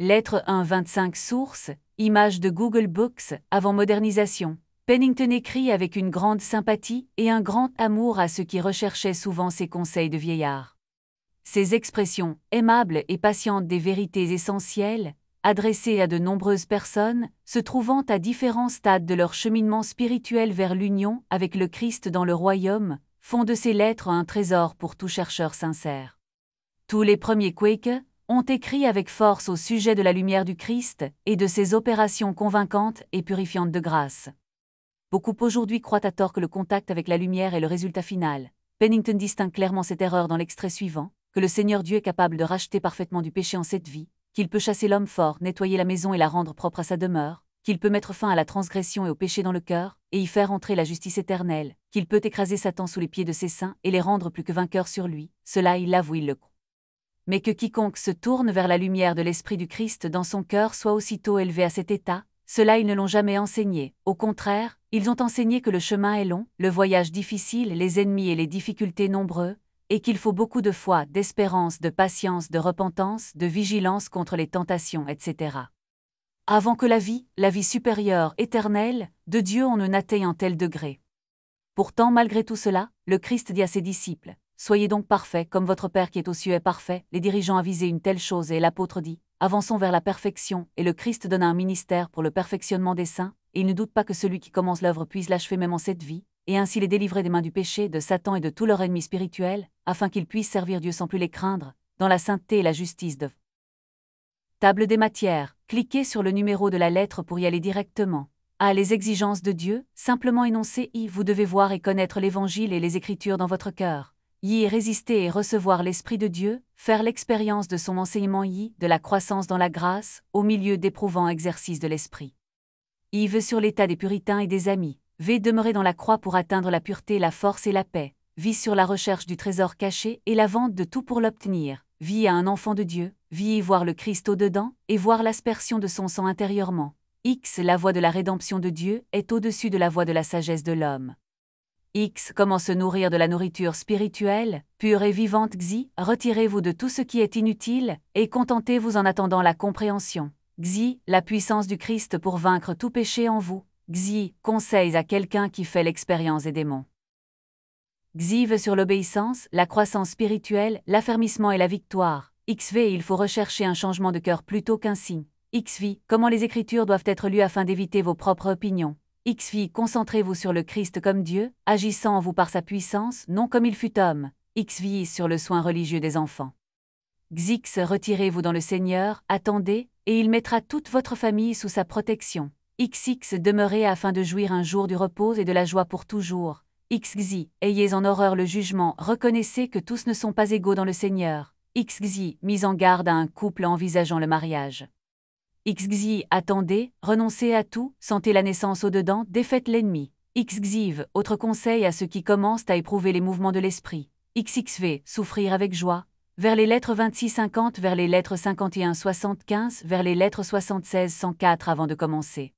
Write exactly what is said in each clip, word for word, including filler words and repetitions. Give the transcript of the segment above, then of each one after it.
Lettre un vingt-cinq Source, image de Google Books, avant modernisation. Pennington écrit avec une grande sympathie et un grand amour à ceux qui recherchaient souvent ses conseils de vieillard. Ses expressions, aimables et patientes des vérités essentielles, adressées à de nombreuses personnes, se trouvant à différents stades de leur cheminement spirituel vers l'union avec le Christ dans le royaume, font de ces lettres un trésor pour tout chercheur sincère. Tous les premiers Quakers ont écrit avec force au sujet de la lumière du Christ et de ses opérations convaincantes et purifiantes de grâce. Beaucoup aujourd'hui croient à tort que le contact avec la lumière est le résultat final. Pennington distingue clairement cette erreur dans l'extrait suivant, que le Seigneur Dieu est capable de racheter parfaitement du péché en cette vie, qu'il peut chasser l'homme fort, nettoyer la maison et la rendre propre à sa demeure, qu'il peut mettre fin à la transgression et au péché dans le cœur, et y faire entrer la justice éternelle, qu'il peut écraser Satan sous les pieds de ses saints et les rendre plus que vainqueurs sur lui, cela il l'avoue, il le croit. Mais que quiconque se tourne vers la lumière de l'Esprit du Christ dans son cœur soit aussitôt élevé à cet état, cela ils ne l'ont jamais enseigné. Au contraire, ils ont enseigné que le chemin est long, le voyage difficile, les ennemis et les difficultés nombreux, et qu'il faut beaucoup de foi, d'espérance, de patience, de repentance, de vigilance contre les tentations, et cetera. Avant que la vie, la vie supérieure, éternelle, de Dieu on ne n'atteigne un tel degré. Pourtant, malgré tout cela, le Christ dit à ses disciples, « Soyez donc parfaits, comme votre Père qui est aux cieux est parfait ». Les dirigeants avisaient une telle chose et l'apôtre dit, « Avançons vers la perfection », et le Christ donne un ministère pour le perfectionnement des saints, et il ne doute pas que celui qui commence l'œuvre puisse l'achever même en cette vie, et ainsi les délivrer des mains du péché, de Satan et de tous leurs ennemis spirituels, afin qu'ils puissent servir Dieu sans plus les craindre, dans la sainteté et la justice de Table des matières, cliquez sur le numéro de la lettre pour y aller directement. A. Les exigences de Dieu, simplement énoncées. I. Vous devez voir et connaître l'Évangile et les Écritures dans votre cœur. Y. Résister et recevoir l'Esprit de Dieu, faire l'expérience de son enseignement. Y. De la croissance dans la grâce, au milieu d'éprouvants exercices de l'Esprit. I. V. Sur l'état des puritains et des amis. V. Demeurer dans la croix pour atteindre la pureté, la force et la paix. V. Sur la recherche du trésor caché et la vente de tout pour l'obtenir. V. À un enfant de Dieu. V. Y voir le Christ au-dedans et voir l'aspersion de son sang intérieurement. X. La voie de la rédemption de Dieu est au-dessus de la voie de la sagesse de l'homme. X. Comment se nourrir de la nourriture spirituelle, pure et vivante. Xi. Retirez-vous de tout ce qui est inutile, et contentez-vous en attendant la compréhension. Xi. La puissance du Christ pour vaincre tout péché en vous. Xi. Conseils à quelqu'un qui fait l'expérience des démons. Xi. V. Sur l'obéissance, la croissance spirituelle, l'affermissement et la victoire. X V. Il faut rechercher un changement de cœur plutôt qu'un signe. X V. Comment les Écritures doivent être lues afin d'éviter vos propres opinions. X V. Concentrez-vous sur le Christ comme Dieu, agissant en vous par sa puissance, non comme il fut homme. X V. Sur le soin religieux des enfants. X. Retirez-vous dans le Seigneur, attendez, et il mettra toute votre famille sous sa protection. X X. Demeurez afin de jouir un jour du repos et de la joie pour toujours. X X. Ayez en horreur le jugement, reconnaissez que tous ne sont pas égaux dans le Seigneur. X X. Mise en garde à un couple envisageant le mariage. X X. Attendez, renoncez à tout, sentez la naissance au-dedans, défaites l'ennemi. X X. Autre conseil à ceux qui commencent à éprouver les mouvements de l'esprit. X X V. Souffrir avec joie. Vers les lettres vingt-six cinquante, vers les lettres cinquante et un soixante-quinze, vers les lettres soixante-seize cent quatre avant de commencer.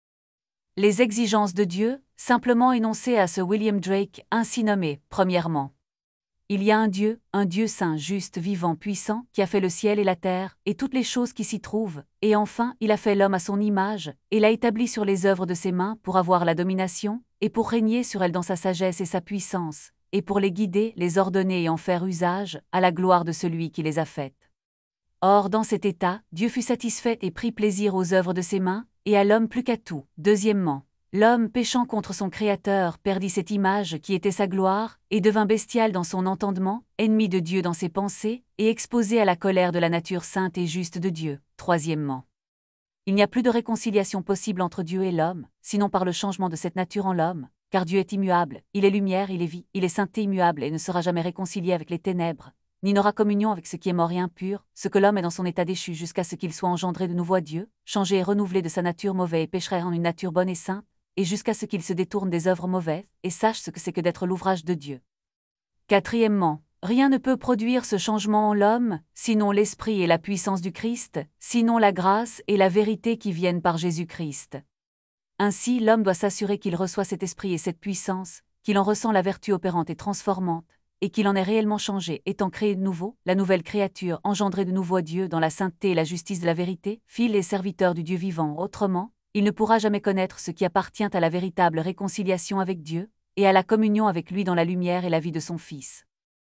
Les exigences de Dieu, simplement énoncées à ce William Drake, ainsi nommé, premièrement. Il y a un Dieu, un Dieu saint, juste, vivant, puissant, qui a fait le ciel et la terre, et toutes les choses qui s'y trouvent, et enfin, il a fait l'homme à son image, et l'a établi sur les œuvres de ses mains pour avoir la domination, et pour régner sur elles dans sa sagesse et sa puissance, et pour les guider, les ordonner et en faire usage, à la gloire de celui qui les a faites. Or, dans cet état, Dieu fut satisfait et prit plaisir aux œuvres de ses mains, et à l'homme plus qu'à tout. Deuxièmement, l'homme, péchant contre son Créateur, perdit cette image qui était sa gloire, et devint bestial dans son entendement, ennemi de Dieu dans ses pensées, et exposé à la colère de la nature sainte et juste de Dieu. Troisièmement, il n'y a plus de réconciliation possible entre Dieu et l'homme, sinon par le changement de cette nature en l'homme, car Dieu est immuable, il est lumière, il est vie, il est sainteté immuable et ne sera jamais réconcilié avec les ténèbres, ni n'aura communion avec ce qui est mort et impur, ce que l'homme est dans son état déchu jusqu'à ce qu'il soit engendré de nouveau à Dieu, changé et renouvelé de sa nature mauvaise et pécherait en une nature bonne et sainte, et jusqu'à ce qu'il se détourne des œuvres mauvaises, et sache ce que c'est que d'être l'ouvrage de Dieu. Quatrièmement, rien ne peut produire ce changement en l'homme, sinon l'Esprit et la puissance du Christ, sinon la grâce et la vérité qui viennent par Jésus-Christ. Ainsi, l'homme doit s'assurer qu'il reçoit cet Esprit et cette puissance, qu'il en ressent la vertu opérante et transformante, et qu'il en est réellement changé, étant créé de nouveau, la nouvelle créature, engendrée de nouveau à Dieu dans la sainteté et la justice de la vérité, fils et serviteur du Dieu vivant. Autrement, il ne pourra jamais connaître ce qui appartient à la véritable réconciliation avec Dieu, et à la communion avec lui dans la lumière et la vie de son Fils.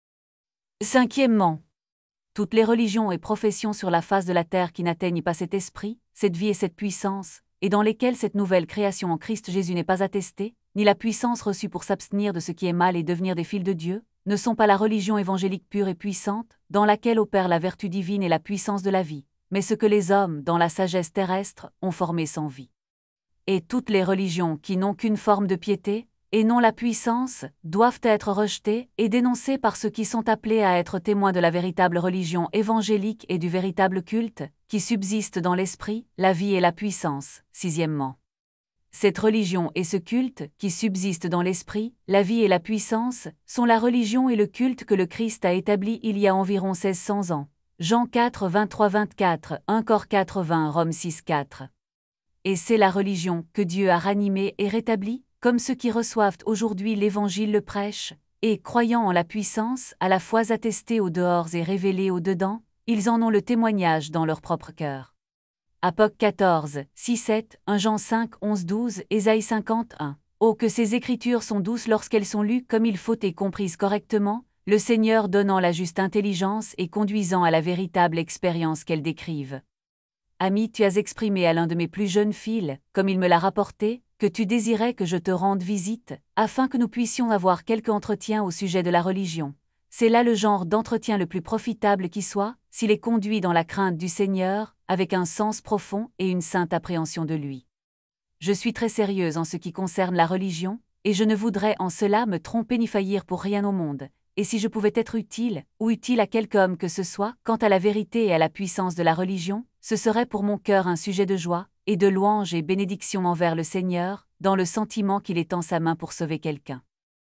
Cinquièmement, toutes les religions et professions sur la face de la terre qui n'atteignent pas cet esprit, cette vie et cette puissance, et dans lesquelles cette nouvelle création en Christ Jésus n'est pas attestée, ni la puissance reçue pour s'abstenir de ce qui est mal et devenir des fils de Dieu, ne sont pas la religion évangélique pure et puissante, dans laquelle opère la vertu divine et la puissance de la vie, mais ce que les hommes, dans la sagesse terrestre, ont formé sans vie. Et toutes les religions qui n'ont qu'une forme de piété, et non la puissance, doivent être rejetées et dénoncées par ceux qui sont appelés à être témoins de la véritable religion évangélique et du véritable culte, qui subsiste dans l'esprit, la vie et la puissance. Sixièmement. Cette religion et ce culte, qui subsistent dans l'esprit, la vie et la puissance, sont la religion et le culte que le Christ a établi il y a environ seize cents ans. Jean quatre, vingt-trois vingt-quatre, un Corinthiens quatre vingt, Rome six quatre. Et c'est la religion que Dieu a ranimée et rétablie, comme ceux qui reçoivent aujourd'hui l'Évangile le prêchent, et, croyant en la puissance, à la fois attestée au dehors et révélée au dedans, ils en ont le témoignage dans leur propre cœur. Apoc quatorze, six sept, un Jean cinq, onze douze, Ésaïe cinquante-un. Oh, que ces écritures sont douces lorsqu'elles sont lues comme il faut et comprises correctement, le Seigneur donnant la juste intelligence et conduisant à la véritable expérience qu'elles décrivent. Ami, tu as exprimé à l'un de mes plus jeunes fils, comme il me l'a rapporté, que tu désirais que je te rende visite, afin que nous puissions avoir quelque entretien au sujet de la religion. C'est là le genre d'entretien le plus profitable qui soit, s'il est conduit dans la crainte du Seigneur, avec un sens profond et une sainte appréhension de lui. Je suis très sérieuse en ce qui concerne la religion, et je ne voudrais en cela me tromper ni faillir pour rien au monde, et si je pouvais être utile, ou utile à quelque homme que ce soit, quant à la vérité et à la puissance de la religion, ce serait pour mon cœur un sujet de joie, et de louange et bénédiction envers le Seigneur, dans le sentiment qu'il étend sa main pour sauver quelqu'un.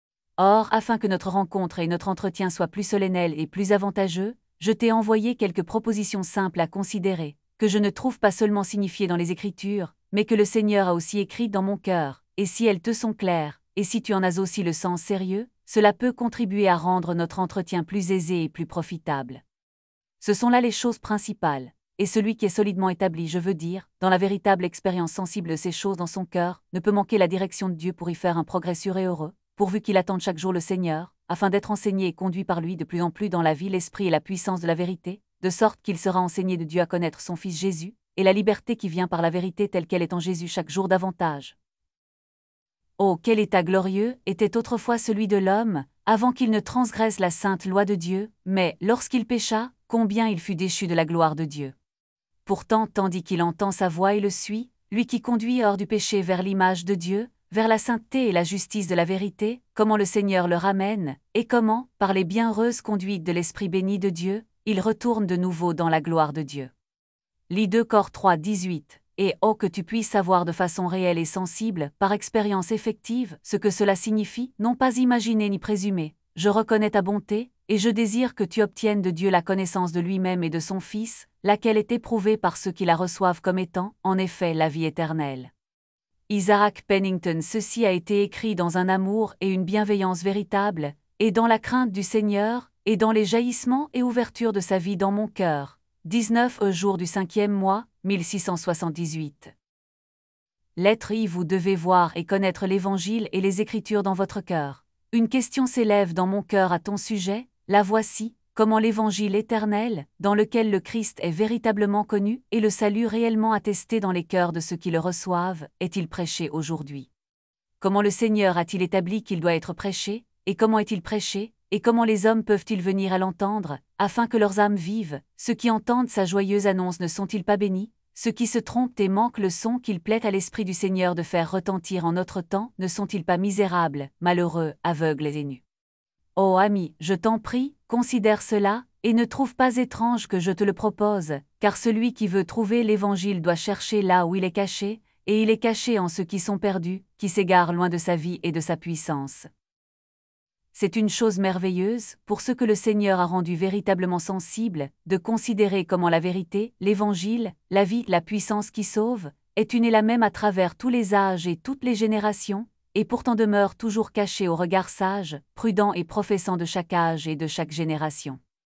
Or, afin que notre rencontre et notre entretien soient plus solennels et plus avantageux, je t'ai envoyé quelques propositions simples à considérer, que je ne trouve pas seulement signifiées dans les Écritures, mais que le Seigneur a aussi écrites dans mon cœur, et si elles te sont claires, et si tu en as aussi le sens sérieux, cela peut contribuer à rendre notre entretien plus aisé et plus profitable. Ce sont là les choses principales. Et celui qui est solidement établi, je veux dire, dans la véritable expérience sensible de ces choses dans son cœur, ne peut manquer la direction de Dieu pour y faire un progrès sûr et heureux, pourvu qu'il attende chaque jour le Seigneur, afin d'être enseigné et conduit par lui de plus en plus dans la vie, l'esprit et la puissance de la vérité, de sorte qu'il sera enseigné de Dieu à connaître son Fils Jésus, et la liberté qui vient par la vérité telle qu'elle est en Jésus chaque jour davantage. Oh, quel état glorieux était autrefois celui de l'homme, avant qu'il ne transgresse la sainte loi de Dieu, mais, lorsqu'il pécha, combien il fut déchu de la gloire de Dieu. Pourtant, tandis qu'il entend sa voix et le suit, lui qui conduit hors du péché vers l'image de Dieu, vers la sainteté et la justice de la vérité, comment le Seigneur le ramène, et comment, par les bienheureuses conduites de l'Esprit béni de Dieu, il retourne de nouveau dans la gloire de Dieu. Lis deux Corinthiens trois, dix-huit, et oh que tu puisses savoir de façon réelle et sensible, par expérience effective, ce que cela signifie, non pas imaginer ni présumer. Je reconnais ta bonté, et je désire que tu obtiennes de Dieu la connaissance de lui-même et de son Fils, laquelle est éprouvée par ceux qui la reçoivent comme étant, en effet, la vie éternelle. Isaac Pennington. Ceci a été écrit dans un amour et une bienveillance véritable, et dans la crainte du Seigneur, et dans les jaillissements et ouvertures de sa vie dans mon cœur. dix-neuf jours du cinquième mois, mille six cent soixante-dix-huit. Lettre I. Vous devez voir et connaître l'Évangile et les Écritures dans votre cœur. Une question s'élève dans mon cœur à ton sujet, la voici, comment l'Évangile éternel, dans lequel le Christ est véritablement connu, et le salut réellement attesté dans les cœurs de ceux qui le reçoivent, est-il prêché aujourd'hui? Comment le Seigneur a-t-il établi qu'il doit être prêché, et comment est-il prêché, et comment les hommes peuvent-ils venir à l'entendre, afin que leurs âmes vivent? Ceux qui entendent sa joyeuse annonce ne sont-ils pas bénis? Ceux qui se trompent et manquent le son qu'il plaît à l'Esprit du Seigneur de faire retentir en notre temps, ne sont-ils pas misérables, malheureux, aveugles et nus? Ô ami, je t'en prie, considère cela, et ne trouve pas étrange que je te le propose, car celui qui veut trouver l'Évangile doit chercher là où il est caché, et il est caché en ceux qui sont perdus, qui s'égarent loin de sa vie et de sa puissance. C'est une chose merveilleuse, pour ceux que le Seigneur a rendus véritablement sensibles, de considérer comment la vérité, l'Évangile, la vie, la puissance qui sauve, est une et la même à travers tous les âges et toutes les générations, et pourtant demeure toujours caché au regard sage, prudent et professant de chaque âge et de chaque génération.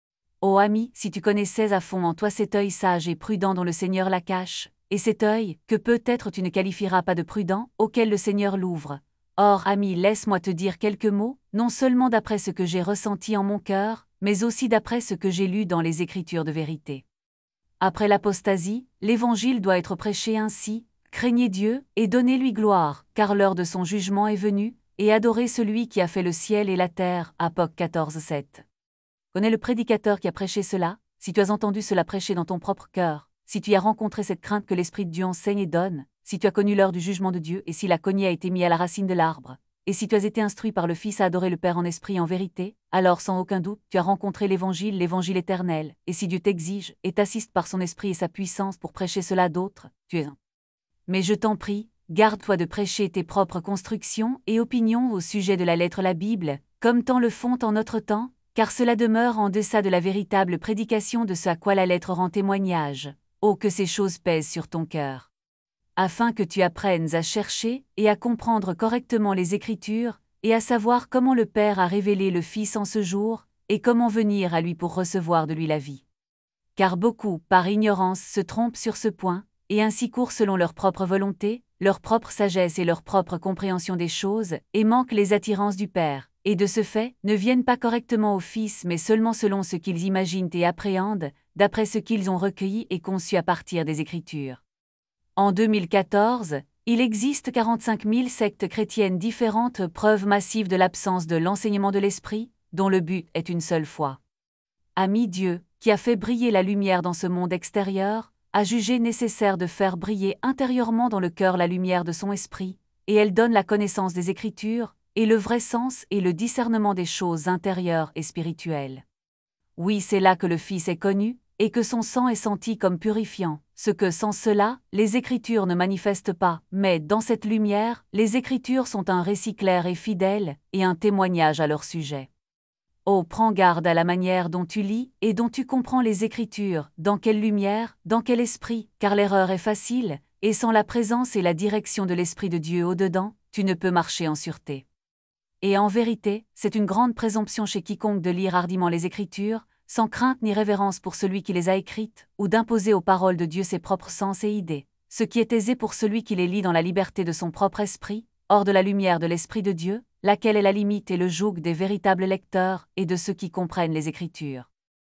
Ô ami, si tu connaissais à fond en toi cet œil sage et prudent dont le Seigneur la cache, et cet œil, que peut-être tu ne qualifieras pas de prudent, auquel le Seigneur l'ouvre. Or, ami, laisse-moi te dire quelques mots, non seulement d'après ce que j'ai ressenti en mon cœur, mais aussi d'après ce que j'ai lu dans les Écritures de vérité. Après l'apostasie, l'Évangile doit être prêché ainsi: craignez Dieu, et donnez-lui gloire, car l'heure de son jugement est venue, et adorez celui qui a fait le ciel et la terre. Apoc quatorze sept. Connais le prédicateur qui a prêché cela, si tu as entendu cela prêcher dans ton propre cœur, si tu y as rencontré cette crainte que l'Esprit de Dieu enseigne et donne, si tu as connu l'heure du jugement de Dieu et si la cognée a été mise à la racine de l'arbre, et si tu as été instruit par le Fils à adorer le Père en esprit et en vérité, alors sans aucun doute tu as rencontré l'Évangile, l'Évangile éternel, et si Dieu t'exige et t'assiste par son esprit et sa puissance pour prêcher cela à d'autres, tu es un. Mais je t'en prie, garde-toi de prêcher tes propres constructions et opinions au sujet de la lettre la Bible, comme tant le font en notre temps, car cela demeure en deçà de la véritable prédication de ce à quoi la lettre rend témoignage. Oh, que ces choses pèsent sur ton cœur! Afin que tu apprennes à chercher et à comprendre correctement les Écritures, et à savoir comment le Père a révélé le Fils en ce jour, et comment venir à lui pour recevoir de lui la vie. Car beaucoup, par ignorance, se trompent sur ce point, et ainsi courent selon leur propre volonté, leur propre sagesse et leur propre compréhension des choses, et manquent les attirances du Père, et de ce fait, ne viennent pas correctement au Fils mais seulement selon ce qu'ils imaginent et appréhendent, d'après ce qu'ils ont recueilli et conçu à partir des Écritures. En deux mille quatorze, il existe quarante-cinq mille sectes chrétiennes différentes, preuve massive de l'absence de l'enseignement de l'Esprit, dont le but est une seule foi. Ami, Dieu, qui a fait briller la lumière dans ce monde extérieur, a jugé nécessaire de faire briller intérieurement dans le cœur la lumière de son esprit, et elle donne la connaissance des Écritures, et le vrai sens et le discernement des choses intérieures et spirituelles. Oui, c'est là que le Fils est connu, et que son sang est senti comme purifiant, ce que sans cela, les Écritures ne manifestent pas, mais dans cette lumière, les Écritures sont un récit clair et fidèle, et un témoignage à leur sujet. Oh, prends garde à la manière dont tu lis et dont tu comprends les Écritures, dans quelle lumière, dans quel esprit, car l'erreur est facile, et sans la présence et la direction de l'Esprit de Dieu au-dedans, tu ne peux marcher en sûreté. Et en vérité, c'est une grande présomption chez quiconque de lire hardiment les Écritures, sans crainte ni révérence pour celui qui les a écrites, ou d'imposer aux paroles de Dieu ses propres sens et idées, ce qui est aisé pour celui qui les lit dans la liberté de son propre esprit, hors de la lumière de l'Esprit de Dieu, laquelle est la limite et le joug des véritables lecteurs et de ceux qui comprennent les Écritures.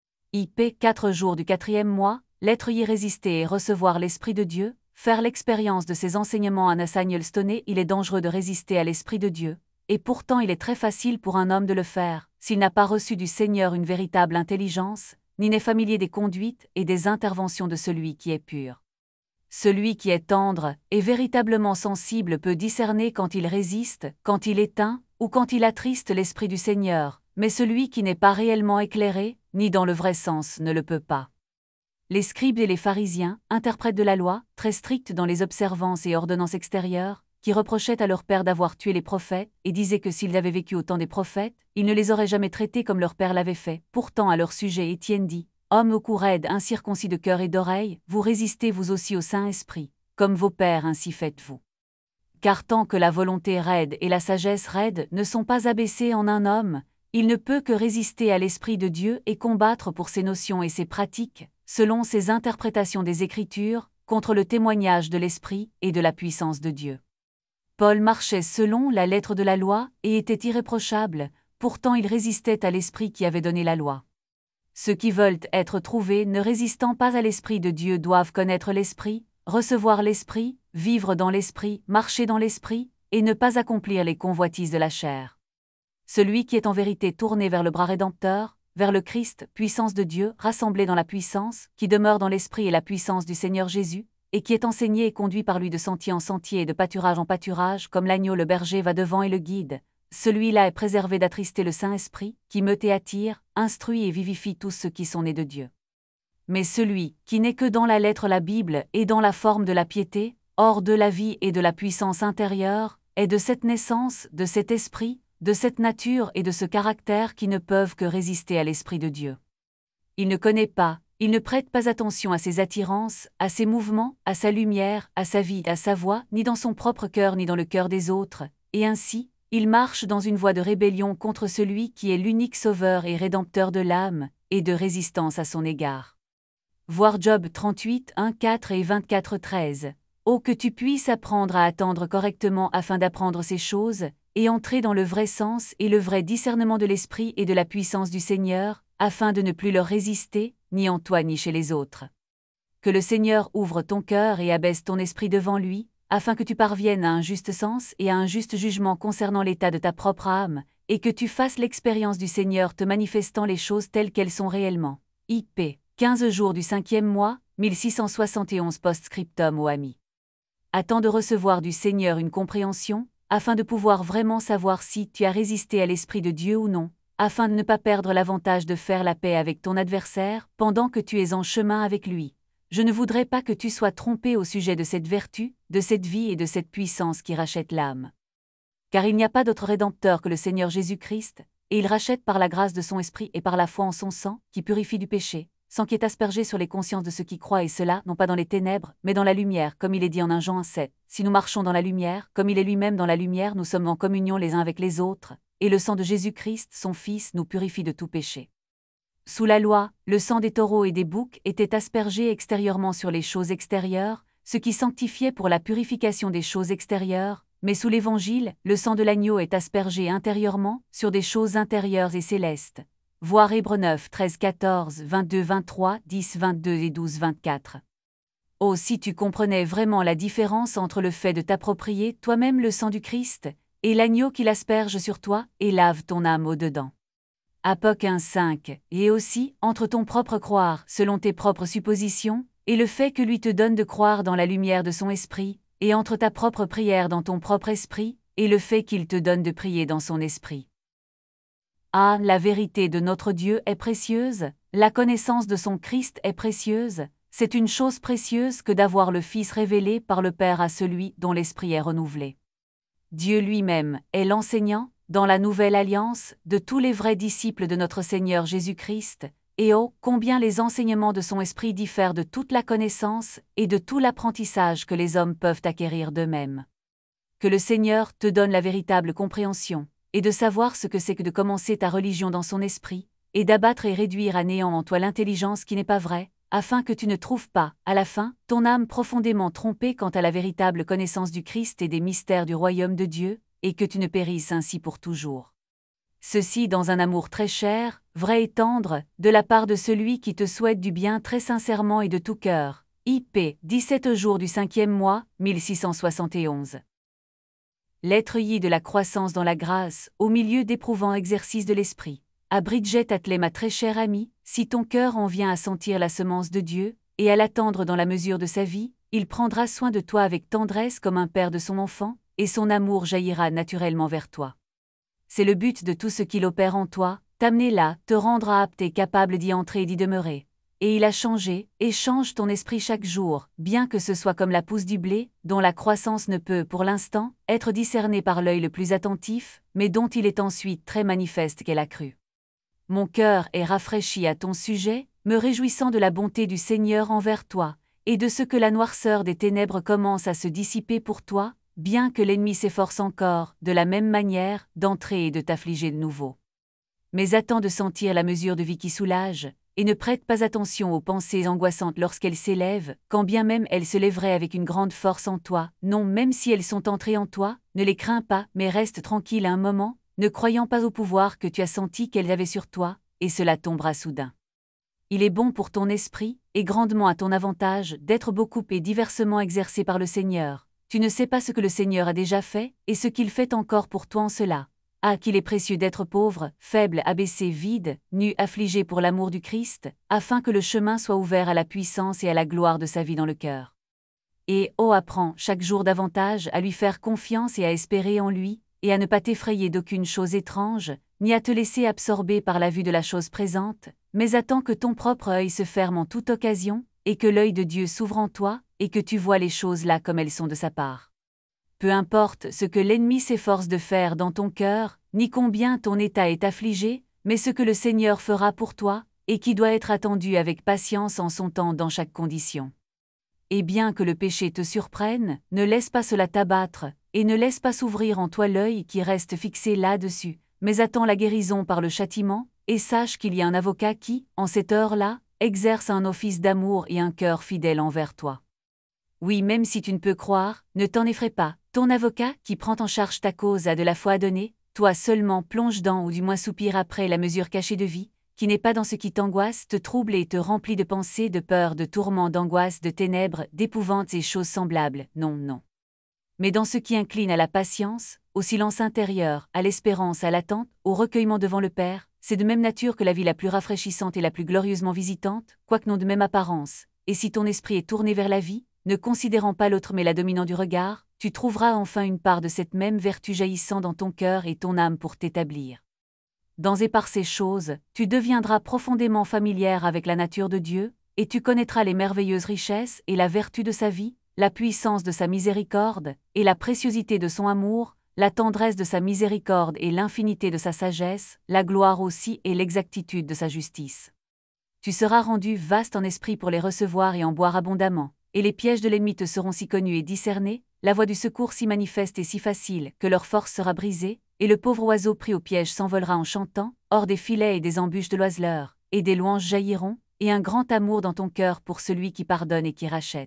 I P quatre jours du quatrième mois, l'être y résister et recevoir l'Esprit de Dieu, faire l'expérience de ses enseignements à Nathaniel Stoney. Il est dangereux de résister à l'Esprit de Dieu, et pourtant il est très facile pour un homme de le faire, s'il n'a pas reçu du Seigneur une véritable intelligence, ni n'est familier des conduites et des interventions de celui qui est pur. Celui qui est tendre et véritablement sensible peut discerner quand il résiste, quand il éteint, ou quand il attriste l'Esprit du Seigneur, mais celui qui n'est pas réellement éclairé, ni dans le vrai sens, ne le peut pas. Les scribes et les pharisiens, interprètes de la loi, très stricts dans les observances et ordonnances extérieures, qui reprochaient à leur père d'avoir tué les prophètes, et disaient que s'ils avaient vécu au temps des prophètes, ils ne les auraient jamais traités comme leur père l'avait fait. Pourtant à leur sujet Étienne dit: Hommes au cou raide, incirconcis de cœur et d'oreille, vous résistez vous aussi au Saint-Esprit, comme vos pères ainsi faites-vous. Car tant que la volonté raide et la sagesse raide ne sont pas abaissées en un homme, il ne peut que résister à l'Esprit de Dieu et combattre pour ses notions et ses pratiques, selon ses interprétations des Écritures, contre le témoignage de l'Esprit et de la puissance de Dieu. Paul marchait selon la lettre de la loi et était irréprochable, pourtant il résistait à l'Esprit qui avait donné la loi. Ceux qui veulent être trouvés ne résistant pas à l'Esprit de Dieu doivent connaître l'Esprit, recevoir l'Esprit, vivre dans l'Esprit, marcher dans l'Esprit, et ne pas accomplir les convoitises de la chair. Celui qui est en vérité tourné vers le bras rédempteur, vers le Christ, puissance de Dieu, rassemblé dans la puissance, qui demeure dans l'Esprit et la puissance du Seigneur Jésus, et qui est enseigné et conduit par lui de sentier en sentier et de pâturage en pâturage, comme l'agneau le berger va devant et le guide. Celui-là est préservé d'attrister le Saint-Esprit, qui meut et attire, instruit et vivifie tous ceux qui sont nés de Dieu. Mais celui, qui n'est que dans la lettre la Bible et dans la forme de la piété, hors de la vie et de la puissance intérieure, est de cette naissance, de cet esprit, de cette nature et de ce caractère qui ne peuvent que résister à l'Esprit de Dieu. Il ne connaît pas, il ne prête pas attention à ses attirances, à ses mouvements, à sa lumière, à sa vie, à sa voix, ni dans son propre cœur ni dans le cœur des autres. et ainsi, il marche dans une voie de rébellion contre celui qui est l'unique sauveur et rédempteur de l'âme, et de résistance à son égard. Voir Job trente-huit, un, quatre et vingt-quatre, treize. Oh, que tu puisses apprendre à attendre correctement afin d'apprendre ces choses, et entrer dans le vrai sens et le vrai discernement de l'esprit et de la puissance du Seigneur, afin de ne plus leur résister, ni en toi ni chez les autres. Que le Seigneur ouvre ton cœur et abaisse ton esprit devant lui, afin que tu parviennes à un juste sens et à un juste jugement concernant l'état de ta propre âme, et que tu fasses l'expérience du Seigneur te manifestant les choses telles qu'elles sont réellement. I P quinze jours du cinquième mois, mille six cent soixante et onze post-scriptum aux amis. Attends de recevoir du Seigneur une compréhension, afin de pouvoir vraiment savoir si tu as résisté à l'Esprit de Dieu ou non, afin de ne pas perdre l'avantage de faire la paix avec ton adversaire pendant que tu es en chemin avec lui. Je ne voudrais pas que tu sois trompé au sujet de cette vertu, de cette vie et de cette puissance qui rachète l'âme. Car il n'y a pas d'autre Rédempteur que le Seigneur Jésus-Christ, et il rachète par la grâce de son Esprit et par la foi en son sang, qui purifie du péché, sang qui est aspergé sur les consciences de ceux qui croient, et cela, non pas dans les ténèbres, mais dans la lumière, comme il est dit en un Jean un sept. Si nous marchons dans la lumière, comme il est lui-même dans la lumière, nous sommes en communion les uns avec les autres, et le sang de Jésus-Christ, son Fils, nous purifie de tout péché. Sous la loi, le sang des taureaux et des boucs était aspergé extérieurement sur les choses extérieures, ce qui sanctifiait pour la purification des choses extérieures, mais sous l'Évangile, le sang de l'agneau est aspergé intérieurement, sur des choses intérieures et célestes. Voir Hébreux neuf, treize, quatorze, vingt-deux, vingt-trois, dix, vingt-deux et douze, vingt-quatre. Oh, si tu comprenais vraiment la différence entre le fait de t'approprier toi-même le sang du Christ, et l'agneau qui l'asperge sur toi et lave ton âme au-dedans. Apoc un, cinq, et aussi, entre ton propre croire, selon tes propres suppositions, et le fait que lui te donne de croire dans la lumière de son esprit, et entre ta propre prière dans ton propre esprit, et le fait qu'il te donne de prier dans son esprit. Ah, la vérité de notre Dieu est précieuse, la connaissance de son Christ est précieuse, c'est une chose précieuse que d'avoir le Fils révélé par le Père à celui dont l'esprit est renouvelé. Dieu lui-même est l'enseignant, dans la nouvelle alliance, de tous les vrais disciples de notre Seigneur Jésus-Christ, et oh, combien les enseignements de son esprit diffèrent de toute la connaissance et de tout l'apprentissage que les hommes peuvent acquérir d'eux-mêmes. Que le Seigneur te donne la véritable compréhension, et de savoir ce que c'est que de commencer ta religion dans son esprit, et d'abattre et réduire à néant en toi l'intelligence qui n'est pas vraie, afin que tu ne trouves pas, à la fin, ton âme profondément trompée quant à la véritable connaissance du Christ et des mystères du royaume de Dieu, et que tu ne périsses ainsi pour toujours. Ceci dans un amour très cher, vrai et tendre, de la part de celui qui te souhaite du bien très sincèrement et de tout cœur. I P dix-sept jours du cinquième mois, mille six cent soixante et onze. Lettre I de la croissance dans la grâce, au milieu d'éprouvants exercices de l'esprit. À Bridget Atlet, ma très chère amie, si ton cœur en vient à sentir la semence de Dieu, et à l'attendre dans la mesure de sa vie, il prendra soin de toi avec tendresse comme un père de son enfant, et son amour jaillira naturellement vers toi. C'est le but de tout ce qu'il opère en toi, t'amener là, te rendre apte et capable d'y entrer et d'y demeurer. Et il a changé, et change ton esprit chaque jour, bien que ce soit comme la pousse du blé, dont la croissance ne peut, pour l'instant, être discernée par l'œil le plus attentif, mais dont il est ensuite très manifeste qu'elle a cru. Mon cœur est rafraîchi à ton sujet, me réjouissant de la bonté du Seigneur envers toi, et de ce que la noirceur des ténèbres commence à se dissiper pour toi, bien que l'ennemi s'efforce encore, de la même manière, d'entrer et de t'affliger de nouveau. Mais attends de sentir la mesure de vie qui soulage, et ne prête pas attention aux pensées angoissantes lorsqu'elles s'élèvent, quand bien même elles se lèveraient avec une grande force en toi, non, même si elles sont entrées en toi, ne les crains pas, mais reste tranquille un moment, ne croyant pas au pouvoir que tu as senti qu'elles avaient sur toi, et cela tombera soudain. Il est bon pour ton esprit, et grandement à ton avantage, d'être beaucoup et diversement exercé par le Seigneur. Tu ne sais pas ce que le Seigneur a déjà fait, et ce qu'il fait encore pour toi en cela. Ah, qu'il est précieux d'être pauvre, faible, abaissé, vide, nu, affligé pour l'amour du Christ, afin que le chemin soit ouvert à la puissance et à la gloire de sa vie dans le cœur. Et, oh, apprends, chaque jour davantage, à lui faire confiance et à espérer en lui, et à ne pas t'effrayer d'aucune chose étrange, ni à te laisser absorber par la vue de la chose présente, mais attends que ton propre œil se ferme en toute occasion, et que l'œil de Dieu s'ouvre en toi, et que tu vois les choses là comme elles sont de sa part. Peu importe ce que l'ennemi s'efforce de faire dans ton cœur, ni combien ton état est affligé, mais ce que le Seigneur fera pour toi, et qui doit être attendu avec patience en son temps dans chaque condition. Et bien que le péché te surprenne, ne laisse pas cela t'abattre, et ne laisse pas s'ouvrir en toi l'œil qui reste fixé là-dessus, mais attends la guérison par le châtiment, et sache qu'il y a un avocat qui, en cette heure-là, exerce un office d'amour et un cœur fidèle envers toi. Oui, même si tu ne peux croire, ne t'en effraie pas, ton avocat, qui prend en charge ta cause, a de la foi à donner, toi seulement plonge dans ou du moins soupire après la mesure cachée de vie, qui n'est pas dans ce qui t'angoisse, te trouble et te remplit de pensées, de peur, de tourments, d'angoisse, de ténèbres, d'épouvantes et choses semblables, non, non. Mais dans ce qui incline à la patience, au silence intérieur, à l'espérance, à l'attente, au recueillement devant le Père, c'est de même nature que la vie la plus rafraîchissante et la plus glorieusement visitante, quoique non de même apparence, et si ton esprit est tourné vers la vie, ne considérant pas l'autre mais la dominant du regard, tu trouveras enfin une part de cette même vertu jaillissant dans ton cœur et ton âme pour t'établir. Dans et par ces choses, tu deviendras profondément familière avec la nature de Dieu, et tu connaîtras les merveilleuses richesses et la vertu de sa vie, la puissance de sa miséricorde, et la préciosité de son amour, la tendresse de sa miséricorde et l'infinité de sa sagesse, la gloire aussi et l'exactitude de sa justice. Tu seras rendu vaste en esprit pour les recevoir et en boire abondamment, et les pièges de l'ennemi te seront si connus et discernés, la voie du secours si manifeste et si facile, que leur force sera brisée, et le pauvre oiseau pris au piège s'envolera en chantant, hors des filets et des embûches de l'oiseleur, et des louanges jailliront, et un grand amour dans ton cœur pour celui qui pardonne et qui rachète.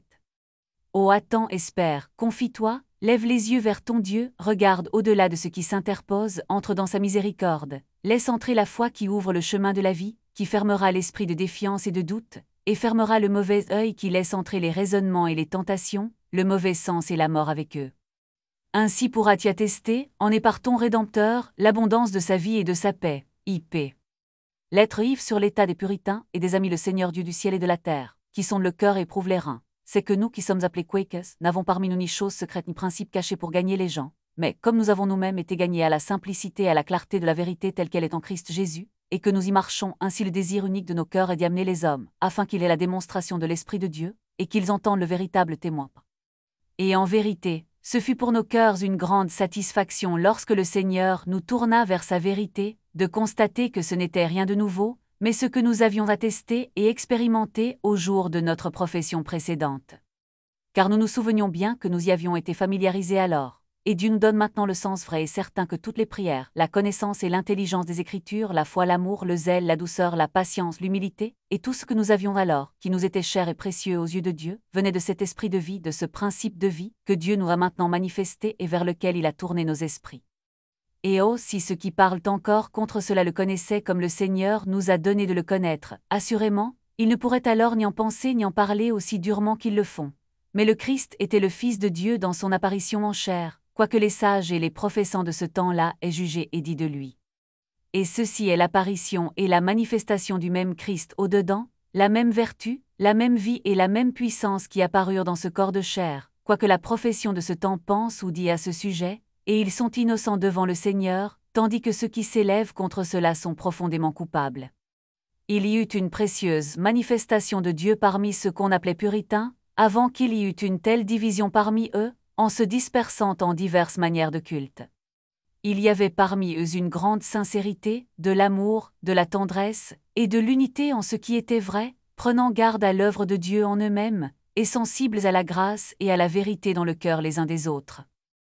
Oh, attends, espère, confie-toi, lève les yeux vers ton Dieu, regarde au-delà de ce qui s'interpose, entre dans sa miséricorde, laisse entrer la foi qui ouvre le chemin de la vie, qui fermera l'esprit de défiance et de doute, et fermera le mauvais œil qui laisse entrer les raisonnements et les tentations, le mauvais sens et la mort avec eux. Ainsi pourra-t-il attester, en est par ton Rédempteur, l'abondance de sa vie et de sa paix. I P Lettre Yves sur l'état des puritains et des amis le Seigneur Dieu du ciel et de la terre, qui sondent le cœur et éprouvent les reins. C'est que nous qui sommes appelés Quakers, n'avons parmi nous ni choses secrètes ni principes cachés pour gagner les gens, mais comme nous avons nous-mêmes été gagnés à la simplicité et à la clarté de la vérité telle qu'elle est en Christ Jésus, et que nous y marchons, ainsi le désir unique de nos cœurs est d'y amener les hommes, afin qu'il ait la démonstration de l'Esprit de Dieu, et qu'ils entendent le véritable témoin. Et en vérité, ce fut pour nos cœurs une grande satisfaction lorsque le Seigneur nous tourna vers sa vérité, de constater que ce n'était rien de nouveau, mais ce que nous avions attesté et expérimenté au jour de notre profession précédente. Car nous nous souvenions bien que nous y avions été familiarisés alors, et Dieu nous donne maintenant le sens vrai et certain que toutes les prières, la connaissance et l'intelligence des Écritures, la foi, l'amour, le zèle, la douceur, la patience, l'humilité, et tout ce que nous avions alors, qui nous était cher et précieux aux yeux de Dieu, venait de cet esprit de vie, de ce principe de vie, que Dieu nous a maintenant manifesté et vers lequel il a tourné nos esprits. Et oh, si ceux qui parlent encore contre cela le connaissaient comme le Seigneur nous a donné de le connaître, assurément, ils ne pourraient alors ni en penser ni en parler aussi durement qu'ils le font. Mais le Christ était le Fils de Dieu dans son apparition en chair, quoique les sages et les professants de ce temps-là aient jugé et dit de lui. Et ceci est l'apparition et la manifestation du même Christ au-dedans, la même vertu, la même vie et la même puissance qui apparurent dans ce corps de chair, quoique la profession de ce temps pense ou dit à ce sujet, et ils sont innocents devant le Seigneur, tandis que ceux qui s'élèvent contre cela sont profondément coupables. Il y eut une précieuse manifestation de Dieu parmi ceux qu'on appelait puritains, avant qu'il y eût une telle division parmi eux, en se dispersant en diverses manières de culte. Il y avait parmi eux une grande sincérité, de l'amour, de la tendresse, et de l'unité en ce qui était vrai, prenant garde à l'œuvre de Dieu en eux-mêmes, et sensibles à la grâce et à la vérité dans le cœur les uns des autres.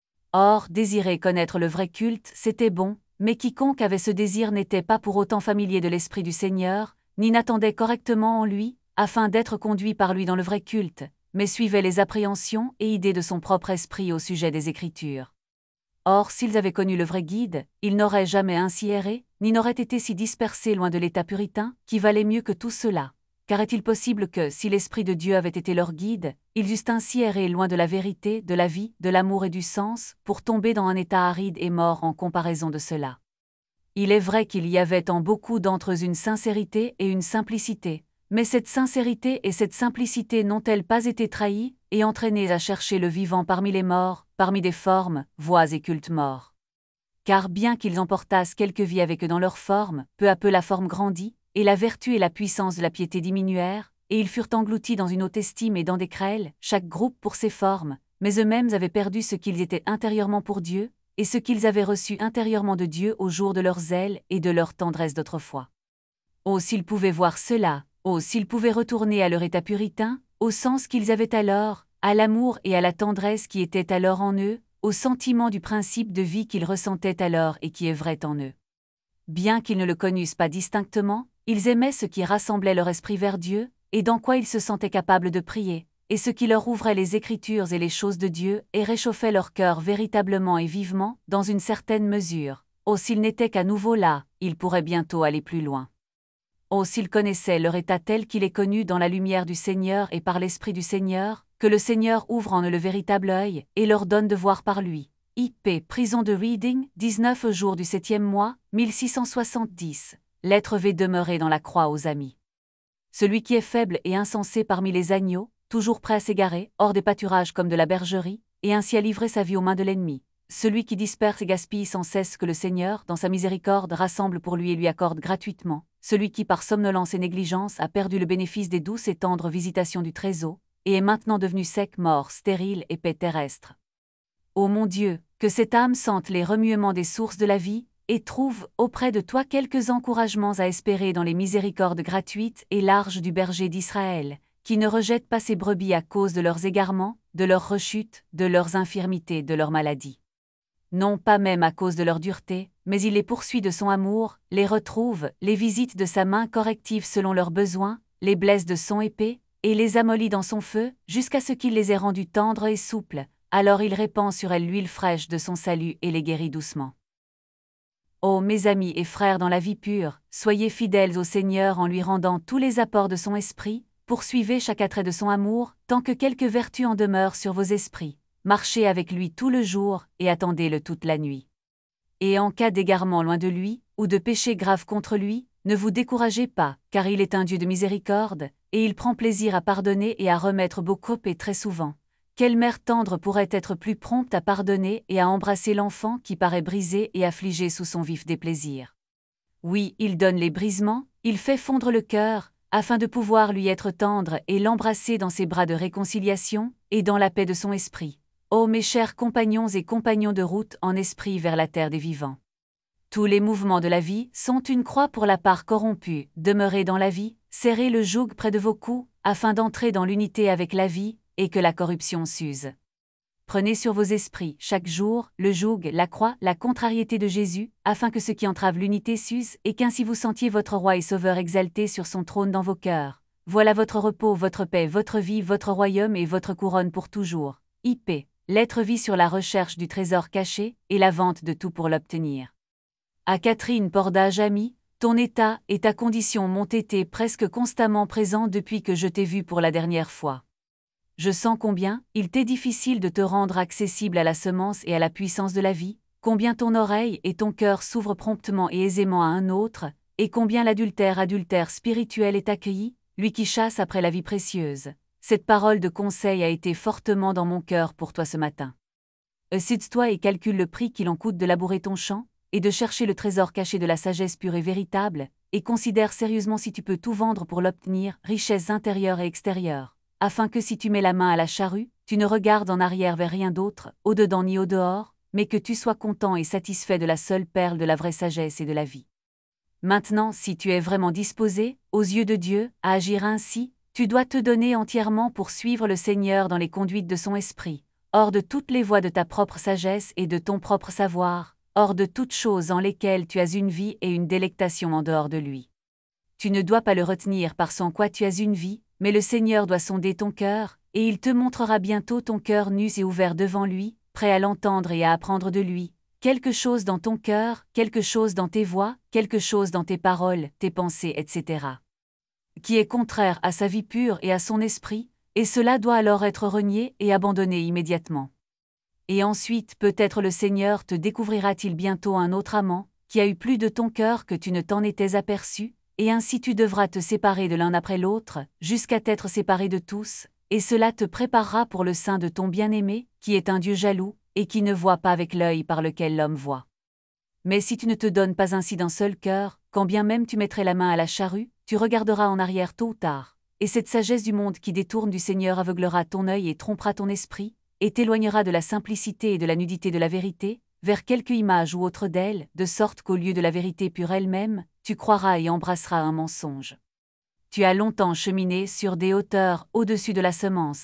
Or, désirer connaître le vrai culte, c'était bon, mais quiconque avait ce désir n'était pas pour autant familier de l'Esprit du Seigneur, ni n'attendait correctement en lui, afin d'être conduit par lui dans le vrai culte, mais suivait les appréhensions et idées de son propre esprit au sujet des Écritures. Or, s'ils avaient connu le vrai guide, ils n'auraient jamais ainsi erré, ni n'auraient été si dispersés loin de l'état puritain, qui valait mieux que tout cela. Car est-il possible que, si l'Esprit de Dieu avait été leur guide, ils eussent ainsi erré loin de la vérité, de la vie, de l'amour et du sens, pour tomber dans un état aride et mort en comparaison de cela? Il est vrai qu'il y avait en beaucoup d'entre eux une sincérité et une simplicité, mais cette sincérité et cette simplicité n'ont-elles pas été trahies et entraînées à chercher le vivant parmi les morts, parmi des formes, voies et cultes morts? Car bien qu'ils emportassent quelque vie avec eux dans leur forme, peu à peu la forme grandit, et la vertu et la puissance de la piété diminuèrent, et ils furent engloutis dans une haute estime et dans des querelles, chaque groupe pour ses formes, mais eux-mêmes avaient perdu ce qu'ils étaient intérieurement pour Dieu, et ce qu'ils avaient reçu intérieurement de Dieu au jour de leur zèle et de leur tendresse d'autrefois. Oh, s'ils pouvaient voir cela, oh, s'ils pouvaient retourner à leur état puritain, au sens qu'ils avaient alors, à l'amour et à la tendresse qui étaient alors en eux, au sentiment du principe de vie qu'ils ressentaient alors et qui est vrai en eux. Bien qu'ils ne le connussent pas distinctement, ils aimaient ce qui rassemblait leur esprit vers Dieu, et dans quoi ils se sentaient capables de prier, et ce qui leur ouvrait les Écritures et les choses de Dieu, et réchauffait leur cœur véritablement et vivement, dans une certaine mesure. Oh, s'ils n'étaient qu'à nouveau là, ils pourraient bientôt aller plus loin. Oh, s'ils connaissaient leur état tel qu'il est connu dans la lumière du Seigneur et par l'Esprit du Seigneur, que le Seigneur ouvre en eux le véritable œil, et leur donne de voir par lui. I P Prison de Reading, dix-neuf jours du septième mois, mille six cent soixante-dix. Lettre V demeurée dans la croix aux amis. Celui qui est faible et insensé parmi les agneaux, toujours prêt à s'égarer, hors des pâturages comme de la bergerie, et ainsi à livrer sa vie aux mains de l'ennemi. Celui qui disperse et gaspille sans cesse ce que le Seigneur, dans sa miséricorde, rassemble pour lui et lui accorde gratuitement. Celui qui, par somnolence et négligence, a perdu le bénéfice des douces et tendres visitations du Trésor, et est maintenant devenu sec, mort, stérile et paix terrestre. Ô mon Dieu, que cette âme sente les remuements des sources de la vie, et trouve, auprès de toi, quelques encouragements à espérer dans les miséricordes gratuites et larges du berger d'Israël, qui ne rejette pas ses brebis à cause de leurs égarements, de leurs rechutes, de leurs infirmités, de leurs maladies. Non pas même à cause de leur dureté, mais il les poursuit de son amour, les retrouve, les visite de sa main corrective selon leurs besoins, les blesse de son épée, et les amollit dans son feu, jusqu'à ce qu'il les ait rendus tendres et souples. Alors il répand sur elles l'huile fraîche de son salut et les guérit doucement. Ô mes amis et frères dans la vie pure, soyez fidèles au Seigneur en lui rendant tous les apports de son esprit, poursuivez chaque attrait de son amour, tant que quelque vertu en demeure sur vos esprits. Marchez avec lui tout le jour, et attendez-le toute la nuit. Et en cas d'égarement loin de lui, ou de péché grave contre lui, ne vous découragez pas, car il est un Dieu de miséricorde, et il prend plaisir à pardonner et à remettre beaucoup et très souvent. Quelle mère tendre pourrait être plus prompte à pardonner et à embrasser l'enfant qui paraît brisé et affligé sous son vif déplaisir? Oui, il donne les brisements, il fait fondre le cœur, afin de pouvoir lui être tendre et l'embrasser dans ses bras de réconciliation, et dans la paix de son esprit. Ô mes chers compagnons et compagnons de route en esprit vers la terre des vivants. Tous les mouvements de la vie sont une croix pour la part corrompue. Demeurez dans la vie, serrez le joug près de vos coups, afin d'entrer dans l'unité avec la vie, et que la corruption s'use. Prenez sur vos esprits, chaque jour, le joug, la croix, la contrariété de Jésus, afin que ce qui entrave l'unité s'use, et qu'ainsi vous sentiez votre roi et sauveur exalté sur son trône dans vos cœurs. Voilà votre repos, votre paix, votre vie, votre royaume et votre couronne pour toujours. I P Lettre vie sur la recherche du trésor caché, et la vente de tout pour l'obtenir. À Catherine Pordage amie, ton état et ta condition m'ont été presque constamment présents depuis que je t'ai vu pour la dernière fois. Je sens combien il t'est difficile de te rendre accessible à la semence et à la puissance de la vie, combien ton oreille et ton cœur s'ouvrent promptement et aisément à un autre, et combien l'adultère adultère spirituel est accueilli, lui qui chasse après la vie précieuse. Cette parole de conseil a été fortement dans mon cœur pour toi ce matin. Sids-toi et calcule le prix qu'il en coûte de labourer ton champ, et de chercher le trésor caché de la sagesse pure et véritable, et considère sérieusement si tu peux tout vendre pour l'obtenir, richesses intérieures et extérieures, afin que si tu mets la main à la charrue, tu ne regardes en arrière vers rien d'autre, au-dedans ni au-dehors, mais que tu sois content et satisfait de la seule perle de la vraie sagesse et de la vie. Maintenant, si tu es vraiment disposé, aux yeux de Dieu, à agir ainsi, tu dois te donner entièrement pour suivre le Seigneur dans les conduites de son esprit, hors de toutes les voies de ta propre sagesse et de ton propre savoir, hors de toutes choses en lesquelles tu as une vie et une délectation en dehors de lui. Tu ne dois pas le retenir par sans quoi tu as une vie, mais le Seigneur doit sonder ton cœur, et il te montrera bientôt ton cœur nu et ouvert devant lui, prêt à l'entendre et à apprendre de lui, quelque chose dans ton cœur, quelque chose dans tes voix, quelque chose dans tes paroles, tes pensées, et cetera, qui est contraire à sa vie pure et à son esprit, et cela doit alors être renié et abandonné immédiatement. Et ensuite peut-être le Seigneur te découvrira-t-il bientôt un autre amant, qui a eu plus de ton cœur que tu ne t'en étais aperçu, et ainsi tu devras te séparer de l'un après l'autre, jusqu'à t'être séparé de tous, et cela te préparera pour le sein de ton bien-aimé, qui est un Dieu jaloux, et qui ne voit pas avec l'œil par lequel l'homme voit. Mais si tu ne te donnes pas ainsi d'un seul cœur, quand bien même tu mettrais la main à la charrue, tu regarderas en arrière tôt ou tard, et cette sagesse du monde qui détourne du Seigneur aveuglera ton œil et trompera ton esprit, et t'éloignera de la simplicité et de la nudité de la vérité, vers quelque image ou autre d'elle, de sorte qu'au lieu de la vérité pure elle-même, tu croiras et embrasseras un mensonge. Tu as longtemps cheminé sur des hauteurs au-dessus de la semence.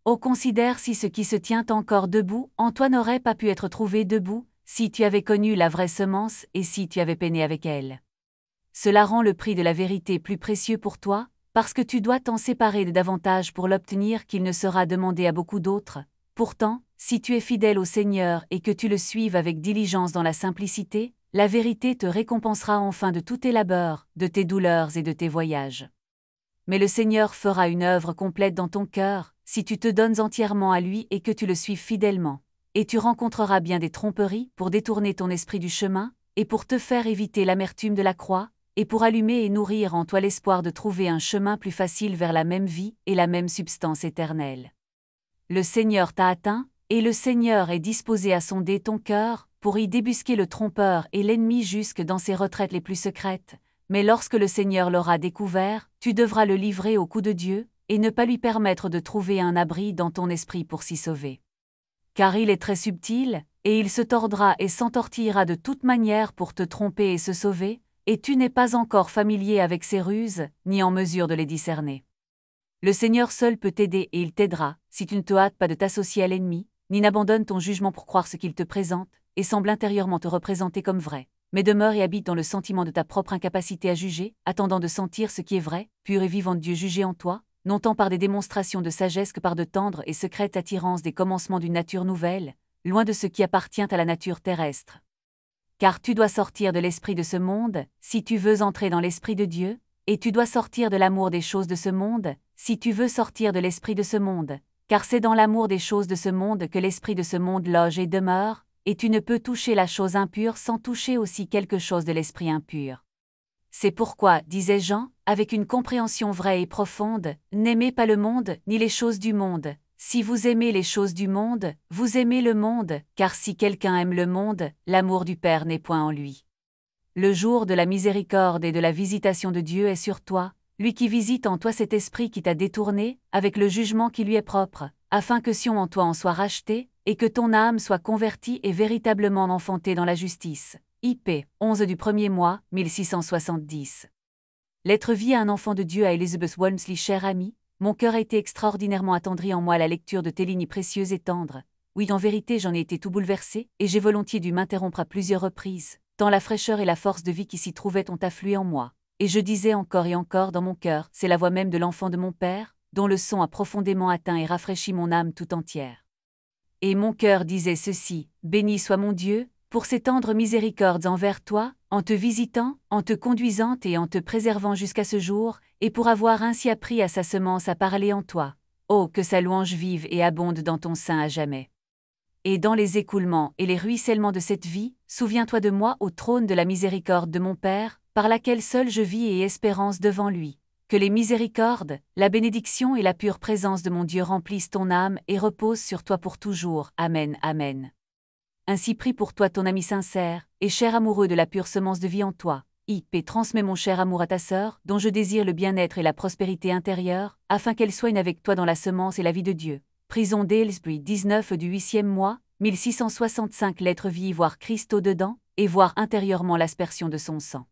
Oh, considère si ce qui se tient encore debout en toi n'aurait pas pu être trouvé debout, si tu avais connu la vraie semence et si tu avais peiné avec elle. Cela rend le prix de la vérité plus précieux pour toi, parce que tu dois t'en séparer de davantage pour l'obtenir qu'il ne sera demandé à beaucoup d'autres. Pourtant, si tu es fidèle au Seigneur et que tu le suives avec diligence dans la simplicité, la vérité te récompensera enfin de tous tes labeurs, de tes douleurs et de tes voyages. Mais le Seigneur fera une œuvre complète dans ton cœur, si tu te donnes entièrement à lui et que tu le suives fidèlement. Et tu rencontreras bien des tromperies pour détourner ton esprit du chemin, et pour te faire éviter l'amertume de la croix, et pour allumer et nourrir en toi l'espoir de trouver un chemin plus facile vers la même vie et la même substance éternelle. Le Seigneur t'a atteint, et le Seigneur est disposé à sonder ton cœur, pour y débusquer le trompeur et l'ennemi jusque dans ses retraites les plus secrètes. Mais lorsque le Seigneur l'aura découvert, tu devras le livrer au coup de Dieu, et ne pas lui permettre de trouver un abri dans ton esprit pour s'y sauver. Car il est très subtil, et il se tordra et s'entortillera de toute manière pour te tromper et se sauver, et tu n'es pas encore familier avec ses ruses, ni en mesure de les discerner. Le Seigneur seul peut t'aider et il t'aidera, si tu ne te hâtes pas de t'associer à l'ennemi, ni n'abandonnes ton jugement pour croire ce qu'il te présente, et semble intérieurement te représenter comme vrai, mais demeure et habite dans le sentiment de ta propre incapacité à juger, attendant de sentir ce qui est vrai, pur et vivant Dieu jugé en toi, non tant par des démonstrations de sagesse que par de tendres et secrètes attirances des commencements d'une nature nouvelle, loin de ce qui appartient à la nature terrestre. Car tu dois sortir de l'esprit de ce monde, si tu veux entrer dans l'esprit de Dieu, et tu dois sortir de l'amour des choses de ce monde, si tu veux sortir de l'esprit de ce monde, car c'est dans l'amour des choses de ce monde que l'esprit de ce monde loge et demeure, et tu ne peux toucher la chose impure sans toucher aussi quelque chose de l'esprit impur. C'est pourquoi, disait Jean, avec une compréhension vraie et profonde, n'aimez pas le monde, ni les choses du monde. Si vous aimez les choses du monde, vous aimez le monde, car si quelqu'un aime le monde, l'amour du Père n'est point en lui. Le jour de la miséricorde et de la visitation de Dieu est sur toi, lui qui visite en toi cet esprit qui t'a détourné, avec le jugement qui lui est propre, afin que Sion en toi en soit racheté, et que ton âme soit convertie et véritablement enfantée dans la justice. I P onze du premier mois, mille six cent soixante-dix. Lettre vie à un enfant de Dieu à Elizabeth Walmsley. Chère amie, mon cœur a été extraordinairement attendri en moi à la lecture de tes lignes précieuses et tendres. Oui, en vérité, j'en ai été tout bouleversé, et j'ai volontiers dû m'interrompre à plusieurs reprises, tant la fraîcheur et la force de vie qui s'y trouvaient ont afflué en moi. Et je disais encore et encore dans mon cœur, c'est la voix même de l'enfant de mon Père, dont le son a profondément atteint et rafraîchi mon âme tout entière. Et mon cœur disait ceci, béni soit mon Dieu, pour ses tendres miséricordes envers toi, en te visitant, en te conduisant et en te préservant jusqu'à ce jour, et pour avoir ainsi appris à sa semence à parler en toi. Oh, que sa louange vive et abonde dans ton sein à jamais. Et dans les écoulements et les ruissellements de cette vie, souviens-toi de moi au trône de la miséricorde de mon Père, par laquelle seule je vis et espérance devant lui. Que les miséricordes, la bénédiction et la pure présence de mon Dieu remplissent ton âme et reposent sur toi pour toujours. Amen, Amen. Ainsi prie pour toi ton ami sincère, et cher amoureux de la pure semence de vie en toi. I P transmets mon cher amour à ta sœur, dont je désire le bien-être et la prospérité intérieure, afin qu'elle soigne avec toi dans la semence et la vie de Dieu. Prison d'Aylesbury, dix-neuf du huitième mois, mille six cent soixante-cinq. Lettre vie voir Christ au-dedans, et voir intérieurement l'aspersion de son sang.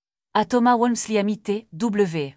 À Thomas Walmsley. Amité, W.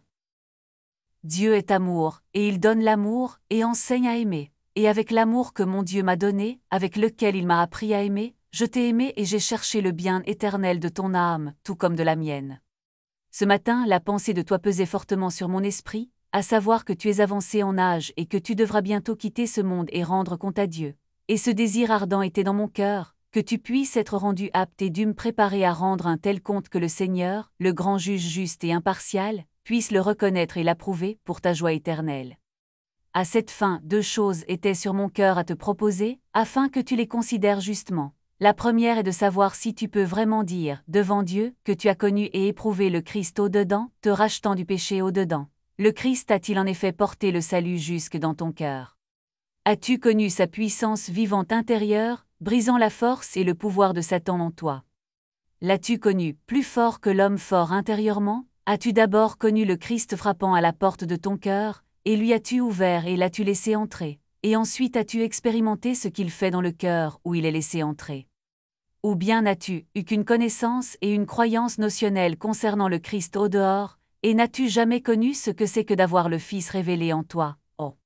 Dieu est amour, et il donne l'amour, et enseigne à aimer. Et avec l'amour que mon Dieu m'a donné, avec lequel il m'a appris à aimer, je t'ai aimé et j'ai cherché le bien éternel de ton âme, tout comme de la mienne. Ce matin, la pensée de toi pesait fortement sur mon esprit, à savoir que tu es avancé en âge et que tu devras bientôt quitter ce monde et rendre compte à Dieu. Et ce désir ardent était dans mon cœur, que tu puisses être rendu apte et dû me préparer à rendre un tel compte que le Seigneur, le grand juge juste et impartial, puisse le reconnaître et l'approuver pour ta joie éternelle. À cette fin, deux choses étaient sur mon cœur à te proposer, afin que tu les considères justement. La première est de savoir si tu peux vraiment dire, devant Dieu, que tu as connu et éprouvé le Christ au-dedans, te rachetant du péché au-dedans. Le Christ a-t-il en effet porté le salut jusque dans ton cœur? As-tu connu sa puissance vivante intérieure, brisant la force et le pouvoir de Satan en toi? L'as-tu connu plus fort que l'homme fort intérieurement? As-tu d'abord connu le Christ frappant à la porte de ton cœur, et lui as-tu ouvert et l'as-tu laissé entrer? Et ensuite as-tu expérimenté ce qu'il fait dans le cœur où il est laissé entrer? Ou bien n'as-tu eu qu'une connaissance et une croyance notionnelle concernant le Christ au dehors, et n'as-tu jamais connu ce que c'est que d'avoir le Fils révélé en toi? Oh!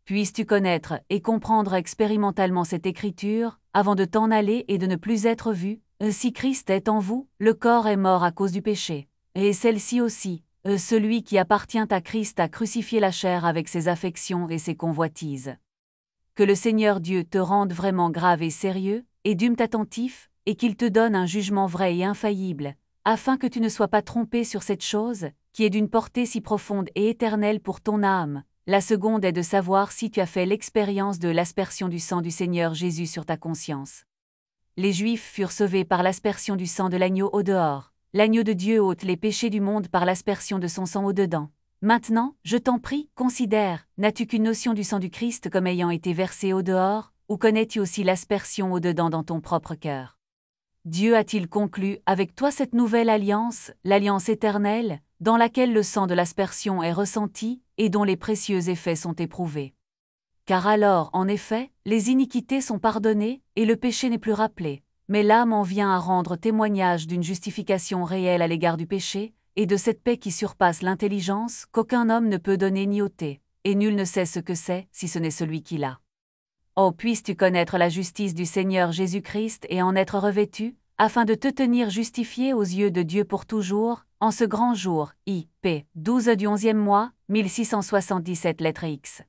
Puisses-tu connaître et comprendre expérimentalement cette écriture, avant de t'en aller et de ne plus être vu, si Christ est en vous, le corps est mort à cause du péché. Et celle-ci aussi, celui qui appartient à Christ a crucifié la chair avec ses affections et ses convoitises. Que le Seigneur Dieu te rende vraiment grave et sérieux, et dûme attentif, et qu'il te donne un jugement vrai et infaillible, afin que tu ne sois pas trompé sur cette chose, qui est d'une portée si profonde et éternelle pour ton âme. La seconde est de savoir si tu as fait l'expérience de l'aspersion du sang du Seigneur Jésus sur ta conscience. Les Juifs furent sauvés par l'aspersion du sang de l'agneau au dehors. L'agneau de Dieu ôte les péchés du monde par l'aspersion de son sang au dedans. Maintenant, je t'en prie, considère, n'as-tu qu'une notion du sang du Christ comme ayant été versé au dehors, ou connais-tu aussi l'aspersion au dedans dans ton propre cœur? Dieu a-t-il conclu avec toi cette nouvelle alliance, l'alliance éternelle, dans laquelle le sang de l'aspersion est ressenti, et dont les précieux effets sont éprouvés? Car alors, en effet, les iniquités sont pardonnées, et le péché n'est plus rappelé, mais l'âme en vient à rendre témoignage d'une justification réelle à l'égard du péché, et de cette paix qui surpasse l'intelligence, qu'aucun homme ne peut donner ni ôter, et nul ne sait ce que c'est, si ce n'est celui qui l'a. Oh, puisses-tu connaître la justice du Seigneur Jésus-Christ et en être revêtu, afin de te tenir justifié aux yeux de Dieu pour toujours, en ce grand jour, I P douze du onzième mois, mille six cent soixante-dix-sept lettres X.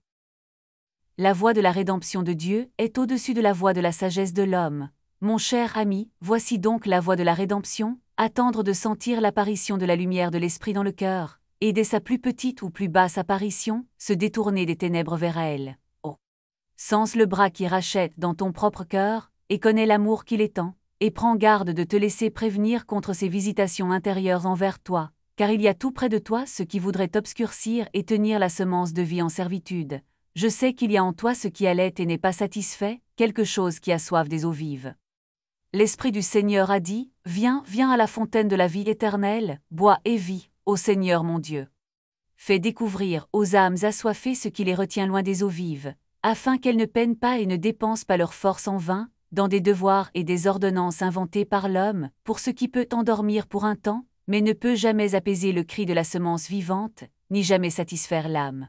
La voie de la rédemption de Dieu est au-dessus de la voie de la sagesse de l'homme. Mon cher ami, voici donc la voie de la rédemption, attendre de sentir l'apparition de la lumière de l'Esprit dans le cœur, et dès sa plus petite ou plus basse apparition, se détourner des ténèbres vers elle. Oh! Sens le bras qui rachète dans ton propre cœur, et connais l'amour qu'il étend, et prends garde de te laisser prévenir contre ces visitations intérieures envers toi, car il y a tout près de toi ce qui voudrait t'obscurcir et tenir la semence de vie en servitude. Je sais qu'il y a en toi ce qui allait et n'est pas satisfait, quelque chose qui a soif des eaux vives. L'Esprit du Seigneur a dit, « Viens, viens à la fontaine de la vie éternelle, bois et vis, ô Seigneur mon Dieu. » Fais découvrir aux âmes assoiffées ce qui les retient loin des eaux vives, afin qu'elles ne peinent pas et ne dépensent pas leur force en vain, dans des devoirs et des ordonnances inventés par l'homme, pour ce qui peut endormir pour un temps, mais ne peut jamais apaiser le cri de la semence vivante, ni jamais satisfaire l'âme.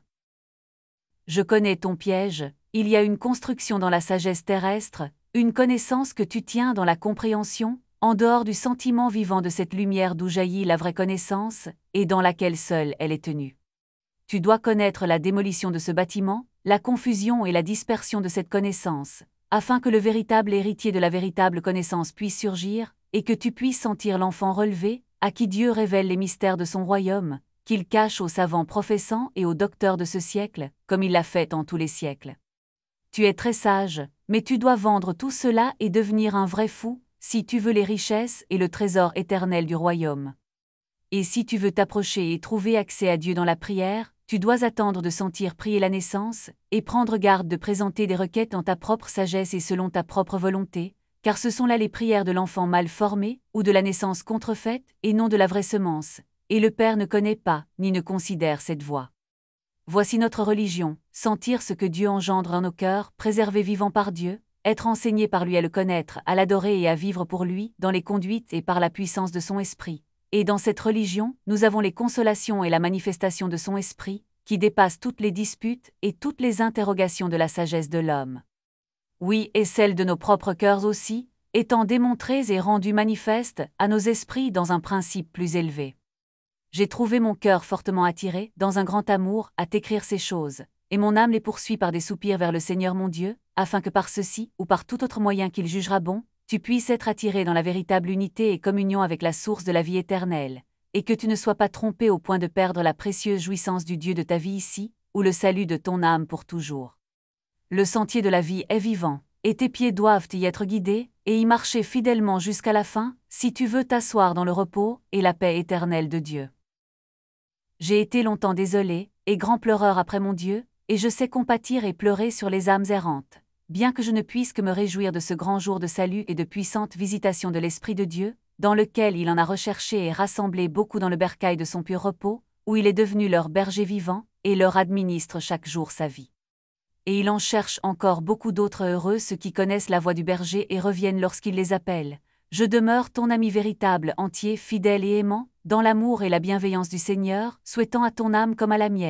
Je connais ton piège, il y a une construction dans la sagesse terrestre, une connaissance que tu tiens dans la compréhension, en dehors du sentiment vivant de cette lumière d'où jaillit la vraie connaissance, et dans laquelle seule elle est tenue. Tu dois connaître la démolition de ce bâtiment, la confusion et la dispersion de cette connaissance, afin que le véritable héritier de la véritable connaissance puisse surgir, et que tu puisses sentir l'enfant relevé, à qui Dieu révèle les mystères de son royaume, qu'il cache aux savants professants et aux docteurs de ce siècle, comme il l'a fait en tous les siècles. Tu es très sage, mais tu dois vendre tout cela et devenir un vrai fou, si tu veux les richesses et le trésor éternel du royaume. Et si tu veux t'approcher et trouver accès à Dieu dans la prière, tu dois attendre de sentir prier la naissance, et prendre garde de présenter des requêtes en ta propre sagesse et selon ta propre volonté, car ce sont là les prières de l'enfant mal formé, ou de la naissance contrefaite, et non de la vraie semence, et le Père ne connaît pas, ni ne considère cette voie. Voici notre religion, sentir ce que Dieu engendre en nos cœurs, préservé vivant par Dieu, être enseigné par lui à le connaître, à l'adorer et à vivre pour lui, dans les conduites et par la puissance de son esprit. Et dans cette religion, nous avons les consolations et la manifestation de son esprit, qui dépassent toutes les disputes et toutes les interrogations de la sagesse de l'homme. Oui, et celles de nos propres cœurs aussi, étant démontrées et rendues manifestes à nos esprits dans un principe plus élevé. J'ai trouvé mon cœur fortement attiré, dans un grand amour, à t'écrire ces choses, et mon âme les poursuit par des soupirs vers le Seigneur mon Dieu, afin que par ceci, ou par tout autre moyen qu'il jugera bon, tu puisses être attiré dans la véritable unité et communion avec la source de la vie éternelle, et que tu ne sois pas trompé au point de perdre la précieuse jouissance du Dieu de ta vie ici, ou le salut de ton âme pour toujours. Le sentier de la vie est vivant, et tes pieds doivent y être guidés, et y marcher fidèlement jusqu'à la fin, si tu veux t'asseoir dans le repos et la paix éternelle de Dieu. J'ai été longtemps désolé, et grand pleureur après mon Dieu, et je sais compatir et pleurer sur les âmes errantes, bien que je ne puisse que me réjouir de ce grand jour de salut et de puissante visitation de l'Esprit de Dieu, dans lequel il en a recherché et rassemblé beaucoup dans le bercail de son pur repos, où il est devenu leur berger vivant, et leur administre chaque jour sa vie. Et il en cherche encore beaucoup d'autres heureux ceux qui connaissent la voix du berger et reviennent lorsqu'il les appelle. Je demeure ton ami véritable, entier, fidèle et aimant, dans l'amour et la bienveillance du Seigneur, souhaitant à ton âme comme à la mienne,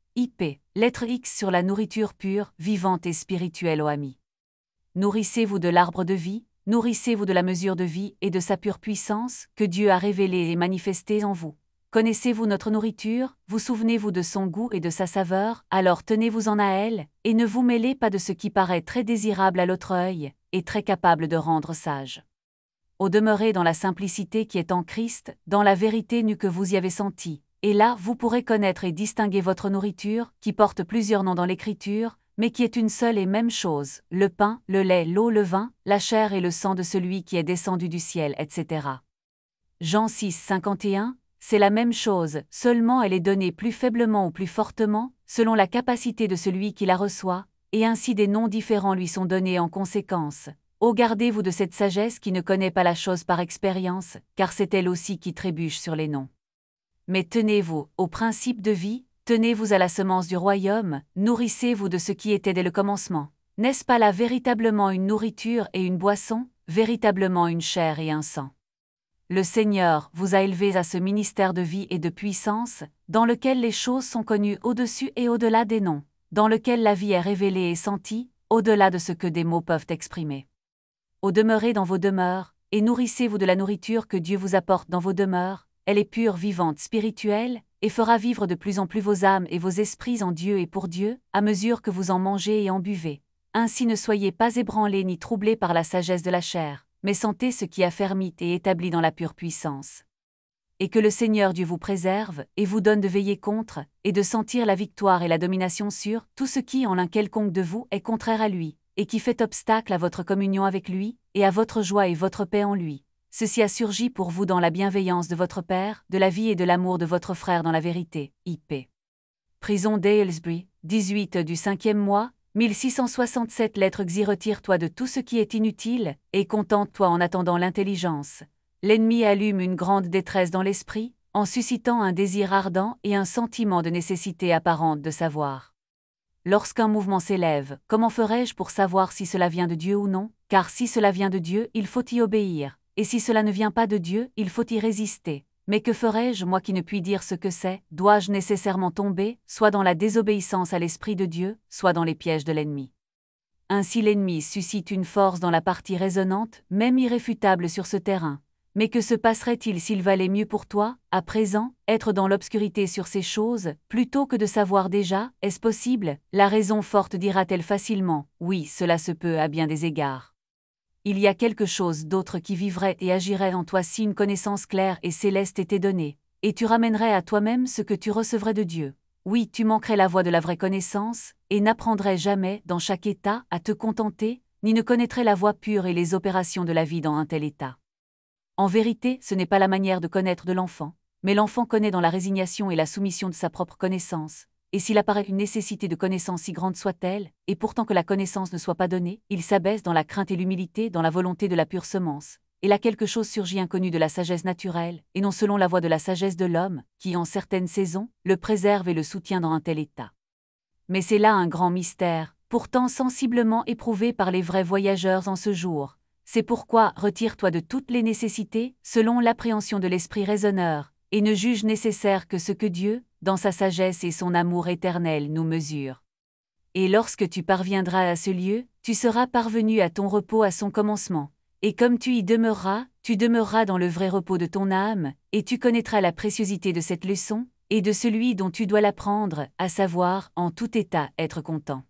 I P. Lettre X sur la nourriture pure, vivante et spirituelle, ô amis. Nourrissez-vous de l'arbre de vie, nourrissez-vous de la mesure de vie et de sa pure puissance, que Dieu a révélée et manifestée en vous. Connaissez-vous notre nourriture, vous souvenez-vous de son goût et de sa saveur, alors tenez-vous-en à elle, et ne vous mêlez pas de ce qui paraît très désirable à l'autre œil, et très capable de rendre sage. Au demeurez dans la simplicité qui est en Christ, dans la vérité nue que vous y avez sentie, et là vous pourrez connaître et distinguer votre nourriture, qui porte plusieurs noms dans l'Écriture, mais qui est une seule et même chose, le pain, le lait, l'eau, le vin, la chair et le sang de celui qui est descendu du ciel, et cetera. Jean six, cinquante et un, c'est la même chose, seulement elle est donnée plus faiblement ou plus fortement, selon la capacité de celui qui la reçoit, et ainsi des noms différents lui sont donnés en conséquence. Ô gardez-vous de cette sagesse qui ne connaît pas la chose par expérience, car c'est elle aussi qui trébuche sur les noms. Mais tenez-vous au principe de vie, tenez-vous à la semence du royaume, nourrissez-vous de ce qui était dès le commencement. N'est-ce pas là véritablement une nourriture et une boisson, véritablement une chair et un sang? Le Seigneur vous a élevés à ce ministère de vie et de puissance, dans lequel les choses sont connues au-dessus et au-delà des noms, dans lequel la vie est révélée et sentie, au-delà de ce que des mots peuvent exprimer. Au demeurez dans vos demeures, et nourrissez-vous de la nourriture que Dieu vous apporte dans vos demeures, elle est pure, vivante, spirituelle, et fera vivre de plus en plus vos âmes et vos esprits en Dieu et pour Dieu, à mesure que vous en mangez et en buvez. Ainsi ne soyez pas ébranlés ni troublés par la sagesse de la chair, mais sentez ce qui affermit et établit dans la pure puissance. Et que le Seigneur Dieu vous préserve, et vous donne de veiller contre, et de sentir la victoire et la domination sur tout ce qui en l'un quelconque de vous est contraire à lui, et qui fait obstacle à votre communion avec lui, et à votre joie et votre paix en lui. Ceci a surgi pour vous dans la bienveillance de votre Père, de la vie et de l'amour de votre frère dans la vérité. I P. Prison d'Aylesbury, dix-huit du cinquième mois, mille six cent soixante-sept lettres Xi retire-toi de tout ce qui est inutile, et contente-toi en attendant l'intelligence. L'ennemi allume une grande détresse dans l'esprit, en suscitant un désir ardent et un sentiment de nécessité apparente de savoir. Lorsqu'un mouvement s'élève, comment ferai-je pour savoir si cela vient de Dieu ou non? Car si cela vient de Dieu, il faut y obéir. Et si cela ne vient pas de Dieu, il faut y résister. Mais que ferai-je, moi qui ne puis dire ce que c'est? Dois-je nécessairement tomber, soit dans la désobéissance à l'Esprit de Dieu, soit dans les pièges de l'ennemi? Ainsi l'ennemi suscite une force dans la partie résonante, même irréfutable sur ce terrain. Mais que se passerait-il s'il valait mieux pour toi, à présent, être dans l'obscurité sur ces choses, plutôt que de savoir déjà? Est-ce possible? La raison forte dira-t-elle facilement, oui, cela se peut à bien des égards. Il y a quelque chose d'autre qui vivrait et agirait en toi si une connaissance claire et céleste était donnée, et tu ramènerais à toi-même ce que tu recevrais de Dieu. Oui, tu manquerais la voie de la vraie connaissance, et n'apprendrais jamais, dans chaque état, à te contenter, ni ne connaîtrais la voie pure et les opérations de la vie dans un tel état. En vérité, ce n'est pas la manière de connaître de l'enfant, mais l'enfant connaît dans la résignation et la soumission de sa propre connaissance. Et s'il apparaît une nécessité de connaissance si grande soit-elle, et pourtant que la connaissance ne soit pas donnée, il s'abaisse dans la crainte et l'humilité, dans la volonté de la pure semence. Et là quelque chose surgit inconnu de la sagesse naturelle, et non selon la voie de la sagesse de l'homme, qui en certaines saisons, le préserve et le soutient dans un tel état. Mais c'est là un grand mystère, pourtant sensiblement éprouvé par les vrais voyageurs en ce jour. C'est pourquoi retire-toi de toutes les nécessités, selon l'appréhension de l'esprit raisonneur, et ne juge nécessaire que ce que Dieu, dans sa sagesse et son amour éternel, nous mesure. Et lorsque tu parviendras à ce lieu, tu seras parvenu à ton repos à son commencement, et comme tu y demeureras, tu demeureras dans le vrai repos de ton âme, et tu connaîtras la préciosité de cette leçon, et de celui dont tu dois l'apprendre, à savoir, en tout état, être content.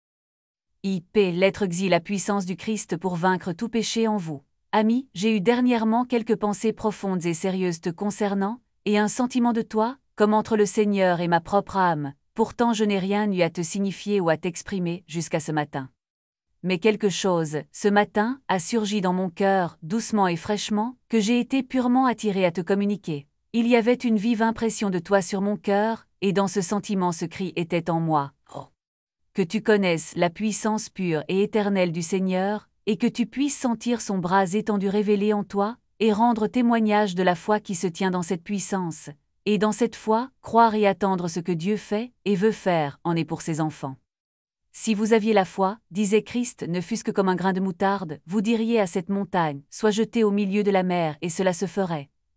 I P. Lettre Xi. La puissance du Christ pour vaincre tout péché en vous. Ami, j'ai eu dernièrement quelques pensées profondes et sérieuses te concernant, et un sentiment de toi, comme entre le Seigneur et ma propre âme, pourtant je n'ai rien eu à te signifier ou à t'exprimer jusqu'à ce matin. Mais quelque chose, ce matin, a surgi dans mon cœur, doucement et fraîchement, que j'ai été purement attiré à te communiquer. Il y avait une vive impression de toi sur mon cœur, et dans ce sentiment ce cri était en moi. Oh. Que tu connaisses la puissance pure et éternelle du Seigneur, et que tu puisses sentir son bras étendu révélé en toi, et rendre témoignage de la foi qui se tient dans cette puissance. Et dans cette foi, croire et attendre ce que Dieu fait, et veut faire, en est pour ses enfants. Si vous aviez la foi, disait Christ, ne fût-ce que comme un grain de moutarde, vous diriez à cette montagne, sois jetée au milieu de la mer, et cela se ferait.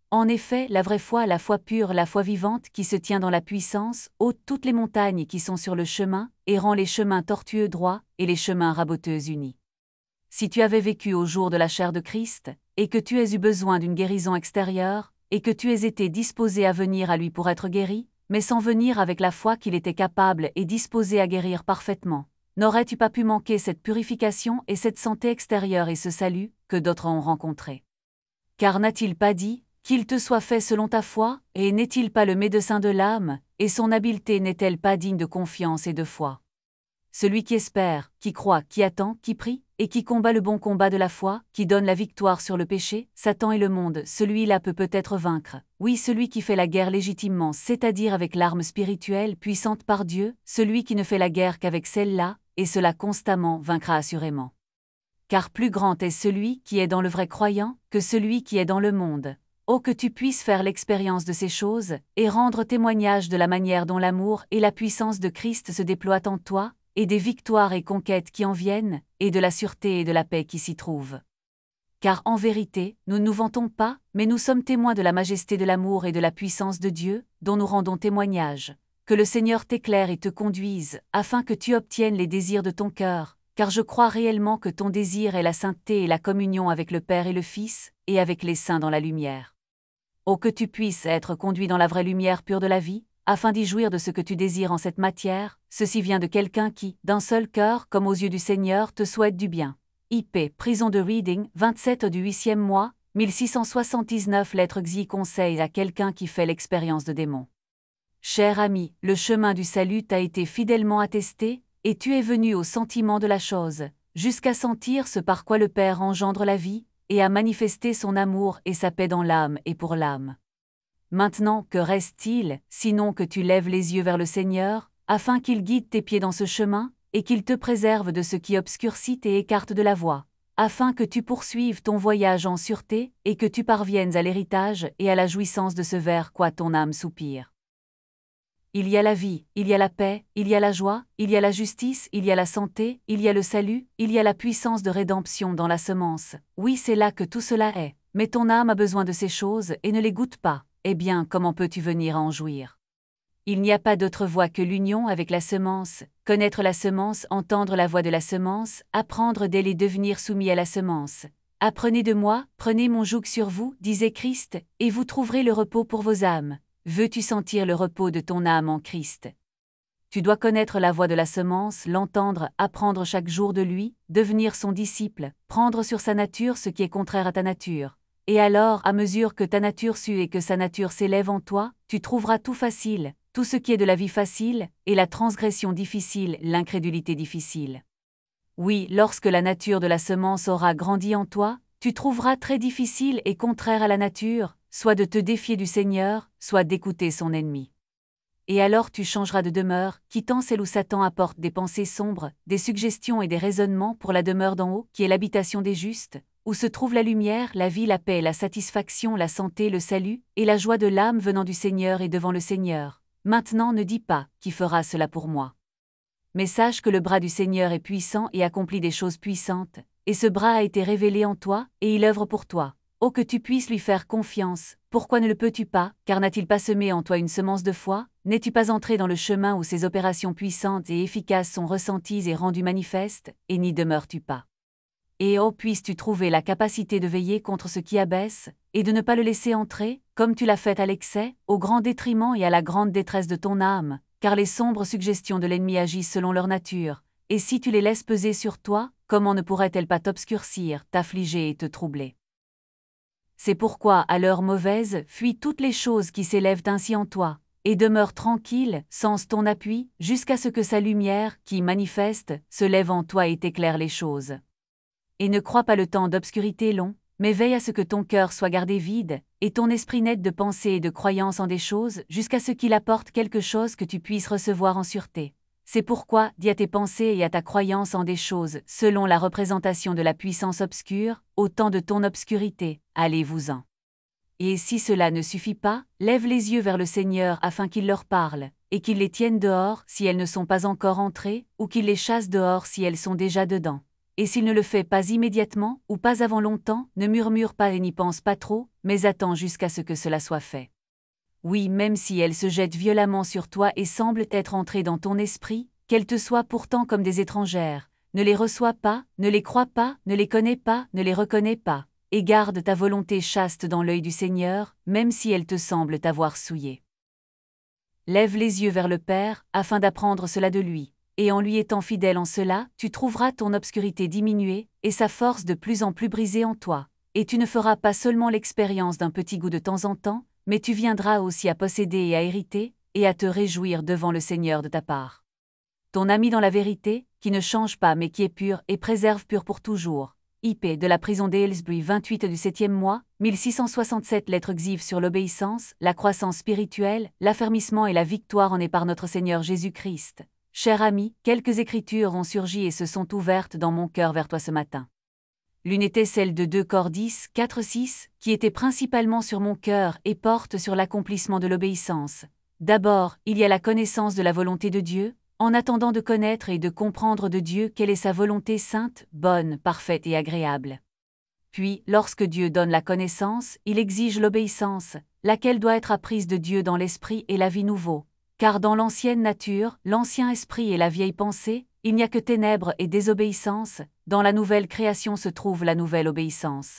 En effet, la vraie foi, la foi pure, la foi vivante qui se tient dans la puissance, ôte toutes les montagnes qui sont sur le chemin, et rend les chemins tortueux droits, et les chemins raboteux unis. Si tu avais vécu au jour de la chair de Christ, et que tu aies eu besoin d'une guérison extérieure, et que tu aies été disposé à venir à lui pour être guéri, mais sans venir avec la foi qu'il était capable et disposé à guérir parfaitement, n'aurais-tu pas pu manquer cette purification et cette santé extérieure et ce salut que d'autres ont rencontré? Car n'a-t-il pas dit « qu'il te soit fait selon ta foi » et n'est-il pas le médecin de l'âme, et son habileté n'est-elle pas digne de confiance et de foi? Celui qui espère, qui croit, qui attend, qui prie, et qui combat le bon combat de la foi, qui donne la victoire sur le péché, Satan et le monde, celui-là peut peut-être vaincre. Oui, celui qui fait la guerre légitimement, c'est-à-dire avec l'arme spirituelle puissante par Dieu, celui qui ne fait la guerre qu'avec celle-là, et cela constamment, vaincra assurément. Car plus grand est celui qui est dans le vrai croyant, que celui qui est dans le monde. Oh, que tu puisses faire l'expérience de ces choses, et rendre témoignage de la manière dont l'amour et la puissance de Christ se déploient en toi, et des victoires et conquêtes qui en viennent, et de la sûreté et de la paix qui s'y trouvent. Car en vérité, nous ne nous vantons pas, mais nous sommes témoins de la majesté de l'amour et de la puissance de Dieu, dont nous rendons témoignage. Que le Seigneur t'éclaire et te conduise, afin que tu obtiennes les désirs de ton cœur, car je crois réellement que ton désir est la sainteté et la communion avec le Père et le Fils, et avec les saints dans la lumière. Oh, que tu puisses être conduit dans la vraie lumière pure de la vie, afin d'y jouir de ce que tu désires en cette matière, ceci vient de quelqu'un qui, d'un seul cœur comme aux yeux du Seigneur, te souhaite du bien. I P Prison de Reading, vingt-sept du huitième mois, mille six cent soixante-dix-neuf lettres Xi conseille à quelqu'un qui fait l'expérience de démons. Cher ami, le chemin du salut t'a été fidèlement attesté, et tu es venu au sentiment de la chose, jusqu'à sentir ce par quoi le Père engendre la vie, et à manifester son amour et sa paix dans l'âme et pour l'âme. Maintenant, que reste-t-il, sinon que tu lèves les yeux vers le Seigneur, afin qu'il guide tes pieds dans ce chemin, et qu'il te préserve de ce qui obscurcit et écarte de la voie, afin que tu poursuives ton voyage en sûreté, et que tu parviennes à l'héritage et à la jouissance de ce vers quoi ton âme soupire. Il y a la vie, il y a la paix, il y a la joie, il y a la justice, il y a la santé, il y a le salut, il y a la puissance de rédemption dans la semence. Oui, c'est là que tout cela est, mais ton âme a besoin de ces choses et ne les goûte pas. Eh bien, comment peux-tu venir à en jouir? Il n'y a pas d'autre voie que l'union avec la semence, connaître la semence, entendre la voix de la semence, apprendre d'elle et devenir soumis à la semence. Apprenez de moi, prenez mon joug sur vous, disait Christ, et vous trouverez le repos pour vos âmes. Veux-tu sentir le repos de ton âme en Christ? Tu dois connaître la voix de la semence, l'entendre, apprendre chaque jour de lui, devenir son disciple, prendre sur sa nature ce qui est contraire à ta nature. Et alors, à mesure que ta nature sue et que sa nature s'élève en toi, tu trouveras tout facile, tout ce qui est de la vie facile, et la transgression difficile, l'incrédulité difficile. Oui, lorsque la nature de la semence aura grandi en toi, tu trouveras très difficile et contraire à la nature, soit de te défier du Seigneur, soit d'écouter son ennemi. Et alors tu changeras de demeure, quittant celle où Satan apporte des pensées sombres, des suggestions et des raisonnements pour la demeure d'en haut, qui est l'habitation des justes, où se trouve la lumière, la vie, la paix, la satisfaction, la santé, le salut, et la joie de l'âme venant du Seigneur et devant le Seigneur. Maintenant ne dis pas, qui fera cela pour moi? Mais sache que le bras du Seigneur est puissant et accomplit des choses puissantes, et ce bras a été révélé en toi, et il œuvre pour toi. Oh, que tu puisses lui faire confiance, pourquoi ne le peux-tu pas, car n'a-t-il pas semé en toi une semence de foi? N'es-tu pas entré dans le chemin où ces opérations puissantes et efficaces sont ressenties et rendues manifestes, et n'y demeures-tu pas? Et oh, puisses-tu trouver la capacité de veiller contre ce qui abaisse, et de ne pas le laisser entrer, comme tu l'as fait à l'excès, au grand détriment et à la grande détresse de ton âme, car les sombres suggestions de l'ennemi agissent selon leur nature, et si tu les laisses peser sur toi, comment ne pourraient-elles pas t'obscurcir, t'affliger et te troubler? C'est pourquoi, à l'heure mauvaise, fuis toutes les choses qui s'élèvent ainsi en toi, et demeure tranquille, sans ton appui, jusqu'à ce que sa lumière, qui manifeste, se lève en toi et t'éclaire les choses. Et ne crois pas le temps d'obscurité long, mais veille à ce que ton cœur soit gardé vide, et ton esprit net de pensée et de croyance en des choses, jusqu'à ce qu'il apporte quelque chose que tu puisses recevoir en sûreté. C'est pourquoi, dis à tes pensées et à ta croyance en des choses, selon la représentation de la puissance obscure, au temps de ton obscurité, allez-vous-en. Et si cela ne suffit pas, lève les yeux vers le Seigneur afin qu'il leur parle, et qu'il les tienne dehors si elles ne sont pas encore entrées, ou qu'il les chasse dehors si elles sont déjà dedans. et s'il ne le fait pas immédiatement, ou pas avant longtemps, ne murmure pas et n'y pense pas trop, mais attends jusqu'à ce que cela soit fait. Oui, même si elles se jettent violemment sur toi et semblent être entrées dans ton esprit, qu'elles te soient pourtant comme des étrangères, ne les reçois pas, ne les crois pas, ne les connais pas, ne les reconnais pas, et garde ta volonté chaste dans l'œil du Seigneur, même si elles te semblent t'avoir souillé. Lève les yeux vers le Père, afin d'apprendre cela de lui, et en lui étant fidèle en cela, tu trouveras ton obscurité diminuer, et sa force de plus en plus brisée en toi, et tu ne feras pas seulement l'expérience d'un petit goût de temps en temps, mais tu viendras aussi à posséder et à hériter, et à te réjouir devant le Seigneur de ta part. Ton ami dans la vérité, qui ne change pas mais qui est pur et préserve pur pour toujours. I P de la prison d'Aylesbury vingt-huit du septième mois, mille six cent soixante-sept lettres xiv sur l'obéissance, la croissance spirituelle, l'affermissement et la victoire en est par notre Seigneur Jésus-Christ. Cher ami, quelques écritures ont surgi et se sont ouvertes dans mon cœur vers toi ce matin. L'une était celle de deux Corinthiens dix, quatre, six, qui était principalement sur mon cœur et porte sur l'accomplissement de l'obéissance. D'abord, il y a la connaissance de la volonté de Dieu, en attendant de connaître et de comprendre de Dieu quelle est sa volonté sainte, bonne, parfaite et agréable. Puis, lorsque Dieu donne la connaissance, il exige l'obéissance, laquelle doit être apprise de Dieu dans l'esprit et la vie nouveau. Car dans l'ancienne nature, l'ancien esprit et la vieille pensée, il n'y a que ténèbres et désobéissance, dans la nouvelle création se trouve la nouvelle obéissance.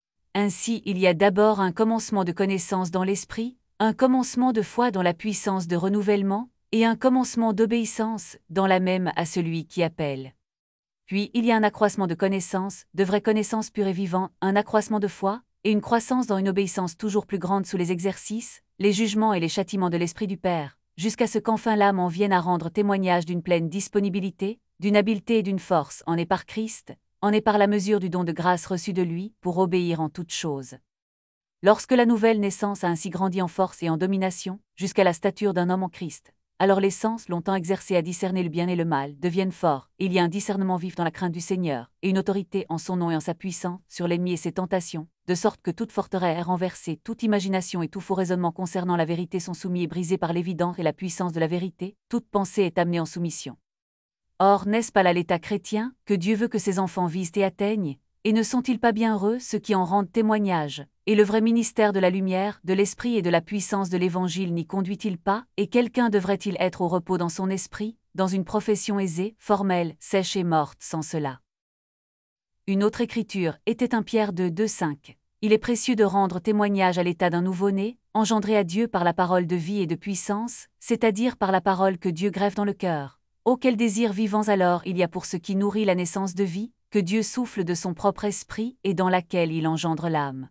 Ainsi, il y a d'abord un commencement de connaissance dans l'esprit, un commencement de foi dans la puissance de renouvellement, et un commencement d'obéissance, dans la même à celui qui appelle. Puis il y a un accroissement de connaissance, de vraie connaissance pure et vivante, un accroissement de foi, et une croissance dans une obéissance toujours plus grande sous les exercices, les jugements et les châtiments de l'Esprit du Père, jusqu'à ce qu'enfin l'âme en vienne à rendre témoignage d'une pleine disponibilité, d'une habileté et d'une force en est par Christ, en est par la mesure du don de grâce reçu de lui, pour obéir en toutes choses. Lorsque la nouvelle naissance a ainsi grandi en force et en domination, jusqu'à la stature d'un homme en Christ, alors les sens, longtemps exercés à discerner le bien et le mal, deviennent forts, et il y a un discernement vif dans la crainte du Seigneur, et une autorité en son nom et en sa puissance, sur l'ennemi et ses tentations, de sorte que toute forteresse est renversée, toute imagination et tout faux raisonnement concernant la vérité sont soumis et brisés par l'évidence et la puissance de la vérité, toute pensée est amenée en soumission. Or, n'est-ce pas là l'état chrétien, que Dieu veut que ses enfants visent et atteignent, et ne sont-ils pas bien heureux ceux qui en rendent témoignage, et le vrai ministère de la lumière, de l'esprit et de la puissance de l'Évangile n'y conduit-il pas, et quelqu'un devrait-il être au repos dans son esprit, dans une profession aisée, formelle, sèche et morte sans cela. Une autre écriture était un Pierre deux, deux, cinq. Il est précieux de rendre témoignage à l'état d'un nouveau-né, engendré à Dieu par la parole de vie et de puissance, c'est-à-dire par la parole que Dieu greffe dans le cœur. Oh, quel désir vivant alors il y a pour ce qui nourrit la naissance de vie, que Dieu souffle de son propre esprit et dans laquelle il engendre l'âme.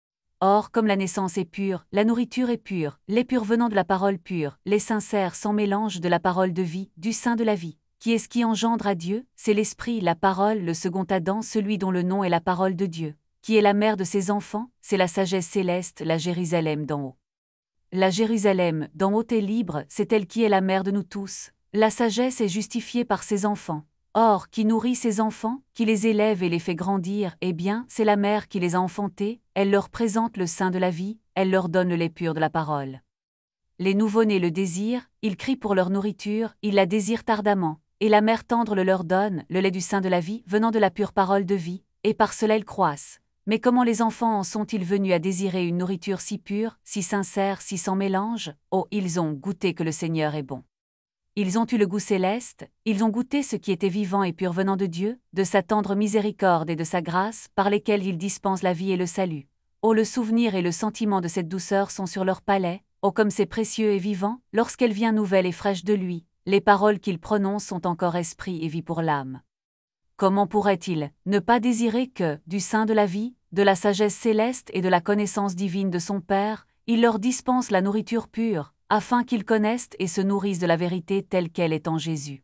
Or, comme la naissance est pure, la nourriture est pure, lait pur venant de la parole pure, lait sincère sans mélange de la parole de vie, du sein de la vie. Qui est-ce qui engendre à Dieu? C'est l'Esprit, la parole, le second Adam, celui dont le nom est la parole de Dieu. Qui est la mère de ses enfants? C'est la sagesse céleste, la Jérusalem d'en haut. La Jérusalem d'en haut est libre, c'est elle qui est la mère de nous tous. La sagesse est justifiée par ses enfants. Or, qui nourrit ses enfants, qui les élève et les fait grandir, eh bien, c'est la mère qui les a enfantés, elle leur présente le sein de la vie, elle leur donne le lait pur de la parole. Les nouveau-nés le désirent, ils crient pour leur nourriture, ils la désirent ardemment, et la mère tendre le leur donne, le lait du sein de la vie, venant de la pure parole de vie, et par cela ils croissent. Mais comment les enfants en sont-ils venus à désirer une nourriture si pure, si sincère, si sans mélange? Oh, ils ont goûté que le Seigneur est bon. Ils ont eu le goût céleste, ils ont goûté ce qui était vivant et pur venant de Dieu, de sa tendre miséricorde et de sa grâce, par lesquelles il dispense la vie et le salut. Oh, le souvenir et le sentiment de cette douceur sont sur leur palais, oh comme c'est précieux et vivant, lorsqu'elle vient nouvelle et fraîche de lui, les paroles qu'il prononce sont encore esprit et vie pour l'âme. Comment pourrait-il ne pas désirer que, du sein de la vie, de la sagesse céleste et de la connaissance divine de son Père, il leur dispense la nourriture pure, afin qu'ils connaissent et se nourrissent de la vérité telle qu'elle est en Jésus.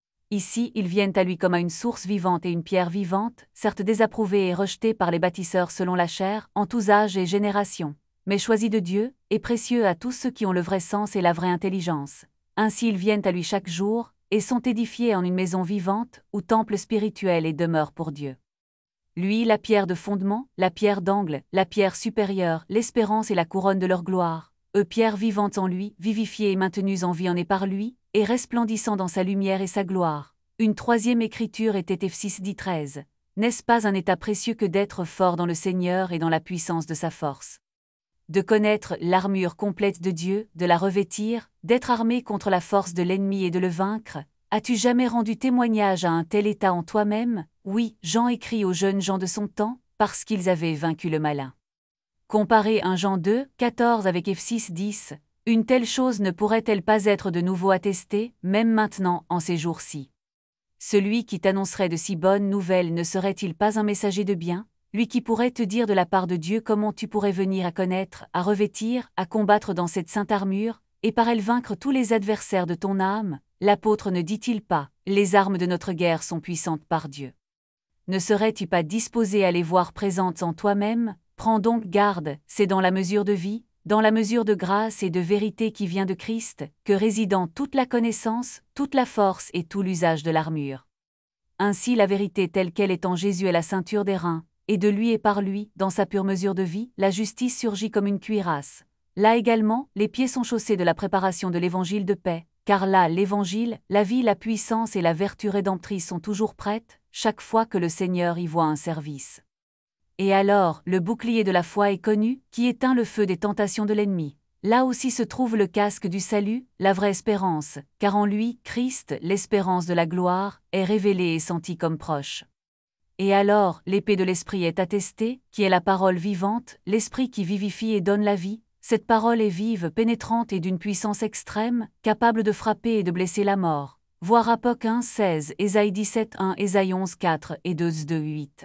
Ici, ils viennent à lui comme à une source vivante et une pierre vivante, certes désapprouvée et rejetée par les bâtisseurs selon la chair, en tous âges et générations, mais choisie de Dieu, et précieux à tous ceux qui ont le vrai sens et la vraie intelligence. Ainsi ils viennent à lui chaque jour, et sont édifiés en une maison vivante, ou temple spirituel et demeure pour Dieu. Lui, la pierre de fondement, la pierre d'angle, la pierre supérieure, l'espérance et la couronne de leur gloire. Eux pierres vivantes en lui, vivifiées et maintenues en vie en et par lui, et resplendissant dans sa lumière et sa gloire. Une troisième écriture était F six dix treize. N'est-ce pas un état précieux que d'être fort dans le Seigneur et dans la puissance de sa force? De connaître l'armure complète de Dieu, de la revêtir, d'être armé contre la force de l'ennemi et de le vaincre. As-tu jamais rendu témoignage à un tel état en toi-même? Oui, Jean écrit aux jeunes gens de son temps, parce qu'ils avaient vaincu le malin. Comparez un Jean deux, quatorze avec F six dix, une telle chose ne pourrait-elle pas être de nouveau attestée, même maintenant, en ces jours-ci? Celui qui t'annoncerait de si bonnes nouvelles ne serait-il pas un messager de bien, lui qui pourrait te dire de la part de Dieu comment tu pourrais venir à connaître, à revêtir, à combattre dans cette sainte armure, et par elle vaincre tous les adversaires de ton âme? L'apôtre ne dit-il pas, les armes de notre guerre sont puissantes par Dieu? Ne serais-tu pas disposé à les voir présentes en toi-même? Prends donc garde, c'est dans la mesure de vie, dans la mesure de grâce et de vérité qui vient de Christ, que résident toute la connaissance, toute la force et tout l'usage de l'armure. Ainsi la vérité telle qu'elle est en Jésus est la ceinture des reins, et de lui et par lui, dans sa pure mesure de vie, la justice surgit comme une cuirasse. Là également, les pieds sont chaussés de la préparation de l'évangile de paix, car là l'évangile, la vie, la puissance et la vertu rédemptrice sont toujours prêtes, chaque fois que le Seigneur y voit un service. Et alors, le bouclier de la foi est connu, qui éteint le feu des tentations de l'ennemi. Là aussi se trouve le casque du salut, la vraie espérance, car en lui, Christ, l'espérance de la gloire, est révélée et sentie comme proche. Et alors, l'épée de l'Esprit est attestée, qui est la parole vivante, l'Esprit qui vivifie et donne la vie. Cette parole est vive, pénétrante et d'une puissance extrême, capable de frapper et de blesser la mort. Voir Apoc un seize, Ésaïe dix-sept un, Ésaïe onze quatre et deux deux huit.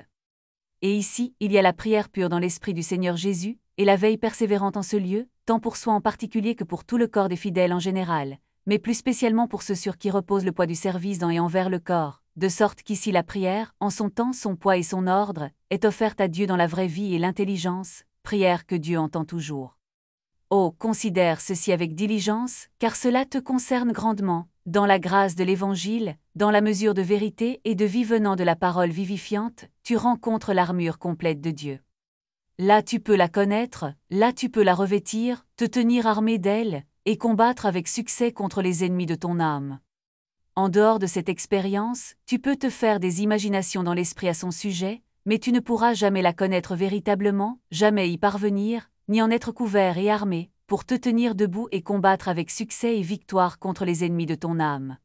Et ici, il y a la prière pure dans l'Esprit du Seigneur Jésus, et la veille persévérante en ce lieu, tant pour soi en particulier que pour tout le corps des fidèles en général, mais plus spécialement pour ceux sur qui repose le poids du service dans et envers le corps, de sorte qu'ici la prière, en son temps, son poids et son ordre, est offerte à Dieu dans la vraie vie et l'intelligence, prière que Dieu entend toujours. Oh, considère ceci avec diligence, car cela te concerne grandement, dans la grâce de l'Évangile, dans la mesure de vérité et de vie venant de la parole vivifiante, tu rencontres l'armure complète de Dieu. Là tu peux la connaître, là tu peux la revêtir, te tenir armé d'elle, et combattre avec succès contre les ennemis de ton âme. En dehors de cette expérience, tu peux te faire des imaginations dans l'esprit à son sujet, mais tu ne pourras jamais la connaître véritablement, jamais y parvenir, ni en être couvert et armé, pour te tenir debout et combattre avec succès et victoire contre les ennemis de ton âme.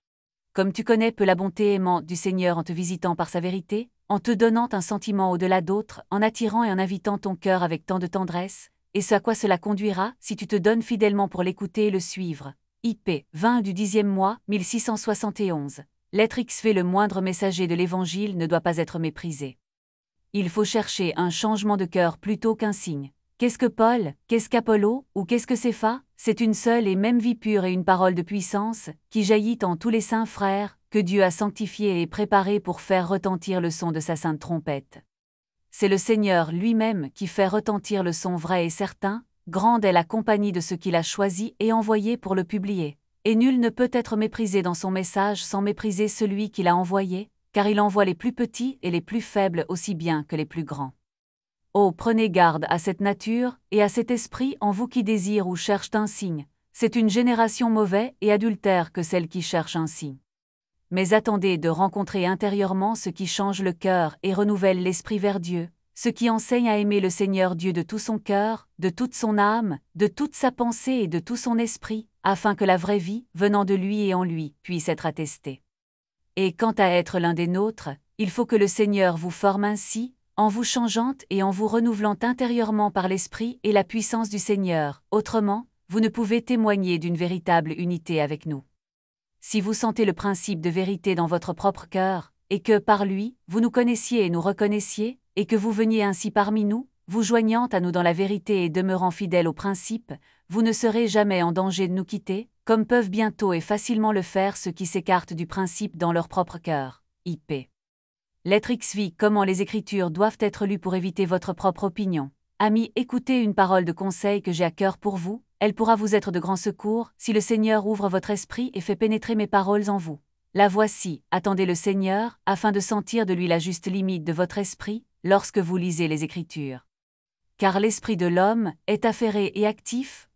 Comme tu connais peu la bonté aimante du Seigneur en te visitant par sa vérité, en te donnant un sentiment au-delà d'autres, en attirant et en invitant ton cœur avec tant de tendresse, et ce à quoi cela conduira si tu te donnes fidèlement pour l'écouter et le suivre. I P vingt du dixième mois, mille six cent soixante et onze. L'être X V le moindre messager de l'Évangile ne doit pas être méprisé. Il faut chercher un changement de cœur plutôt qu'un signe. Qu'est-ce que Paul, qu'est-ce qu'Apollo, ou qu'est-ce que Cépha? C'est une seule et même vie pure et une parole de puissance, qui jaillit en tous les saints frères, que Dieu a sanctifiés et préparés pour faire retentir le son de sa sainte trompette. C'est le Seigneur lui-même qui fait retentir le son vrai et certain, grande est la compagnie de ceux qu'il a choisis et envoyés pour le publier. Et nul ne peut être méprisé dans son message sans mépriser celui qui l'a envoyé, car il envoie les plus petits et les plus faibles aussi bien que les plus grands. Oh, prenez garde à cette nature et à cet esprit en vous qui désirent ou cherchent un signe. C'est une génération mauvaise et adultère que celle qui cherche un signe. Mais attendez de rencontrer intérieurement ce qui change le cœur et renouvelle l'esprit vers Dieu, ce qui enseigne à aimer le Seigneur Dieu de tout son cœur, de toute son âme, de toute sa pensée et de tout son esprit, afin que la vraie vie, venant de lui et en lui, puisse être attestée. Et quant à être l'un des nôtres, il faut que le Seigneur vous forme ainsi, en vous changeant et en vous renouvelant intérieurement par l'Esprit et la puissance du Seigneur, autrement, vous ne pouvez témoigner d'une véritable unité avec nous. Si vous sentez le principe de vérité dans votre propre cœur, et que, par lui, vous nous connaissiez et nous reconnaissiez, et que vous veniez ainsi parmi nous, vous joignant à nous dans la vérité et demeurant fidèles au principe, vous ne serez jamais en danger de nous quitter, comme peuvent bientôt et facilement le faire ceux qui s'écartent du principe dans leur propre cœur. I P Lettre X V. Comment les Écritures doivent être lues pour éviter votre propre opinion. Amis, écoutez une parole de conseil que j'ai à cœur pour vous, elle pourra vous être de grand secours, si le Seigneur ouvre votre esprit et fait pénétrer mes paroles en vous. La voici, attendez le Seigneur, afin de sentir de lui la juste limite de votre esprit, lorsque vous lisez les Écritures. Car l'esprit de l'homme est affairé et actif,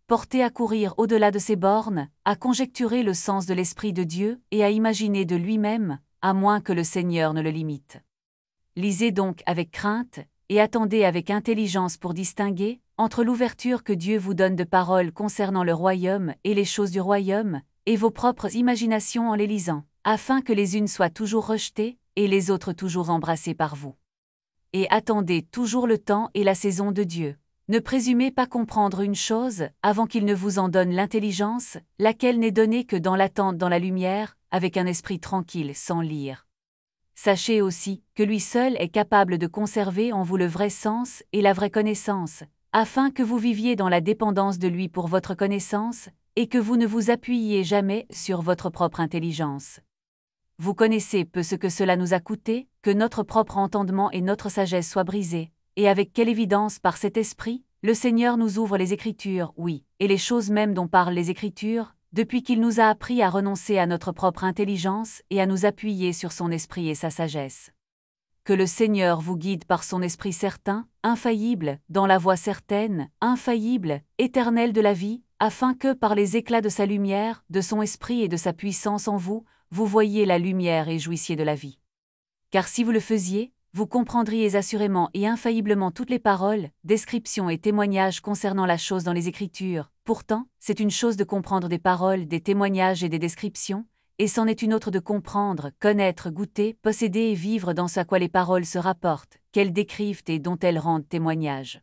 porté à courir au-delà de ses bornes, à conjecturer le sens de l'Esprit de Dieu et à imaginer de lui-même, à moins que le Seigneur ne le limite. Lisez donc avec crainte, et attendez avec intelligence pour distinguer, entre l'ouverture que Dieu vous donne de paroles concernant le royaume et les choses du royaume, et vos propres imaginations en les lisant, afin que les unes soient toujours rejetées, et les autres toujours embrassées par vous. Et attendez toujours le temps et la saison de Dieu. Ne présumez pas comprendre une chose, avant qu'il ne vous en donne l'intelligence, laquelle n'est donnée que dans l'attente dans la lumière, avec un esprit tranquille sans lire. Sachez aussi que lui seul est capable de conserver en vous le vrai sens et la vraie connaissance, afin que vous viviez dans la dépendance de lui pour votre connaissance, et que vous ne vous appuyiez jamais sur votre propre intelligence. Vous connaissez peu ce que cela nous a coûté, que notre propre entendement et notre sagesse soient brisés, et avec quelle évidence par cet esprit, le Seigneur nous ouvre les Écritures, oui, et les choses mêmes dont parlent les Écritures, depuis qu'il nous a appris à renoncer à notre propre intelligence et à nous appuyer sur son esprit et sa sagesse. Que le Seigneur vous guide par son esprit certain, infaillible, dans la voie certaine, infaillible, éternelle de la vie, afin que par les éclats de sa lumière, de son esprit et de sa puissance en vous, vous voyiez la lumière et jouissiez de la vie. Car si vous le faisiez, vous comprendriez assurément et infailliblement toutes les paroles, descriptions et témoignages concernant la chose dans les Écritures. Pourtant, c'est une chose de comprendre des paroles, des témoignages et des descriptions, et c'en est une autre de comprendre, connaître, goûter, posséder et vivre dans ce à quoi les paroles se rapportent, qu'elles décrivent et dont elles rendent témoignage.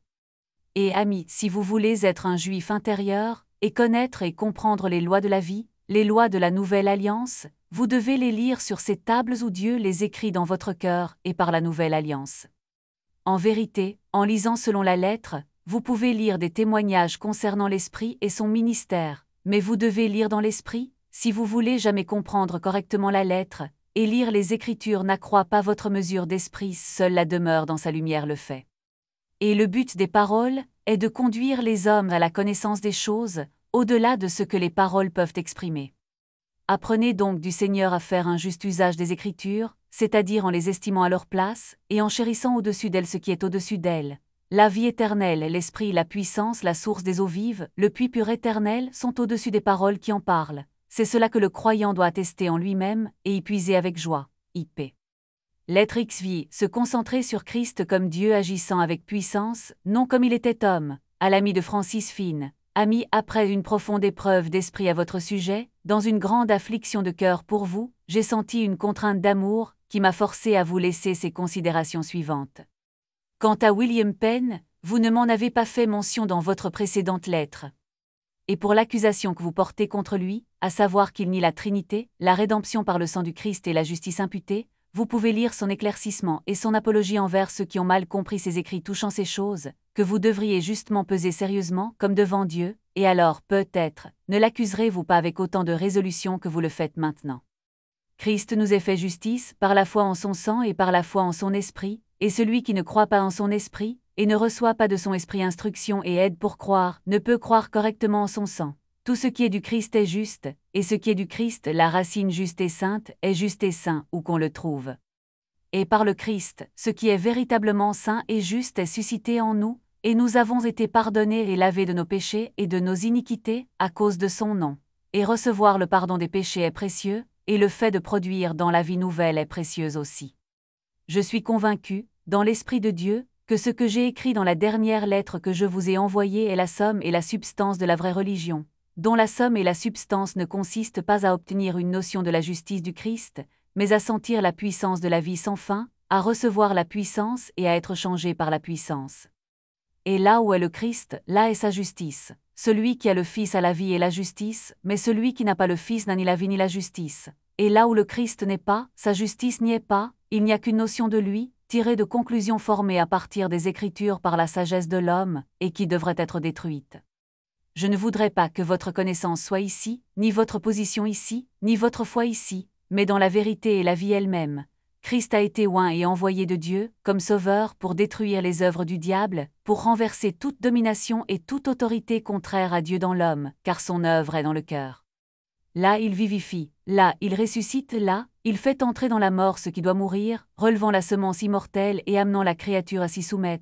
Et amis, si vous voulez être un juif intérieur, et connaître et comprendre les lois de la vie, les lois de la nouvelle alliance, vous devez les lire sur ces tables où Dieu les écrit dans votre cœur et par la nouvelle alliance. En vérité, en lisant selon la lettre, vous pouvez lire des témoignages concernant l'Esprit et son ministère, mais vous devez lire dans l'Esprit, si vous voulez jamais comprendre correctement la lettre, et lire les Écritures n'accroît pas votre mesure d'esprit, seule la demeure dans sa lumière le fait. Et le but des paroles est de conduire les hommes à la connaissance des choses, au-delà de ce que les paroles peuvent exprimer. Apprenez donc du Seigneur à faire un juste usage des Écritures, c'est-à-dire en les estimant à leur place, et en chérissant au-dessus d'elles ce qui est au-dessus d'elles. La vie éternelle, l'Esprit, la puissance, la source des eaux vives, le puits pur éternel sont au-dessus des paroles qui en parlent. C'est cela que le croyant doit attester en lui-même, et y puiser avec joie. I P Lettre X V, se concentrer sur Christ comme Dieu agissant avec puissance, non comme il était homme, à l'ami de Francis Fine. Ami, après une profonde épreuve d'esprit à votre sujet, dans une grande affliction de cœur pour vous, j'ai senti une contrainte d'amour, qui m'a forcé à vous laisser ces considérations suivantes. Quant à William Penn, vous ne m'en avez pas fait mention dans votre précédente lettre. Et pour l'accusation que vous portez contre lui, à savoir qu'il nie la Trinité, la rédemption par le sang du Christ et la justice imputée, vous pouvez lire son éclaircissement et son apologie envers ceux qui ont mal compris ses écrits touchant ces choses, que vous devriez justement peser sérieusement, comme devant Dieu, et alors, peut-être, ne l'accuserez-vous pas avec autant de résolution que vous le faites maintenant. Christ nous a fait justice, par la foi en son sang et par la foi en son esprit, et celui qui ne croit pas en son esprit, et ne reçoit pas de son esprit instruction et aide pour croire, ne peut croire correctement en son sang. Tout ce qui est du Christ est juste, et ce qui est du Christ, la racine juste et sainte, est juste et saint, où qu'on le trouve. Et par le Christ, ce qui est véritablement saint et juste est suscité en nous, et nous avons été pardonnés et lavés de nos péchés et de nos iniquités, à cause de son nom. Et recevoir le pardon des péchés est précieux, et le fait de produire dans la vie nouvelle est précieux aussi. Je suis convaincu, dans l'Esprit de Dieu, que ce que j'ai écrit dans la dernière lettre que je vous ai envoyée est la somme et la substance de la vraie religion, dont la somme et la substance ne consistent pas à obtenir une notion de la justice du Christ, mais à sentir la puissance de la vie sans fin, à recevoir la puissance et à être changé par la puissance. Et là où est le Christ, là est sa justice. Celui qui a le Fils a la vie et la justice, mais celui qui n'a pas le Fils n'a ni la vie ni la justice. Et là où le Christ n'est pas, sa justice n'y est pas, il n'y a qu'une notion de lui, tirée de conclusions formées à partir des Écritures par la sagesse de l'homme, et qui devrait être détruite. Je ne voudrais pas que votre connaissance soit ici, ni votre position ici, ni votre foi ici, mais dans la vérité et la vie elle-même. Christ a été oint et envoyé de Dieu, comme sauveur, pour détruire les œuvres du diable, pour renverser toute domination et toute autorité contraire à Dieu dans l'homme, car son œuvre est dans le cœur. Là il vivifie, là il ressuscite, là, il fait entrer dans la mort ce qui doit mourir, relevant la semence immortelle et amenant la créature à s'y soumettre.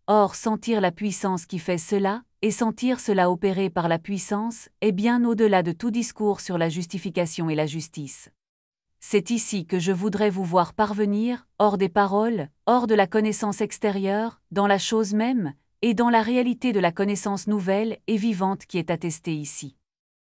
Or, sentir la puissance qui fait cela, et sentir cela opérer par la puissance, est bien au-delà de tout discours sur la justification et la justice. C'est ici que je voudrais vous voir parvenir, hors des paroles, hors de la connaissance extérieure, dans la chose même, et dans la réalité de la connaissance nouvelle et vivante qui est attestée ici.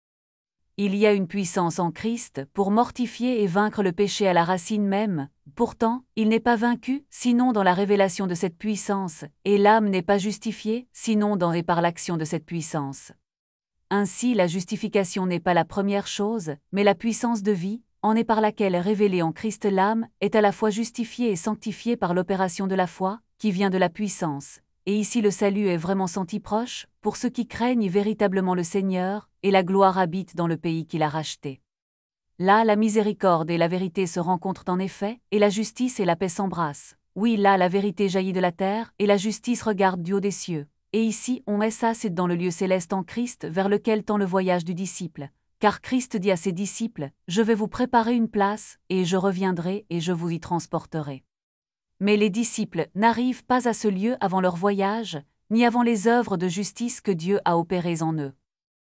Il y a une puissance en Christ pour mortifier et vaincre le péché à la racine même, pourtant, il n'est pas vaincu, sinon dans la révélation de cette puissance, et l'âme n'est pas justifiée, sinon dans et par l'action de cette puissance. Ainsi la justification n'est pas la première chose, mais la puissance de vie, en est par laquelle révélée en Christ l'âme, est à la fois justifiée et sanctifiée par l'opération de la foi, qui vient de la puissance. Et ici le salut est vraiment senti proche, pour ceux qui craignent véritablement le Seigneur, et la gloire habite dans le pays qu'il a racheté. Là la miséricorde et la vérité se rencontrent en effet, et la justice et la paix s'embrassent. Oui, là la vérité jaillit de la terre, et la justice regarde du haut des cieux. Et ici on est ça c'est dans le lieu céleste en Christ vers lequel tend le voyage du disciple. Car Christ dit à ses disciples, « Je vais vous préparer une place, et je reviendrai et je vous y transporterai. » Mais les disciples n'arrivent pas à ce lieu avant leur voyage, ni avant les œuvres de justice que Dieu a opérées en eux.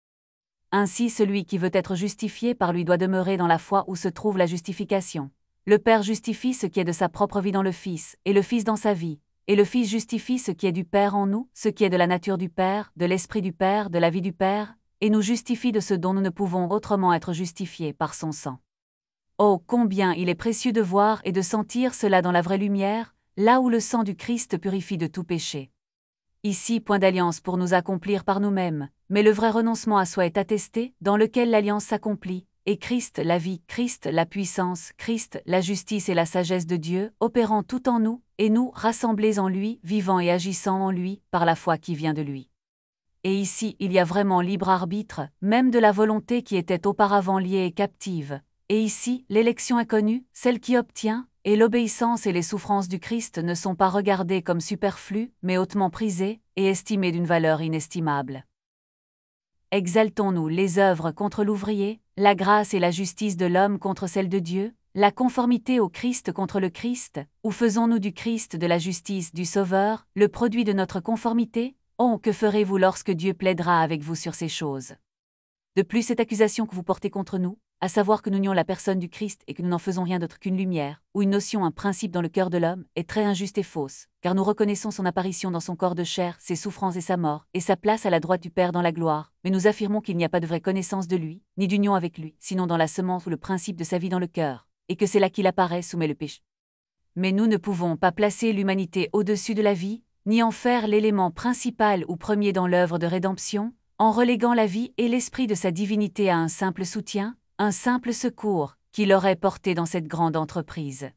Ainsi celui qui veut être justifié par lui doit demeurer dans la foi où se trouve la justification. Le Père justifie ce qui est de sa propre vie dans le Fils, et le Fils dans sa vie, et le Fils justifie ce qui est du Père en nous, ce qui est de la nature du Père, de l'Esprit du Père, de la vie du Père, et nous justifie de ce dont nous ne pouvons autrement être justifiés par son sang. Oh, combien il est précieux de voir et de sentir cela dans la vraie lumière, là où le sang du Christ purifie de tout péché. Ici, point d'alliance pour nous accomplir par nous-mêmes, mais le vrai renoncement à soi est attesté, dans lequel l'alliance s'accomplit, et Christ la vie, Christ la puissance, Christ la justice et la sagesse de Dieu, opérant tout en nous, et nous rassemblés en lui, vivant et agissant en lui, par la foi qui vient de lui. Et ici, il y a vraiment libre arbitre, même de la volonté qui était auparavant liée et captive. Et ici, l'élection inconnue, celle qui obtient, et l'obéissance et les souffrances du Christ ne sont pas regardées comme superflues, mais hautement prisées, et estimées d'une valeur inestimable. Exaltons-nous les œuvres contre l'ouvrier, la grâce et la justice de l'homme contre celle de Dieu, la conformité au Christ contre le Christ, ou faisons-nous du Christ de la justice du Sauveur, le produit de notre conformité? Oh, que ferez-vous lorsque Dieu plaidera avec vous sur ces choses? De plus, cette accusation que vous portez contre nous, à savoir que nous nions la personne du Christ et que nous n'en faisons rien d'autre qu'une lumière, ou une notion, un principe dans le cœur de l'homme, est très injuste et fausse, car nous reconnaissons son apparition dans son corps de chair, ses souffrances et sa mort, et sa place à la droite du Père dans la gloire, mais nous affirmons qu'il n'y a pas de vraie connaissance de lui, ni d'union avec lui, sinon dans la semence ou le principe de sa vie dans le cœur, et que c'est là qu'il apparaît, soumet le péché. Mais nous ne pouvons pas placer l'humanité au-dessus de la vie, ni en faire l'élément principal ou premier dans l'œuvre de rédemption, en reléguant la vie et l'esprit de sa divinité à un simple soutien, un simple secours, qui l'aurait porté dans cette grande entreprise.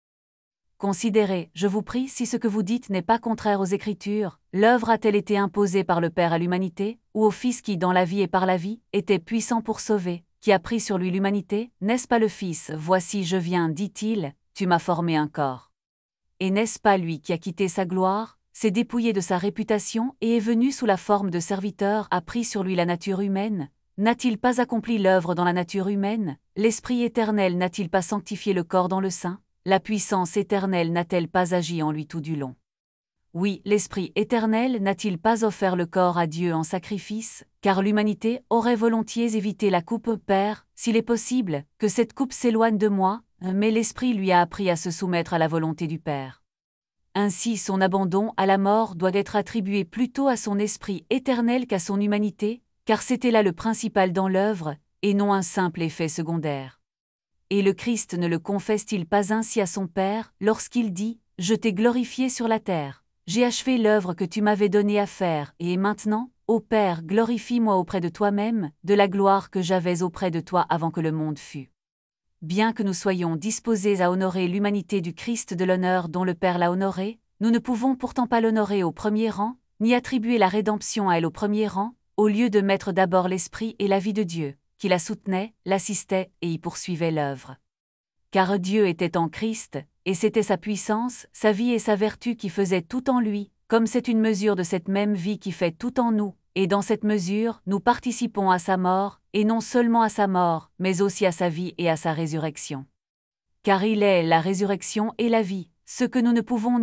Considérez, je vous prie, si ce que vous dites n'est pas contraire aux Écritures, l'œuvre a-t-elle été imposée par le Père à l'humanité, ou au Fils qui, dans la vie et par la vie, était puissant pour sauver, qui a pris sur lui l'humanité? N'est-ce pas le Fils? Voici je viens, dit-il, tu m'as formé un corps. Et n'est-ce pas lui qui a quitté sa gloire, s'est dépouillé de sa réputation et est venu sous la forme de serviteur, a pris sur lui la nature humaine? N'a-t-il pas accompli l'œuvre dans la nature humaine? L'Esprit éternel n'a-t-il pas sanctifié le corps dans le sein? La puissance éternelle n'a-t-elle pas agi en lui tout du long? Oui, l'Esprit éternel n'a-t-il pas offert le corps à Dieu en sacrifice? Car l'humanité aurait volontiers évité la coupe, Père, s'il est possible, que cette coupe s'éloigne de moi, mais l'Esprit lui a appris à se soumettre à la volonté du Père. Ainsi son abandon à la mort doit être attribué plutôt à son esprit éternel qu'à son humanité, car c'était là le principal dans l'œuvre, et non un simple effet secondaire. Et le Christ ne le confesse-t-il pas ainsi à son Père, lorsqu'il dit « Je t'ai glorifié sur la terre, j'ai achevé l'œuvre que tu m'avais donnée à faire, et maintenant, ô Père, glorifie-moi auprès de toi-même, de la gloire que j'avais auprès de toi avant que le monde fût. » Bien que nous soyons disposés à honorer l'humanité du Christ de l'honneur dont le Père l'a honoré, nous ne pouvons pourtant pas l'honorer au premier rang, ni attribuer la rédemption à elle au premier rang, au lieu de mettre d'abord l'Esprit et la vie de Dieu, qui la soutenait, l'assistait et y poursuivait l'œuvre. Car Dieu était en Christ, et c'était sa puissance, sa vie et sa vertu qui faisaient tout en lui, comme c'est une mesure de cette même vie qui fait tout en nous, et dans cette mesure, nous participons à sa mort, et non seulement à sa mort, mais aussi à sa vie et à sa résurrection. Car il est la résurrection et la vie, ce que nous ne pouvons nier,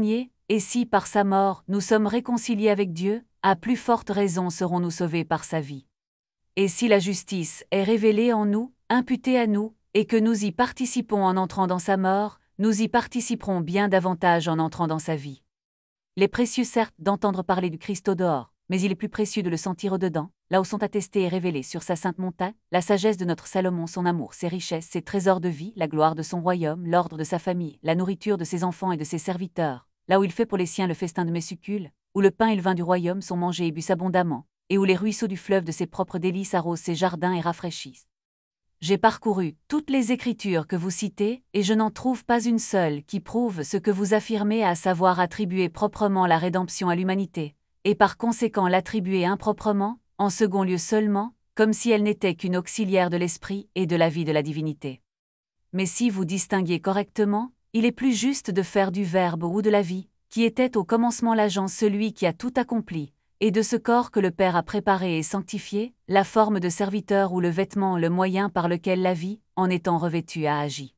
et si par sa mort nous sommes réconciliés avec Dieu, à plus forte raison serons-nous sauvés par sa vie. Et si la justice est révélée en nous, imputée à nous, et que nous y participons en entrant dans sa mort, nous y participerons bien davantage en entrant dans sa vie. Il est précieux certes d'entendre parler du Christ au dehors, mais il est plus précieux de le sentir au dedans, là où sont attestés et révélés sur sa sainte montagne, la sagesse de notre Salomon, son amour, ses richesses, ses trésors de vie, la gloire de son royaume, l'ordre de sa famille, la nourriture de ses enfants et de ses serviteurs, là où il fait pour les siens le festin de Messucule, où le pain et le vin du royaume sont mangés et bu abondamment, et où les ruisseaux du fleuve de ses propres délices arrosent ses jardins et rafraîchissent. J'ai parcouru toutes les Écritures que vous citez, et je n'en trouve pas une seule qui prouve ce que vous affirmez, à savoir attribuer proprement la rédemption à l'humanité, et par conséquent l'attribuer improprement, en second lieu seulement, comme si elle n'était qu'une auxiliaire de l'esprit et de la vie de la divinité. Mais si vous distinguez correctement, il est plus juste de faire du Verbe ou de la vie, qui était au commencement l'agent, celui qui a tout accompli, et de ce corps que le Père a préparé et sanctifié, la forme de serviteur ou le vêtement, le moyen par lequel la vie, en étant revêtue, a agi.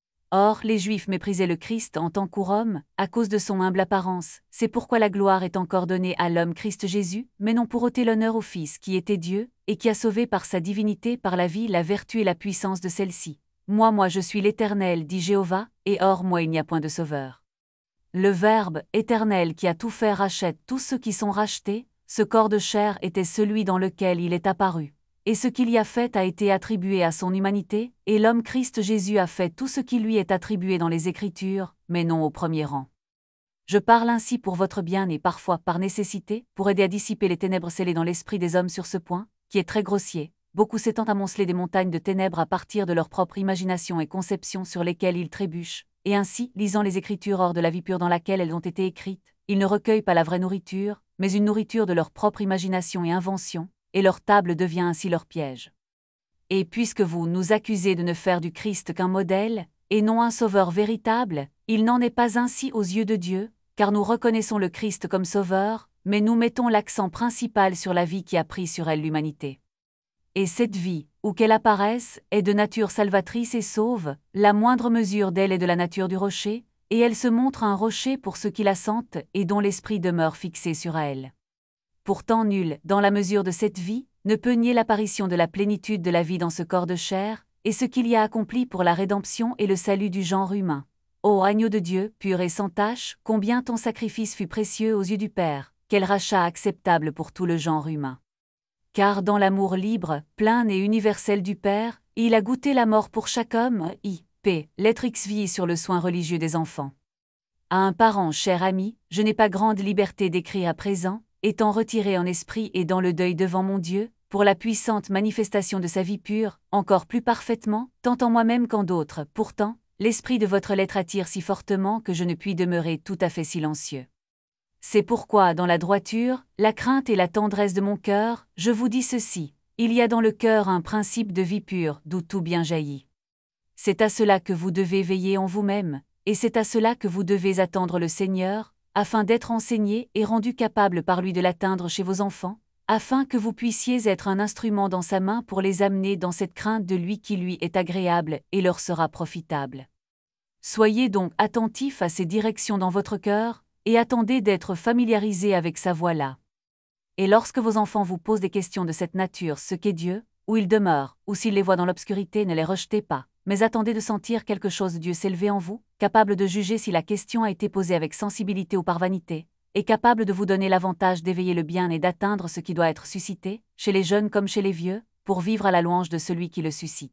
Or, les Juifs méprisaient le Christ en tant qu'homme, à cause de son humble apparence, c'est pourquoi la gloire est encore donnée à l'homme Christ Jésus, mais non pour ôter l'honneur au Fils qui était Dieu, et qui a sauvé par sa divinité, par la vie, la vertu et la puissance de celle-ci. Moi, moi je suis l'Éternel, dit Jéhovah, et hors moi il n'y a point de sauveur. Le Verbe éternel qui a tout fait rachète tous ceux qui sont rachetés, ce corps de chair était celui dans lequel il est apparu. Et ce qu'il y a fait a été attribué à son humanité, et l'homme Christ Jésus a fait tout ce qui lui est attribué dans les Écritures, mais non au premier rang. Je parle ainsi pour votre bien et parfois par nécessité, pour aider à dissiper les ténèbres scellées dans l'esprit des hommes sur ce point, qui est très grossier, beaucoup s'étant amoncelés des montagnes de ténèbres à partir de leur propre imagination et conception sur lesquelles ils trébuchent, et ainsi, lisant les Écritures hors de la vie pure dans laquelle elles ont été écrites, ils ne recueillent pas la vraie nourriture, mais une nourriture de leur propre imagination et invention, et leur table devient ainsi leur piège. Et puisque vous nous accusez de ne faire du Christ qu'un modèle, et non un sauveur véritable, il n'en est pas ainsi aux yeux de Dieu, car nous reconnaissons le Christ comme sauveur, mais nous mettons l'accent principal sur la vie qui a pris sur elle l'humanité. Et cette vie, où qu'elle apparaisse, est de nature salvatrice et sauve, la moindre mesure d'elle est de la nature du rocher, et elle se montre un rocher pour ceux qui la sentent et dont l'esprit demeure fixé sur elle. Pourtant nul, dans la mesure de cette vie, ne peut nier l'apparition de la plénitude de la vie dans ce corps de chair, et ce qu'il y a accompli pour la rédemption et le salut du genre humain. Ô agneau de Dieu, pur et sans tache, combien ton sacrifice fut précieux aux yeux du Père, quel rachat acceptable pour tout le genre humain. Car dans l'amour libre, plein et universel du Père, il a goûté la mort pour chaque homme, I P Lettre X vie sur le soin religieux des enfants. À un parent cher ami, je n'ai pas grande liberté d'écrire à présent, étant retiré en esprit et dans le deuil devant mon Dieu, pour la puissante manifestation de sa vie pure, encore plus parfaitement, tant en moi-même qu'en d'autres. Pourtant, l'esprit de votre lettre attire si fortement que je ne puis demeurer tout à fait silencieux. C'est pourquoi, dans la droiture, la crainte et la tendresse de mon cœur, je vous dis ceci: il y a dans le cœur un principe de vie pure, d'où tout bien jaillit. C'est à cela que vous devez veiller en vous-même, et c'est à cela que vous devez attendre le Seigneur, afin d'être enseigné et rendu capable par lui de l'atteindre chez vos enfants, afin que vous puissiez être un instrument dans sa main pour les amener dans cette crainte de lui qui lui est agréable et leur sera profitable. Soyez donc attentifs à ces directions dans votre cœur, et attendez d'être familiarisés avec sa voix-là. Et lorsque vos enfants vous posent des questions de cette nature, ce qu'est Dieu, où il demeure, ou s'il les voit dans l'obscurité, ne les rejetez pas, mais attendez de sentir quelque chose de Dieu s'élever en vous, capable de juger si la question a été posée avec sensibilité ou par vanité, et capable de vous donner l'avantage d'éveiller le bien et d'atteindre ce qui doit être suscité, chez les jeunes comme chez les vieux, pour vivre à la louange de celui qui le suscite.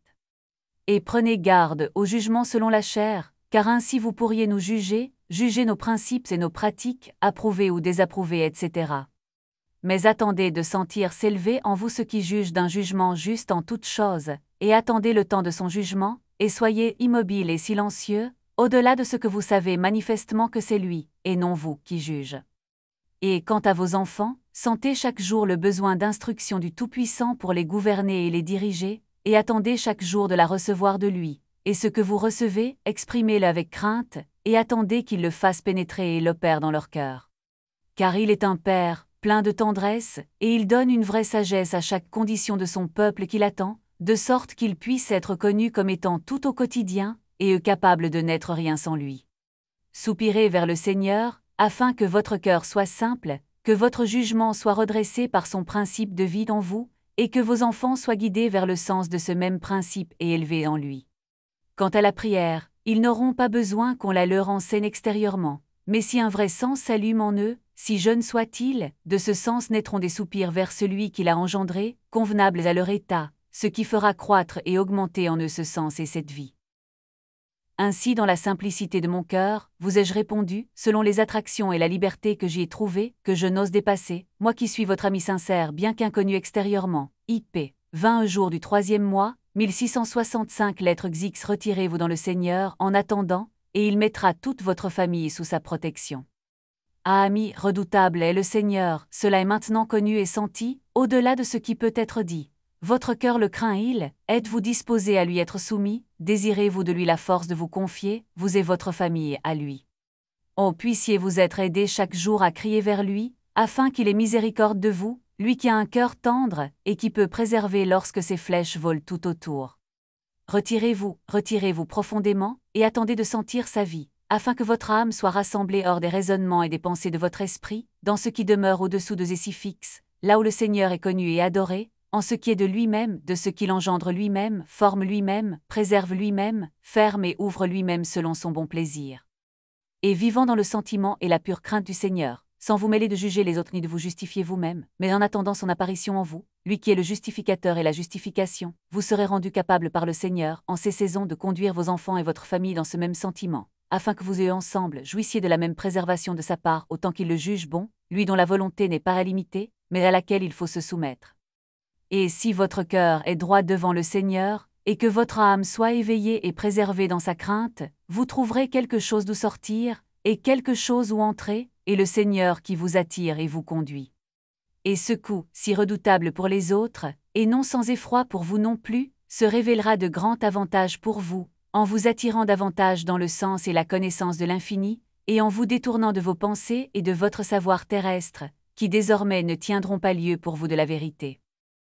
Et prenez garde au jugement selon la chair, car ainsi vous pourriez nous juger, juger nos principes et nos pratiques, approuver ou désapprouver, et cetera. Mais attendez de sentir s'élever en vous ce qui juge d'un jugement juste en toutes choses, et attendez le temps de son jugement, et soyez immobiles et silencieux, au-delà de ce que vous savez manifestement que c'est lui, et non vous, qui juge. Et quant à vos enfants, sentez chaque jour le besoin d'instruction du Tout-Puissant pour les gouverner et les diriger, et attendez chaque jour de la recevoir de lui, et ce que vous recevez, exprimez-le avec crainte, et attendez qu'il le fasse pénétrer et l'opère dans leur cœur. Car il est un Père, plein de tendresse, et il donne une vraie sagesse à chaque condition de son peuple qui l'attend, de sorte qu'il puisse être connu comme étant tout au quotidien, et eux capables de n'être rien sans lui. Soupirez vers le Seigneur, afin que votre cœur soit simple, que votre jugement soit redressé par son principe de vie en vous, et que vos enfants soient guidés vers le sens de ce même principe et élevés en lui. Quant à la prière, ils n'auront pas besoin qu'on la leur enseigne extérieurement, mais si un vrai sens s'allume en eux, si jeune soit-il, de ce sens naîtront des soupirs vers celui qui l'a engendré, convenables à leur état, ce qui fera croître et augmenter en eux ce sens et cette vie. Ainsi dans la simplicité de mon cœur, vous ai-je répondu, selon les attractions et la liberté que j'y ai trouvées, que je n'ose dépasser, moi qui suis votre ami sincère bien qu'inconnu extérieurement, I P vingt jours du troisième mois, mille six cent soixante-cinq lettres X X retirez-vous dans le Seigneur en attendant, et il mettra toute votre famille sous sa protection. Ah ami, redoutable est le Seigneur, cela est maintenant connu et senti, au-delà de ce qui peut être dit. Votre cœur le craint-il, êtes-vous disposé à lui être soumis, désirez-vous de lui la force de vous confier, vous et votre famille à lui. Oh, puissiez-vous être aidés chaque jour à crier vers lui, afin qu'il ait miséricorde de vous, lui qui a un cœur tendre, et qui peut préserver lorsque ses flèches volent tout autour. Retirez-vous, retirez-vous profondément, et attendez de sentir sa vie, afin que votre âme soit rassemblée hors des raisonnements et des pensées de votre esprit, dans ce qui demeure au-dessous de si fixe, là où le Seigneur est connu et adoré, en ce qui est de lui-même, de ce qu'il engendre lui-même, forme lui-même, préserve lui-même, ferme et ouvre lui-même selon son bon plaisir. Et vivant dans le sentiment et la pure crainte du Seigneur, sans vous mêler de juger les autres ni de vous justifier vous-même, mais en attendant son apparition en vous, lui qui est le justificateur et la justification, vous serez rendus capables par le Seigneur, en ces saisons de conduire vos enfants et votre famille dans ce même sentiment, afin que vous et eux ensemble jouissiez de la même préservation de sa part autant qu'il le juge bon, lui dont la volonté n'est pas illimitée, mais à laquelle il faut se soumettre. Et si votre cœur est droit devant le Seigneur, et que votre âme soit éveillée et préservée dans sa crainte, vous trouverez quelque chose d'où sortir, et quelque chose où entrer, et le Seigneur qui vous attire et vous conduit. Et ce coup, si redoutable pour les autres, et non sans effroi pour vous non plus, se révélera de grand avantage pour vous, en vous attirant davantage dans le sens et la connaissance de l'infini, et en vous détournant de vos pensées et de votre savoir terrestre, qui désormais ne tiendront pas lieu pour vous de la vérité.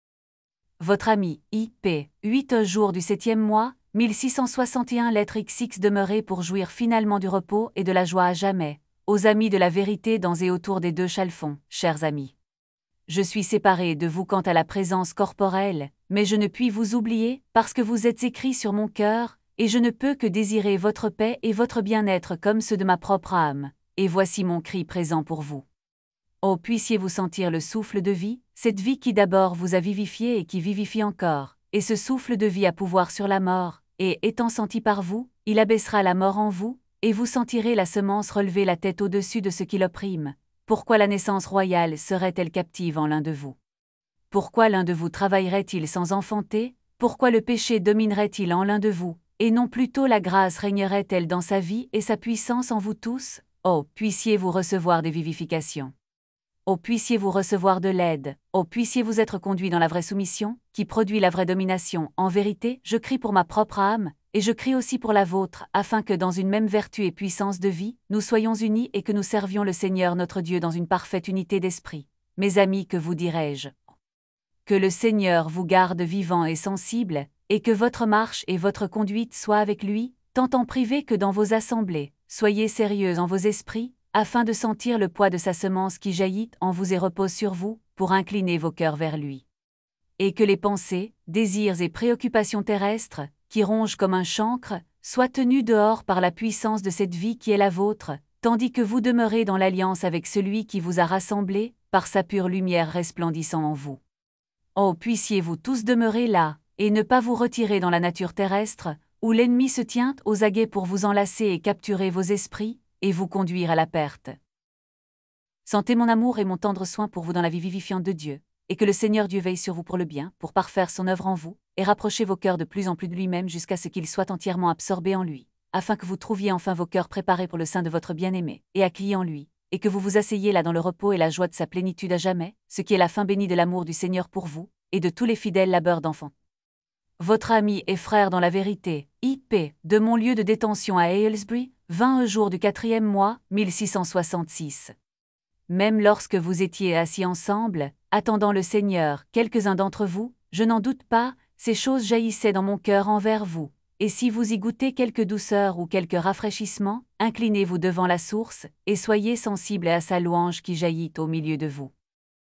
Votre ami, I P huit jours du septième mois, mille six cent soixante et un lettres X X demeurez pour jouir finalement du repos et de la joie à jamais, aux amis de la vérité dans et autour des deux chalfons, chers amis. Je suis séparé de vous quant à la présence corporelle, mais je ne puis vous oublier, parce que vous êtes écrits sur mon cœur, et je ne peux que désirer votre paix et votre bien-être comme ceux de ma propre âme, et voici mon cri présent pour vous. Oh, puissiez-vous sentir le souffle de vie, cette vie qui d'abord vous a vivifié et qui vivifie encore, et ce souffle de vie a pouvoir sur la mort, et, étant senti par vous, il abaissera la mort en vous, et vous sentirez la semence relever la tête au-dessus de ce qui l'opprime. Pourquoi la naissance royale serait-elle captive en l'un de vous? Pourquoi l'un de vous travaillerait-il sans enfanter? Pourquoi le péché dominerait-il en l'un de vous, et non plutôt la grâce régnerait-elle dans sa vie et sa puissance en vous tous? Oh, puissiez-vous recevoir des vivifications! Oh, puissiez-vous recevoir de l'aide, oh, puissiez-vous être conduit dans la vraie soumission, qui produit la vraie domination. En vérité, je crie pour ma propre âme, et je crie aussi pour la vôtre, afin que dans une même vertu et puissance de vie, nous soyons unis et que nous servions le Seigneur notre Dieu dans une parfaite unité d'esprit. Mes amis, que vous dirai-je? Que le Seigneur vous garde vivant et sensible, et que votre marche et votre conduite soient avec lui, tant en privé que dans vos assemblées. Soyez sérieux en vos esprits, afin de sentir le poids de sa semence qui jaillit en vous et repose sur vous, pour incliner vos cœurs vers lui. Et que les pensées, désirs et préoccupations terrestres, qui rongent comme un chancre, soient tenus dehors par la puissance de cette vie qui est la vôtre, tandis que vous demeurez dans l'alliance avec celui qui vous a rassemblés, par sa pure lumière resplendissant en vous. Oh, puissiez-vous tous demeurer là, et ne pas vous retirer dans la nature terrestre, où l'ennemi se tient aux aguets pour vous enlacer et capturer vos esprits, et vous conduire à la perte. Sentez mon amour et mon tendre soin pour vous dans la vie vivifiante de Dieu, et que le Seigneur Dieu veille sur vous pour le bien, pour parfaire son œuvre en vous, et rapprocher vos cœurs de plus en plus de lui-même jusqu'à ce qu'il soit entièrement absorbé en lui, afin que vous trouviez enfin vos cœurs préparés pour le sein de votre bien-aimé, et accueillis en lui, et que vous vous asseyez là dans le repos et la joie de sa plénitude à jamais, ce qui est la fin bénie de l'amour du Seigneur pour vous, et de tous les fidèles labeurs d'enfants. Votre ami et frère dans la vérité, I P, de mon lieu de détention à Aylesbury, vingt jours du quatrième mois, mille six cent soixante-six. Même lorsque vous étiez assis ensemble, attendant le Seigneur, quelques-uns d'entre vous, je n'en doute pas, ces choses jaillissaient dans mon cœur envers vous, et si vous y goûtez quelque douceur ou quelque rafraîchissement, inclinez-vous devant la source, et soyez sensible à sa louange qui jaillit au milieu de vous.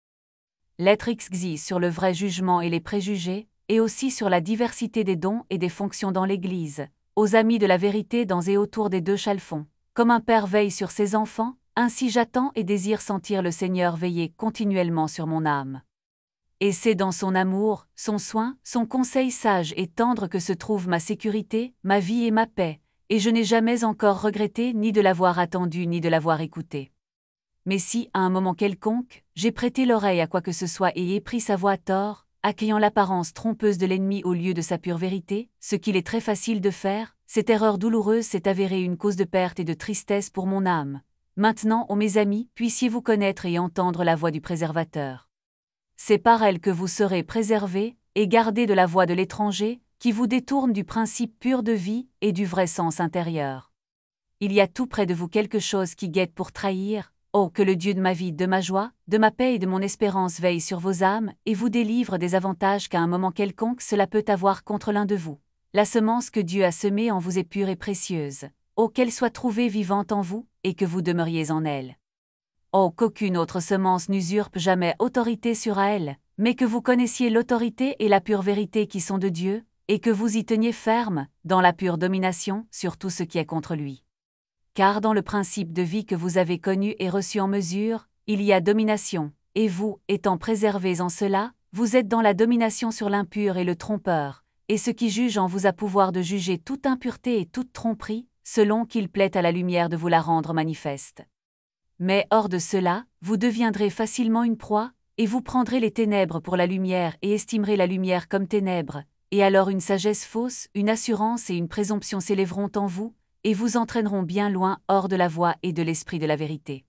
Lettre X X I sur le vrai jugement et les préjugés, et aussi sur la diversité des dons et des fonctions dans l'Église, aux amis de la vérité dans et autour des deux chalfons. Comme un père veille sur ses enfants, ainsi j'attends et désire sentir le Seigneur veiller continuellement sur mon âme. Et c'est dans son amour, son soin, son conseil sage et tendre que se trouve ma sécurité, ma vie et ma paix, et je n'ai jamais encore regretté ni de l'avoir attendu ni de l'avoir écouté. Mais si, à un moment quelconque, j'ai prêté l'oreille à quoi que ce soit et ai pris sa voix à tort, accueillant l'apparence trompeuse de l'ennemi au lieu de sa pure vérité, ce qu'il est très facile de faire, cette erreur douloureuse s'est avérée une cause de perte et de tristesse pour mon âme. Maintenant, ô mes amis, puissiez-vous connaître et entendre la voix du Préservateur. C'est par elle que vous serez préservés, et gardés de la voix de l'étranger, qui vous détourne du principe pur de vie et du vrai sens intérieur. Il y a tout près de vous quelque chose qui guette pour trahir. Oh, que le Dieu de ma vie, de ma joie, de ma paix et de mon espérance veille sur vos âmes, et vous délivre des avantages qu'à un moment quelconque cela peut avoir contre l'un de vous. La semence que Dieu a semée en vous est pure et précieuse. Oh, qu'elle soit trouvée vivante en vous, et que vous demeuriez en elle. Oh, qu'aucune autre semence n'usurpe jamais autorité sur elle, mais que vous connaissiez l'autorité et la pure vérité qui sont de Dieu, et que vous y teniez ferme, dans la pure domination, sur tout ce qui est contre lui. Car dans le principe de vie que vous avez connu et reçu en mesure, il y a domination, et vous, étant préservés en cela, vous êtes dans la domination sur l'impur et le trompeur, et ce qui juge en vous a pouvoir de juger toute impureté et toute tromperie, selon qu'il plaît à la lumière de vous la rendre manifeste. Mais hors de cela, vous deviendrez facilement une proie, et vous prendrez les ténèbres pour la lumière et estimerez la lumière comme ténèbres, et alors une sagesse fausse, une assurance et une présomption s'élèveront en vous, et vous entraîneront bien loin hors de la voie et de l'esprit de la vérité.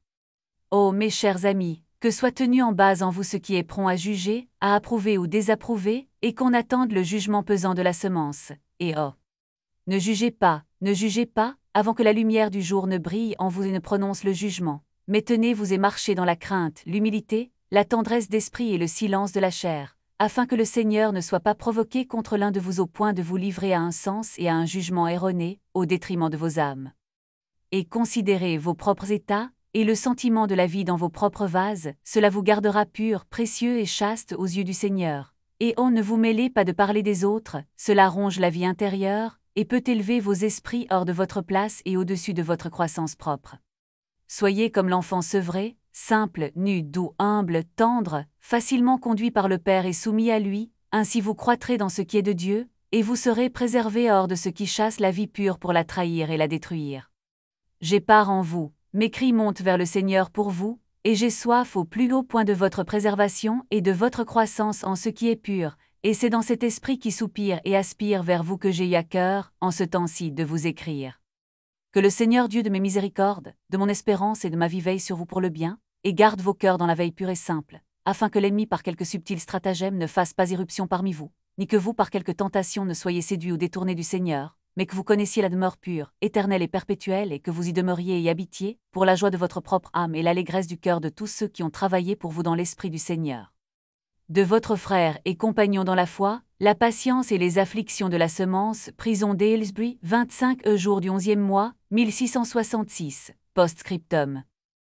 Ô mes chers amis, que soit tenu en base en vous ce qui est prompt à juger, à approuver ou désapprouver, et qu'on attende le jugement pesant de la semence, et oh! Ne jugez pas, ne jugez pas, avant que la lumière du jour ne brille en vous et ne prononce le jugement. Mais tenez-vous et marchez dans la crainte, l'humilité, la tendresse d'esprit et le silence de la chair, afin que le Seigneur ne soit pas provoqué contre l'un de vous au point de vous livrer à un sens et à un jugement erroné, au détriment de vos âmes. Et considérez vos propres états, et le sentiment de la vie dans vos propres vases, cela vous gardera pur, précieux et chaste aux yeux du Seigneur. Et oh, ne vous mêlez pas de parler des autres, cela ronge la vie intérieure, et peut élever vos esprits hors de votre place et au-dessus de votre croissance propre. Soyez comme l'enfant sevré, simple, nu, doux, humble, tendre, facilement conduit par le Père et soumis à lui, ainsi vous croîtrez dans ce qui est de Dieu, et vous serez préservés hors de ce qui chasse la vie pure pour la trahir et la détruire. J'ai part en vous, mes cris montent vers le Seigneur pour vous, et j'ai soif au plus haut point de votre préservation et de votre croissance en ce qui est pur, et c'est dans cet esprit qui soupire et aspire vers vous que j'ai eu à cœur, en ce temps-ci, de vous écrire. Que le Seigneur Dieu de mes miséricordes, de mon espérance et de ma vie veille sur vous pour le bien, et garde vos cœurs dans la veille pure et simple, afin que l'ennemi par quelque subtil stratagème ne fasse pas irruption parmi vous, ni que vous par quelque tentation ne soyez séduits ou détournés du Seigneur, mais que vous connaissiez la demeure pure, éternelle et perpétuelle et que vous y demeuriez et y habitiez, pour la joie de votre propre âme et l'allégresse du cœur de tous ceux qui ont travaillé pour vous dans l'esprit du Seigneur. De votre frère et compagnon dans la foi, la patience et les afflictions de la semence, prison d'Aylesbury, vingt-cinq jours du onzième mois, mille six cent soixante-six, post-scriptum.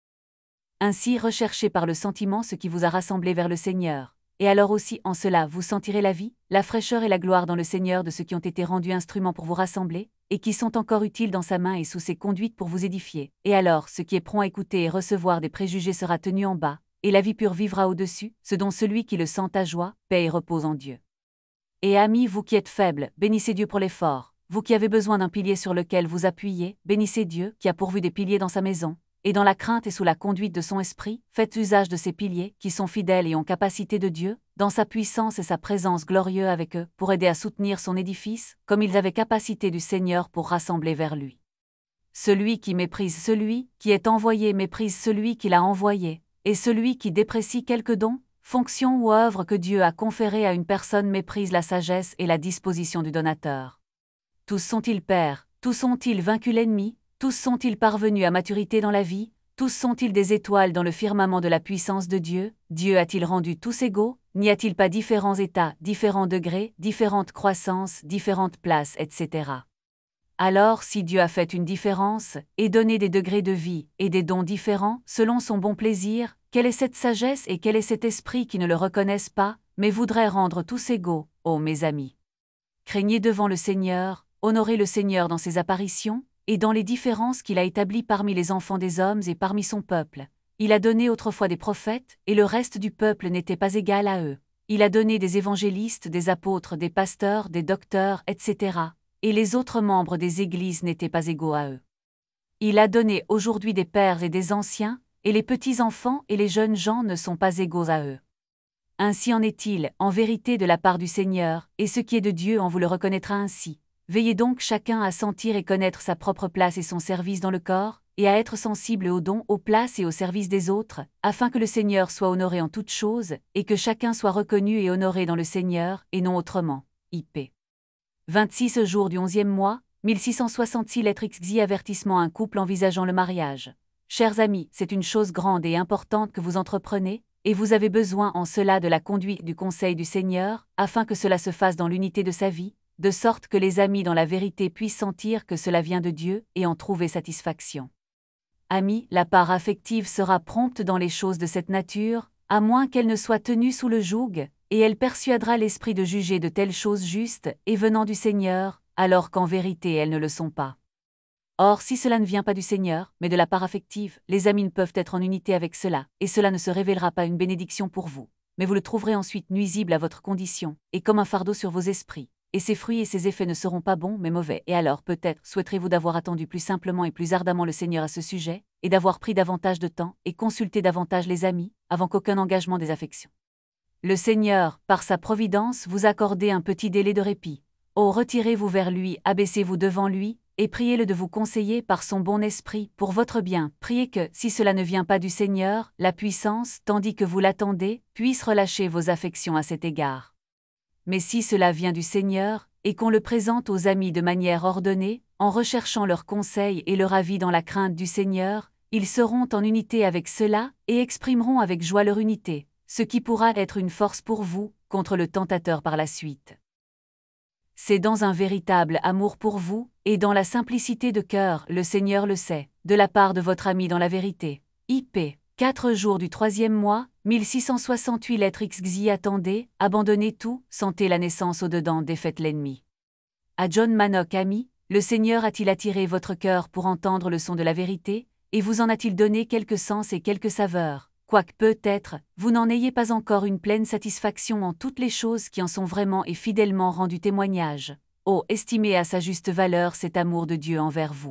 Ainsi recherchez par le sentiment ce qui vous a rassemblé vers le Seigneur, et alors aussi en cela vous sentirez la vie, la fraîcheur et la gloire dans le Seigneur de ceux qui ont été rendus instruments pour vous rassembler, et qui sont encore utiles dans sa main et sous ses conduites pour vous édifier, et alors ce qui est prompt à écouter et recevoir des préjugés sera tenu en bas, et la vie pure vivra au-dessus, ce dont celui qui le sent a joie, paix et repose en Dieu. Et amis, vous qui êtes faibles, bénissez Dieu pour l'effort, vous qui avez besoin d'un pilier sur lequel vous appuyez, bénissez Dieu qui a pourvu des piliers dans sa maison, et dans la crainte et sous la conduite de son esprit, faites usage de ces piliers qui sont fidèles et ont capacité de Dieu, dans sa puissance et sa présence glorieuse avec eux, pour aider à soutenir son édifice, comme ils avaient capacité du Seigneur pour rassembler vers lui. Celui qui méprise celui qui est envoyé méprise celui qui l'a envoyé, et celui qui déprécie quelque don, fonction ou œuvre que Dieu a conféré à une personne méprise la sagesse et la disposition du donateur. Tous sont-ils pères, tous ont-ils vaincu l'ennemi, tous sont-ils parvenus à maturité dans la vie, Tous sont-ils des étoiles dans le firmament de la puissance de Dieu? Dieu a-t-il rendu tous égaux? N'y a-t-il pas différents états, différents degrés, différentes croissances, différentes places, et cetera. Alors, si Dieu a fait une différence, et donné des degrés de vie, et des dons différents, selon son bon plaisir, quelle est cette sagesse et quel est cet esprit qui ne le reconnaissent pas, mais voudraient rendre tous égaux, ô mes amis? Craignez devant le Seigneur, honorez le Seigneur dans ses apparitions, et dans les différences qu'il a établies parmi les enfants des hommes et parmi son peuple. Il a donné autrefois des prophètes, et le reste du peuple n'était pas égal à eux. Il a donné des évangélistes, des apôtres, des pasteurs, des docteurs, et cetera. Et les autres membres des églises n'étaient pas égaux à eux. Il a donné aujourd'hui des pères et des anciens, et les petits-enfants et les jeunes gens ne sont pas égaux à eux. Ainsi en est-il, en vérité de la part du Seigneur, et ce qui est de Dieu en vous le reconnaîtra ainsi. Veillez donc chacun à sentir et connaître sa propre place et son service dans le corps, et à être sensible aux dons, aux places et au service des autres, afin que le Seigneur soit honoré en toutes choses, et que chacun soit reconnu et honoré dans le Seigneur, et non autrement. I P vingt-six jours du onzième mois, mille six cent soixante-six lettres X I avertissement un couple envisageant le mariage. Chers amis, c'est une chose grande et importante que vous entreprenez, et vous avez besoin en cela de la conduite du conseil du Seigneur, afin que cela se fasse dans l'unité de sa vie, de sorte que les amis dans la vérité puissent sentir que cela vient de Dieu et en trouver satisfaction. Amis, la part affective sera prompte dans les choses de cette nature, à moins qu'elle ne soit tenue sous le joug, et elle persuadera l'esprit de juger de telles choses justes et venant du Seigneur, alors qu'en vérité elles ne le sont pas. Or, si cela ne vient pas du Seigneur, mais de la part affective, les amis ne peuvent être en unité avec cela, et cela ne se révélera pas une bénédiction pour vous, mais vous le trouverez ensuite nuisible à votre condition, et comme un fardeau sur vos esprits. Et ses fruits et ses effets ne seront pas bons mais mauvais. Et alors peut-être souhaiterez-vous d'avoir attendu plus simplement et plus ardemment le Seigneur à ce sujet, et d'avoir pris davantage de temps et consulté davantage les amis, avant qu'aucun engagement des affections. Le Seigneur, par sa providence, vous accordez un petit délai de répit. Oh, retirez-vous vers lui, abaissez-vous devant lui, et priez-le de vous conseiller par son bon esprit, pour votre bien. Priez que, si cela ne vient pas du Seigneur, la puissance, tandis que vous l'attendez, puisse relâcher vos affections à cet égard. Mais si cela vient du Seigneur, et qu'on le présente aux amis de manière ordonnée, en recherchant leur conseil et leur avis dans la crainte du Seigneur, ils seront en unité avec cela, et exprimeront avec joie leur unité, ce qui pourra être une force pour vous, contre le tentateur par la suite. C'est dans un véritable amour pour vous, et dans la simplicité de cœur, le Seigneur le sait, de la part de votre ami dans la vérité. I P quatre jours du troisième mois, mille six cent soixante-huit lettres X I attendez, abandonnez tout, sentez la naissance au-dedans, défaites l'ennemi. À John Manock ami, le Seigneur a-t-il attiré votre cœur pour entendre le son de la vérité, et vous en a-t-il donné quelque sens et quelque saveur, quoique peut-être, vous n'en ayez pas encore une pleine satisfaction en toutes les choses qui en sont vraiment et fidèlement rendues témoignage. Oh, estimez à sa juste valeur cet amour de Dieu envers vous.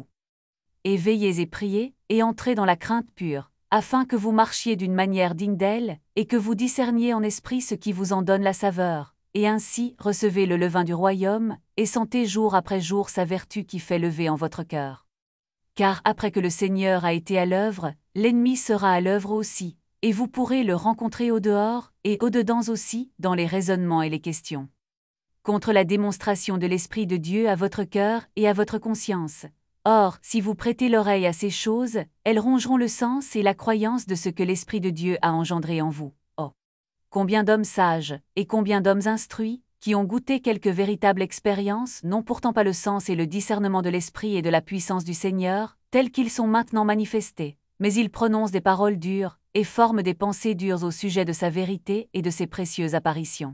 Et veillez et priez, et entrez dans la crainte pure, afin que vous marchiez d'une manière digne d'elle, et que vous discerniez en esprit ce qui vous en donne la saveur, et ainsi recevez le levain du royaume, et sentez jour après jour sa vertu qui fait lever en votre cœur. Car après que le Seigneur a été à l'œuvre, l'ennemi sera à l'œuvre aussi, et vous pourrez le rencontrer au dehors, et au dedans aussi, dans les raisonnements et les questions. Contre la démonstration de l'Esprit de Dieu à votre cœur et à votre conscience. Or, si vous prêtez l'oreille à ces choses, elles rongeront le sens et la croyance de ce que l'Esprit de Dieu a engendré en vous. Oh! Combien d'hommes sages, et combien d'hommes instruits, qui ont goûté quelque véritable expérience, n'ont pourtant pas le sens et le discernement de l'Esprit et de la puissance du Seigneur, tels qu'ils sont maintenant manifestés, mais ils prononcent des paroles dures, et forment des pensées dures au sujet de sa vérité et de ses précieuses apparitions.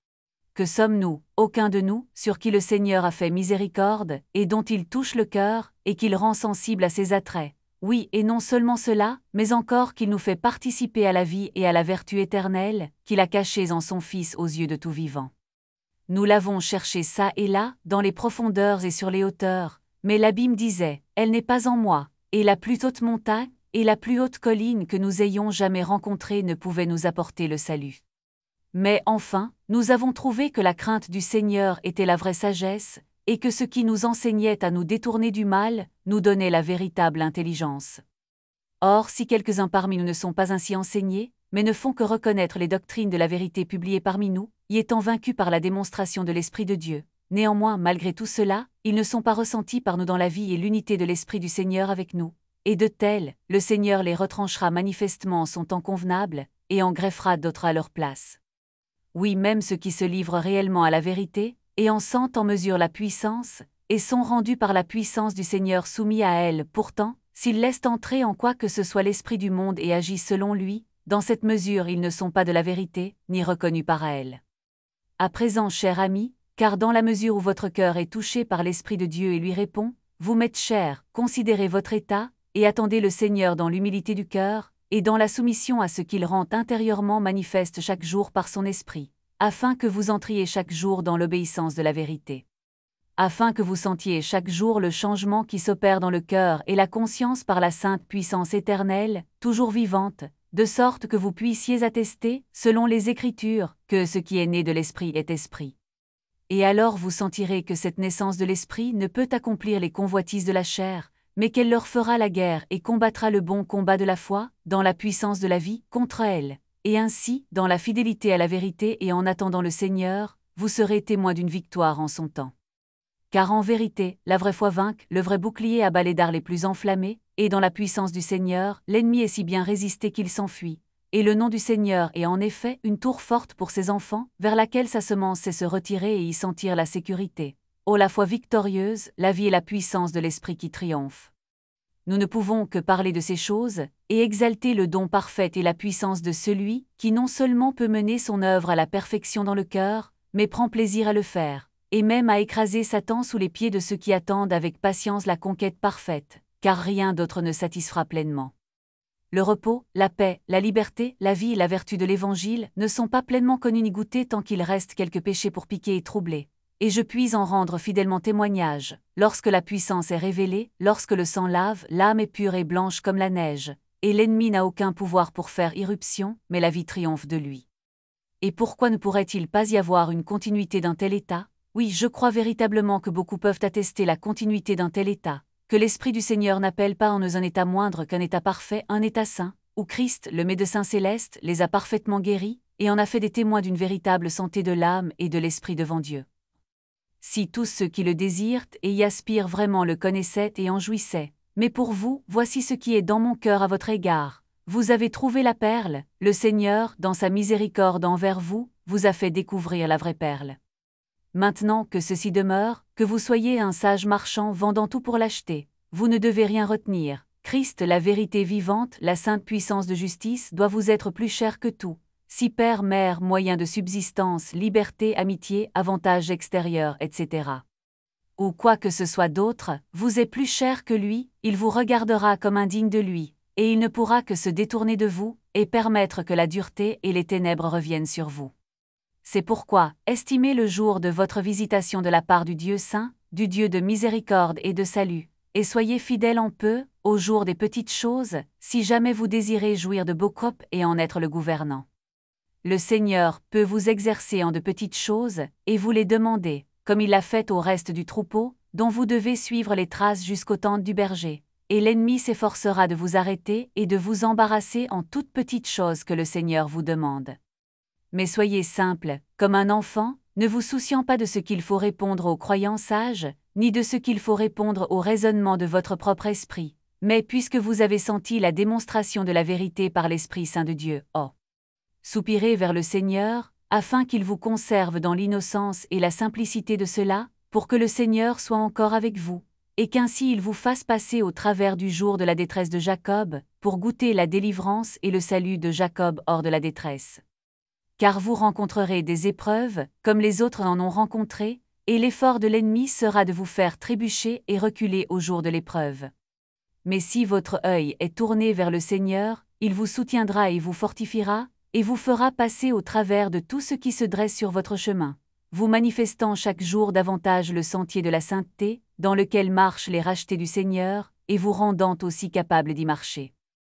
Que sommes-nous, aucun de nous, sur qui le Seigneur a fait miséricorde, et dont il touche le cœur, et qu'il rend sensible à ses attraits? Oui, et non seulement cela, mais encore qu'il nous fait participer à la vie et à la vertu éternelle, qu'il a cachées en son Fils aux yeux de tout vivant. Nous l'avons cherché çà et là, dans les profondeurs et sur les hauteurs, mais l'abîme disait, elle n'est pas en moi, et la plus haute montagne, et la plus haute colline que nous ayons jamais rencontrée ne pouvait nous apporter le salut. Mais enfin, nous avons trouvé que la crainte du Seigneur était la vraie sagesse, et que ce qui nous enseignait à nous détourner du mal, nous donnait la véritable intelligence. Or, si quelques-uns parmi nous ne sont pas ainsi enseignés, mais ne font que reconnaître les doctrines de la vérité publiées parmi nous, y étant vaincus par la démonstration de l'Esprit de Dieu, néanmoins, malgré tout cela, ils ne sont pas ressentis par nous dans la vie et l'unité de l'Esprit du Seigneur avec nous. et de tels, le Seigneur les retranchera manifestement en son temps convenable, et en greffera d'autres à leur place. Oui, même ceux qui se livrent réellement à la vérité, et en sentent en mesure la puissance, et sont rendus par la puissance du Seigneur soumis à elle, pourtant, s'ils laissent entrer en quoi que ce soit l'esprit du monde et agissent selon lui, dans cette mesure ils ne sont pas de la vérité, ni reconnus par elle. À présent, cher ami, car dans la mesure où votre cœur est touché par l'Esprit de Dieu et lui répond, vous m'êtes cher, considérez votre état, et attendez le Seigneur dans l'humilité du cœur, et dans la soumission à ce qu'il rend intérieurement manifeste chaque jour par son Esprit, afin que vous entriez chaque jour dans l'obéissance de la vérité. Afin que vous sentiez chaque jour le changement qui s'opère dans le cœur et la conscience par la sainte puissance éternelle, toujours vivante, de sorte que vous puissiez attester, selon les Écritures, que ce qui est né de l'Esprit est Esprit. Et alors vous sentirez que cette naissance de l'Esprit ne peut accomplir les convoitises de la chair, mais qu'elle leur fera la guerre et combattra le bon combat de la foi, dans la puissance de la vie, contre elle. Et ainsi, dans la fidélité à la vérité et en attendant le Seigneur, vous serez témoins d'une victoire en son temps. Car en vérité, la vraie foi vainc, le vrai bouclier abat les dards les plus enflammés, et dans la puissance du Seigneur, l'ennemi est si bien résisté qu'il s'enfuit. Et le nom du Seigneur est en effet une tour forte pour ses enfants, vers laquelle sa semence sait se retirer et y sentir la sécurité. Ô la foi victorieuse, la vie et la puissance de l'Esprit qui triomphe. Nous ne pouvons que parler de ces choses, et exalter le don parfait et la puissance de celui, qui non seulement peut mener son œuvre à la perfection dans le cœur, mais prend plaisir à le faire, et même à écraser Satan sous les pieds de ceux qui attendent avec patience la conquête parfaite, car rien d'autre ne satisfera pleinement. Le repos, la paix, la liberté, la vie et la vertu de l'Évangile ne sont pas pleinement connus ni goûtés tant qu'il reste quelques péchés pour piquer et troubler. Et je puis en rendre fidèlement témoignage, lorsque la puissance est révélée, lorsque le sang lave, l'âme est pure et blanche comme la neige, et l'ennemi n'a aucun pouvoir pour faire irruption, mais la vie triomphe de lui. Et pourquoi ne pourrait-il pas y avoir une continuité d'un tel état? Oui, je crois véritablement que beaucoup peuvent attester la continuité d'un tel état, que l'Esprit du Seigneur n'appelle pas en eux un état moindre qu'un état parfait, un état saint, où Christ, le médecin céleste, les a parfaitement guéris, et en a fait des témoins d'une véritable santé de l'âme et de l'esprit devant Dieu. Si tous ceux qui le désirent et y aspirent vraiment le connaissaient et en jouissaient, mais pour vous, voici ce qui est dans mon cœur à votre égard. Vous avez trouvé la perle, le Seigneur, dans sa miséricorde envers vous, vous a fait découvrir la vraie perle. Maintenant que ceci demeure, que vous soyez un sage marchand vendant tout pour l'acheter, vous ne devez rien retenir. Christ, la vérité vivante, la sainte puissance de justice, doit vous être plus cher que tout. Si père, mère, moyen de subsistance, liberté, amitié, avantages extérieurs, et cetera. Ou quoi que ce soit d'autre, vous est plus cher que lui, il vous regardera comme indigne de lui, et il ne pourra que se détourner de vous, et permettre que la dureté et les ténèbres reviennent sur vous. C'est pourquoi, estimez le jour de votre visitation de la part du Dieu saint, du Dieu de miséricorde et de salut, et soyez fidèles en peu, au jour des petites choses, si jamais vous désirez jouir de beaux copes et en être le gouvernant. Le Seigneur peut vous exercer en de petites choses, et vous les demander, comme il l'a fait au reste du troupeau, dont vous devez suivre les traces jusqu'aux tentes du berger, et l'ennemi s'efforcera de vous arrêter et de vous embarrasser en toutes petites choses que le Seigneur vous demande. Mais soyez simple, comme un enfant, ne vous souciant pas de ce qu'il faut répondre aux croyants sages, ni de ce qu'il faut répondre au raisonnement de votre propre esprit, mais puisque vous avez senti la démonstration de la vérité par l'Esprit Saint de Dieu, oh, soupirez vers le Seigneur, afin qu'il vous conserve dans l'innocence et la simplicité de cela, pour que le Seigneur soit encore avec vous, et qu'ainsi il vous fasse passer au travers du jour de la détresse de Jacob, pour goûter la délivrance et le salut de Jacob hors de la détresse. Car vous rencontrerez des épreuves, comme les autres en ont rencontré, et l'effort de l'ennemi sera de vous faire trébucher et reculer au jour de l'épreuve. Mais si votre œil est tourné vers le Seigneur, il vous soutiendra et vous fortifiera, et vous fera passer au travers de tout ce qui se dresse sur votre chemin, vous manifestant chaque jour davantage le sentier de la sainteté, dans lequel marchent les rachetés du Seigneur, et vous rendant aussi capable d'y marcher.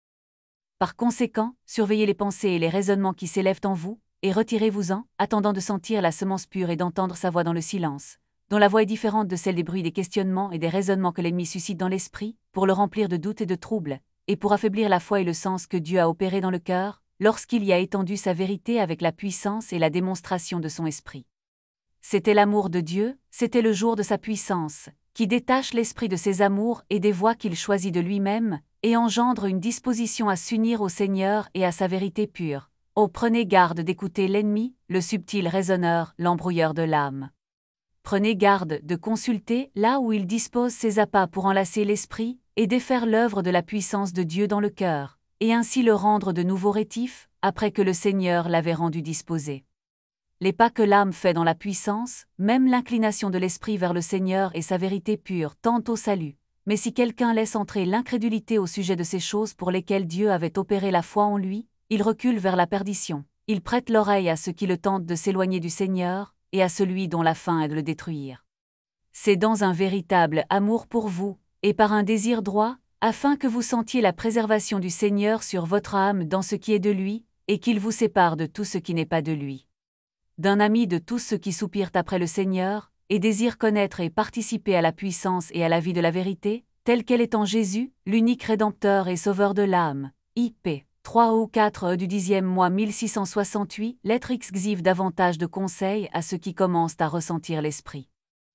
Par conséquent, surveillez les pensées et les raisonnements qui s'élèvent en vous, et retirez-vous-en, attendant de sentir la semence pure et d'entendre sa voix dans le silence, dont la voix est différente de celle des bruits des questionnements et des raisonnements que l'ennemi suscite dans l'esprit, pour le remplir de doutes et de troubles, et pour affaiblir la foi et le sens que Dieu a opéré dans le cœur, lorsqu'il y a étendu sa vérité avec la puissance et la démonstration de son esprit. C'était l'amour de Dieu, c'était le jour de sa puissance, qui détache l'esprit de ses amours et des voies qu'il choisit de lui-même, et engendre une disposition à s'unir au Seigneur et à sa vérité pure. Oh, prenez garde d'écouter l'ennemi, le subtil raisonneur, l'embrouilleur de l'âme. Prenez garde de consulter là où il dispose ses appâts pour enlacer l'esprit et défaire l'œuvre de la puissance de Dieu dans le cœur, et ainsi le rendre de nouveau rétif, après que le Seigneur l'avait rendu disposé. Les pas que l'âme fait dans la puissance, même l'inclination de l'esprit vers le Seigneur et sa vérité pure tendent au salut. Mais si quelqu'un laisse entrer l'incrédulité au sujet de ces choses pour lesquelles Dieu avait opéré la foi en lui, il recule vers la perdition. Il prête l'oreille à ceux qui le tentent de s'éloigner du Seigneur, et à celui dont la fin est de le détruire. C'est dans un véritable amour pour vous, et par un désir droit, afin que vous sentiez la préservation du Seigneur sur votre âme dans ce qui est de lui, et qu'il vous sépare de tout ce qui n'est pas de lui. D'un ami de tous ceux qui soupirent après le Seigneur, et désirent connaître et participer à la puissance et à la vie de la vérité, telle qu'elle est en Jésus, l'unique Rédempteur et Sauveur de l'âme. I P trois ou quatre du dixième mois mille six cent soixante-huit, lettre X-Xiv davantage de conseils à ceux qui commencent à ressentir l'esprit.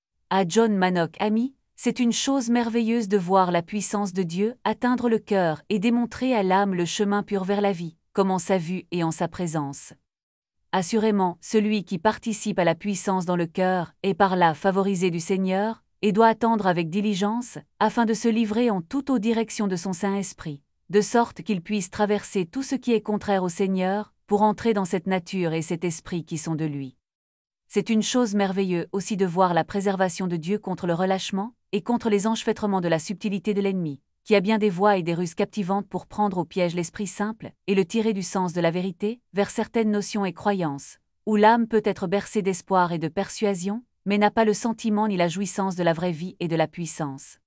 À John Manock ami, c'est une chose merveilleuse de voir la puissance de Dieu atteindre le cœur et démontrer à l'âme le chemin pur vers la vie, comme en sa vue et en sa présence. Assurément, celui qui participe à la puissance dans le cœur est par là favorisé du Seigneur, et doit attendre avec diligence, afin de se livrer en toute aux directions de son Saint-Esprit, de sorte qu'il puisse traverser tout ce qui est contraire au Seigneur, pour entrer dans cette nature et cet esprit qui sont de lui. C'est une chose merveilleuse aussi de voir la préservation de Dieu contre le relâchement, et contre les enchevêtrements de la subtilité de l'ennemi, qui a bien des voies et des ruses captivantes pour prendre au piège l'esprit simple, et le tirer du sens de la vérité, vers certaines notions et croyances, où l'âme peut être bercée d'espoir et de persuasion, mais n'a pas le sentiment ni la jouissance de la vraie vie et de la puissance.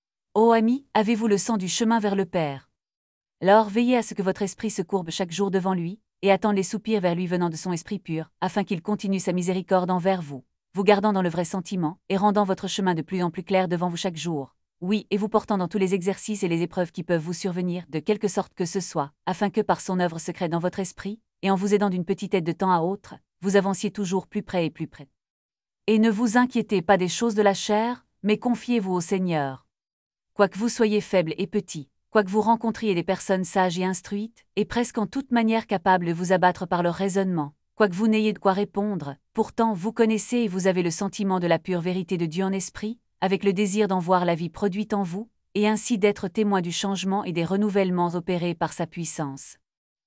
Ô amis, avez-vous le sang du chemin vers le Père? Alors veillez à ce que votre esprit se courbe chaque jour devant lui, et attende les soupirs vers lui venant de son esprit pur, afin qu'il continue sa miséricorde envers vous, vous gardant dans le vrai sentiment, et rendant votre chemin de plus en plus clair devant vous chaque jour. Oui, et vous portant dans tous les exercices et les épreuves qui peuvent vous survenir, de quelque sorte que ce soit, afin que par son œuvre secrète dans votre esprit, et en vous aidant d'une petite aide de temps à autre, vous avanciez toujours plus près et plus près. Et ne vous inquiétez pas des choses de la chair, mais confiez-vous au Seigneur. Quoique vous soyez faible et petit, quoique vous rencontriez des personnes sages et instruites, et presque en toute manière capables de vous abattre par leur raisonnement, quoique vous n'ayez de quoi répondre, pourtant vous connaissez et vous avez le sentiment de la pure vérité de Dieu en esprit, avec le désir d'en voir la vie produite en vous, et ainsi d'être témoin du changement et des renouvellements opérés par sa puissance.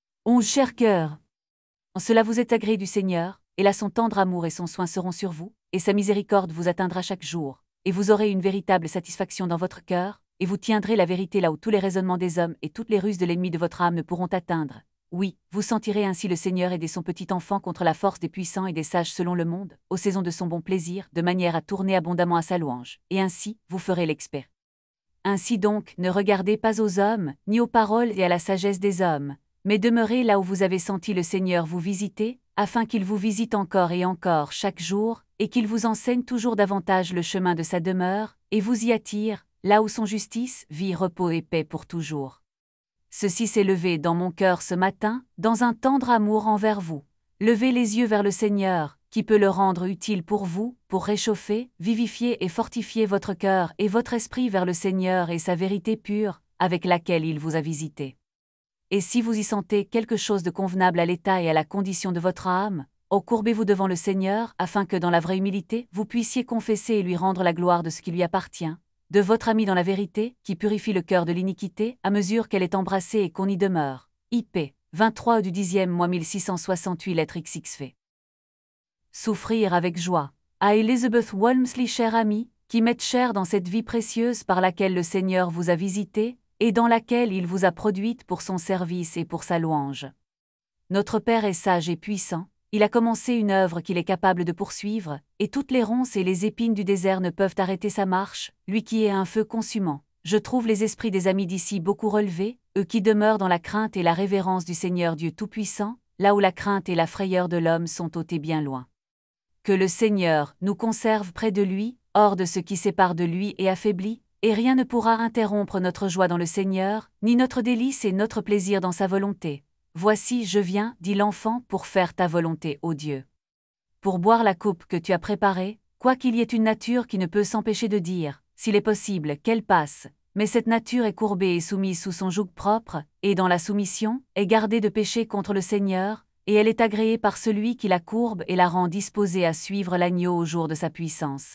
Ô cher cœur! En cela vous êtes agréé du Seigneur, et là son tendre amour et son soin seront sur vous, et sa miséricorde vous atteindra chaque jour, et vous aurez une véritable satisfaction dans votre cœur, et vous tiendrez la vérité là où tous les raisonnements des hommes et toutes les ruses de l'ennemi de votre âme ne pourront atteindre. Oui, vous sentirez ainsi le Seigneur aider son petit enfant contre la force des puissants et des sages selon le monde, aux saisons de son bon plaisir, de manière à tourner abondamment à sa louange, et ainsi, vous ferez l'expert. Ainsi donc, ne regardez pas aux hommes, ni aux paroles et à la sagesse des hommes, mais demeurez là où vous avez senti le Seigneur vous visiter, afin qu'il vous visite encore et encore chaque jour, et qu'il vous enseigne toujours davantage le chemin de sa demeure, et vous y attire, là où sont justice, vie, repos et paix pour toujours. Ceci s'est levé dans mon cœur ce matin, dans un tendre amour envers vous. Levez les yeux vers le Seigneur, qui peut le rendre utile pour vous, pour réchauffer, vivifier et fortifier votre cœur et votre esprit vers le Seigneur et sa vérité pure, avec laquelle il vous a visité. Et si vous y sentez quelque chose de convenable à l'état et à la condition de votre âme, oh courbez-vous devant le Seigneur, afin que dans la vraie humilité, vous puissiez confesser et lui rendre la gloire de ce qui lui appartient, de votre ami dans la vérité, qui purifie le cœur de l'iniquité, à mesure qu'elle est embrassée et qu'on y demeure. I P vingt-trois du dixième mois mille six cent soixante-huit, lettre X X V. Souffrir avec joie. À Elizabeth Walmsley, chère amie, qui m'êtes chère dans cette vie précieuse par laquelle le Seigneur vous a visité, et dans laquelle il vous a produite pour son service et pour sa louange. Notre Père est sage et puissant, il a commencé une œuvre qu'il est capable de poursuivre, et toutes les ronces et les épines du désert ne peuvent arrêter sa marche, lui qui est un feu consumant. Je trouve les esprits des amis d'ici beaucoup relevés, eux qui demeurent dans la crainte et la révérence du Seigneur Dieu Tout-Puissant, là où la crainte et la frayeur de l'homme sont ôtées bien loin. Que le Seigneur nous conserve près de lui, hors de ce qui sépare de lui et affaiblit, et rien ne pourra interrompre notre joie dans le Seigneur, ni notre délice et notre plaisir dans sa volonté. Voici, je viens, dit l'enfant, pour faire ta volonté, ô Dieu. Pour boire la coupe que tu as préparée, quoiqu'il y ait une nature qui ne peut s'empêcher de dire, s'il est possible, qu'elle passe, mais cette nature est courbée et soumise sous son joug propre, et dans la soumission, est gardée de pécher contre le Seigneur, et elle est agréée par celui qui la courbe et la rend disposée à suivre l'agneau au jour de sa puissance.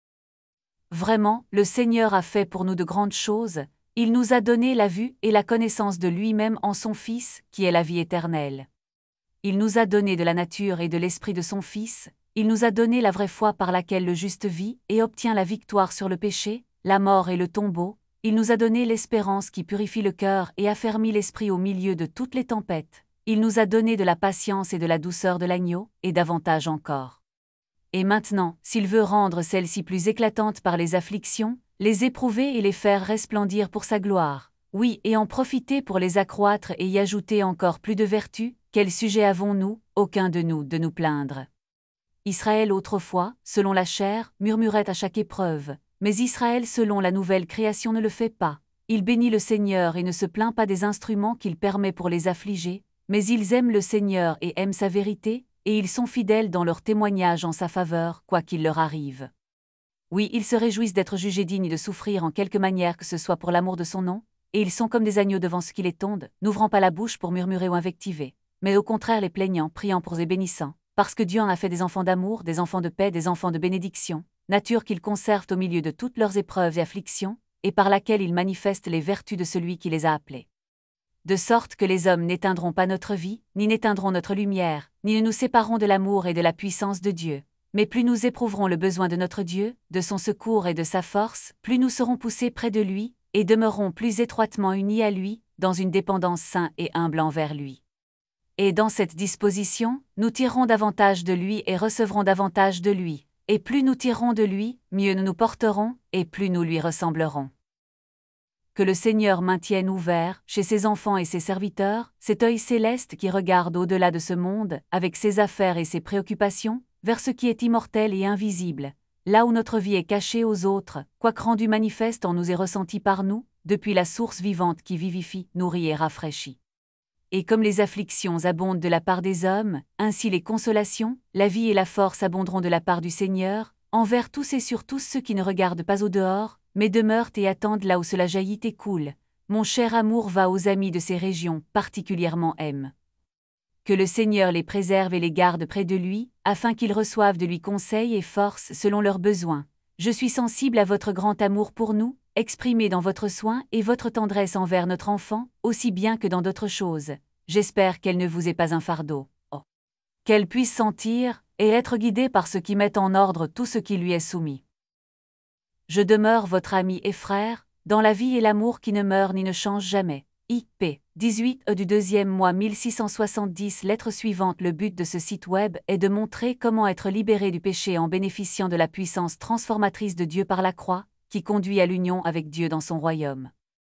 Vraiment, le Seigneur a fait pour nous de grandes choses, il nous a donné la vue et la connaissance de lui-même en son Fils, qui est la vie éternelle. Il nous a donné de la nature et de l'esprit de son Fils, il nous a donné la vraie foi par laquelle le juste vit et obtient la victoire sur le péché, la mort et le tombeau, il nous a donné l'espérance qui purifie le cœur et affermit l'esprit au milieu de toutes les tempêtes, il nous a donné de la patience et de la douceur de l'agneau, et davantage encore. Et maintenant, s'il veut rendre celles-ci plus éclatantes par les afflictions, les éprouver et les faire resplendir pour sa gloire, oui, et en profiter pour les accroître et y ajouter encore plus de vertus, quel sujet avons-nous, aucun de nous, de nous plaindre? Israël autrefois, selon la chair, murmurait à chaque épreuve, mais Israël selon la nouvelle création ne le fait pas. Il bénit le Seigneur et ne se plaint pas des instruments qu'il permet pour les affliger, mais ils aiment le Seigneur et aiment sa vérité, et ils sont fidèles dans leur témoignage en sa faveur, quoi qu'il leur arrive. Oui, ils se réjouissent d'être jugés dignes de souffrir en quelque manière que ce soit pour l'amour de son nom, et ils sont comme des agneaux devant ce qui les tondent, n'ouvrant pas la bouche pour murmurer ou invectiver, mais au contraire les plaignant, priant pour et bénissant, parce que Dieu en a fait des enfants d'amour, des enfants de paix, des enfants de bénédiction, nature qu'ils conservent au milieu de toutes leurs épreuves et afflictions, et par laquelle ils manifestent les vertus de celui qui les a appelés. De sorte que les hommes n'éteindront pas notre vie, ni n'éteindront notre lumière, ni ne nous sépareront de l'amour et de la puissance de Dieu. Mais plus nous éprouverons le besoin de notre Dieu, de son secours et de sa force, plus nous serons poussés près de lui, et demeurerons plus étroitement unis à lui, dans une dépendance sainte et humble envers lui. Et dans cette disposition, nous tirerons davantage de lui et recevrons davantage de lui, et plus nous tirerons de lui, mieux nous nous porterons, et plus nous lui ressemblerons. Que le Seigneur maintienne ouvert, chez ses enfants et ses serviteurs, cet œil céleste qui regarde au-delà de ce monde, avec ses affaires et ses préoccupations, vers ce qui est immortel et invisible, là où notre vie est cachée aux autres, quoique rendue manifeste en nous et ressentie par nous, depuis la source vivante qui vivifie, nourrit et rafraîchit. Et comme les afflictions abondent de la part des hommes, ainsi les consolations, la vie et la force abonderont de la part du Seigneur, envers tous et sur tous ceux qui ne regardent pas au dehors, mais demeurent et attendent là où cela jaillit et coule. Mon cher amour va aux amis de ces régions, particulièrement M. Que le Seigneur les préserve et les garde près de lui, afin qu'ils reçoivent de lui conseil et force selon leurs besoins. Je suis sensible à votre grand amour pour nous, exprimé dans votre soin et votre tendresse envers notre enfant, aussi bien que dans d'autres choses. J'espère qu'elle ne vous est pas un fardeau. Oh. Qu'elle puisse sentir et être guidée par ce qui met en ordre tout ce qui lui est soumis. Je demeure votre ami et frère, dans la vie et l'amour qui ne meurt ni ne change jamais. I P dix-huit e du deuxième mois mille six cent soixante-dix. Lettre suivante. Le but de ce site web est de montrer comment être libéré du péché en bénéficiant de la puissance transformatrice de Dieu par la croix, qui conduit à l'union avec Dieu dans son royaume.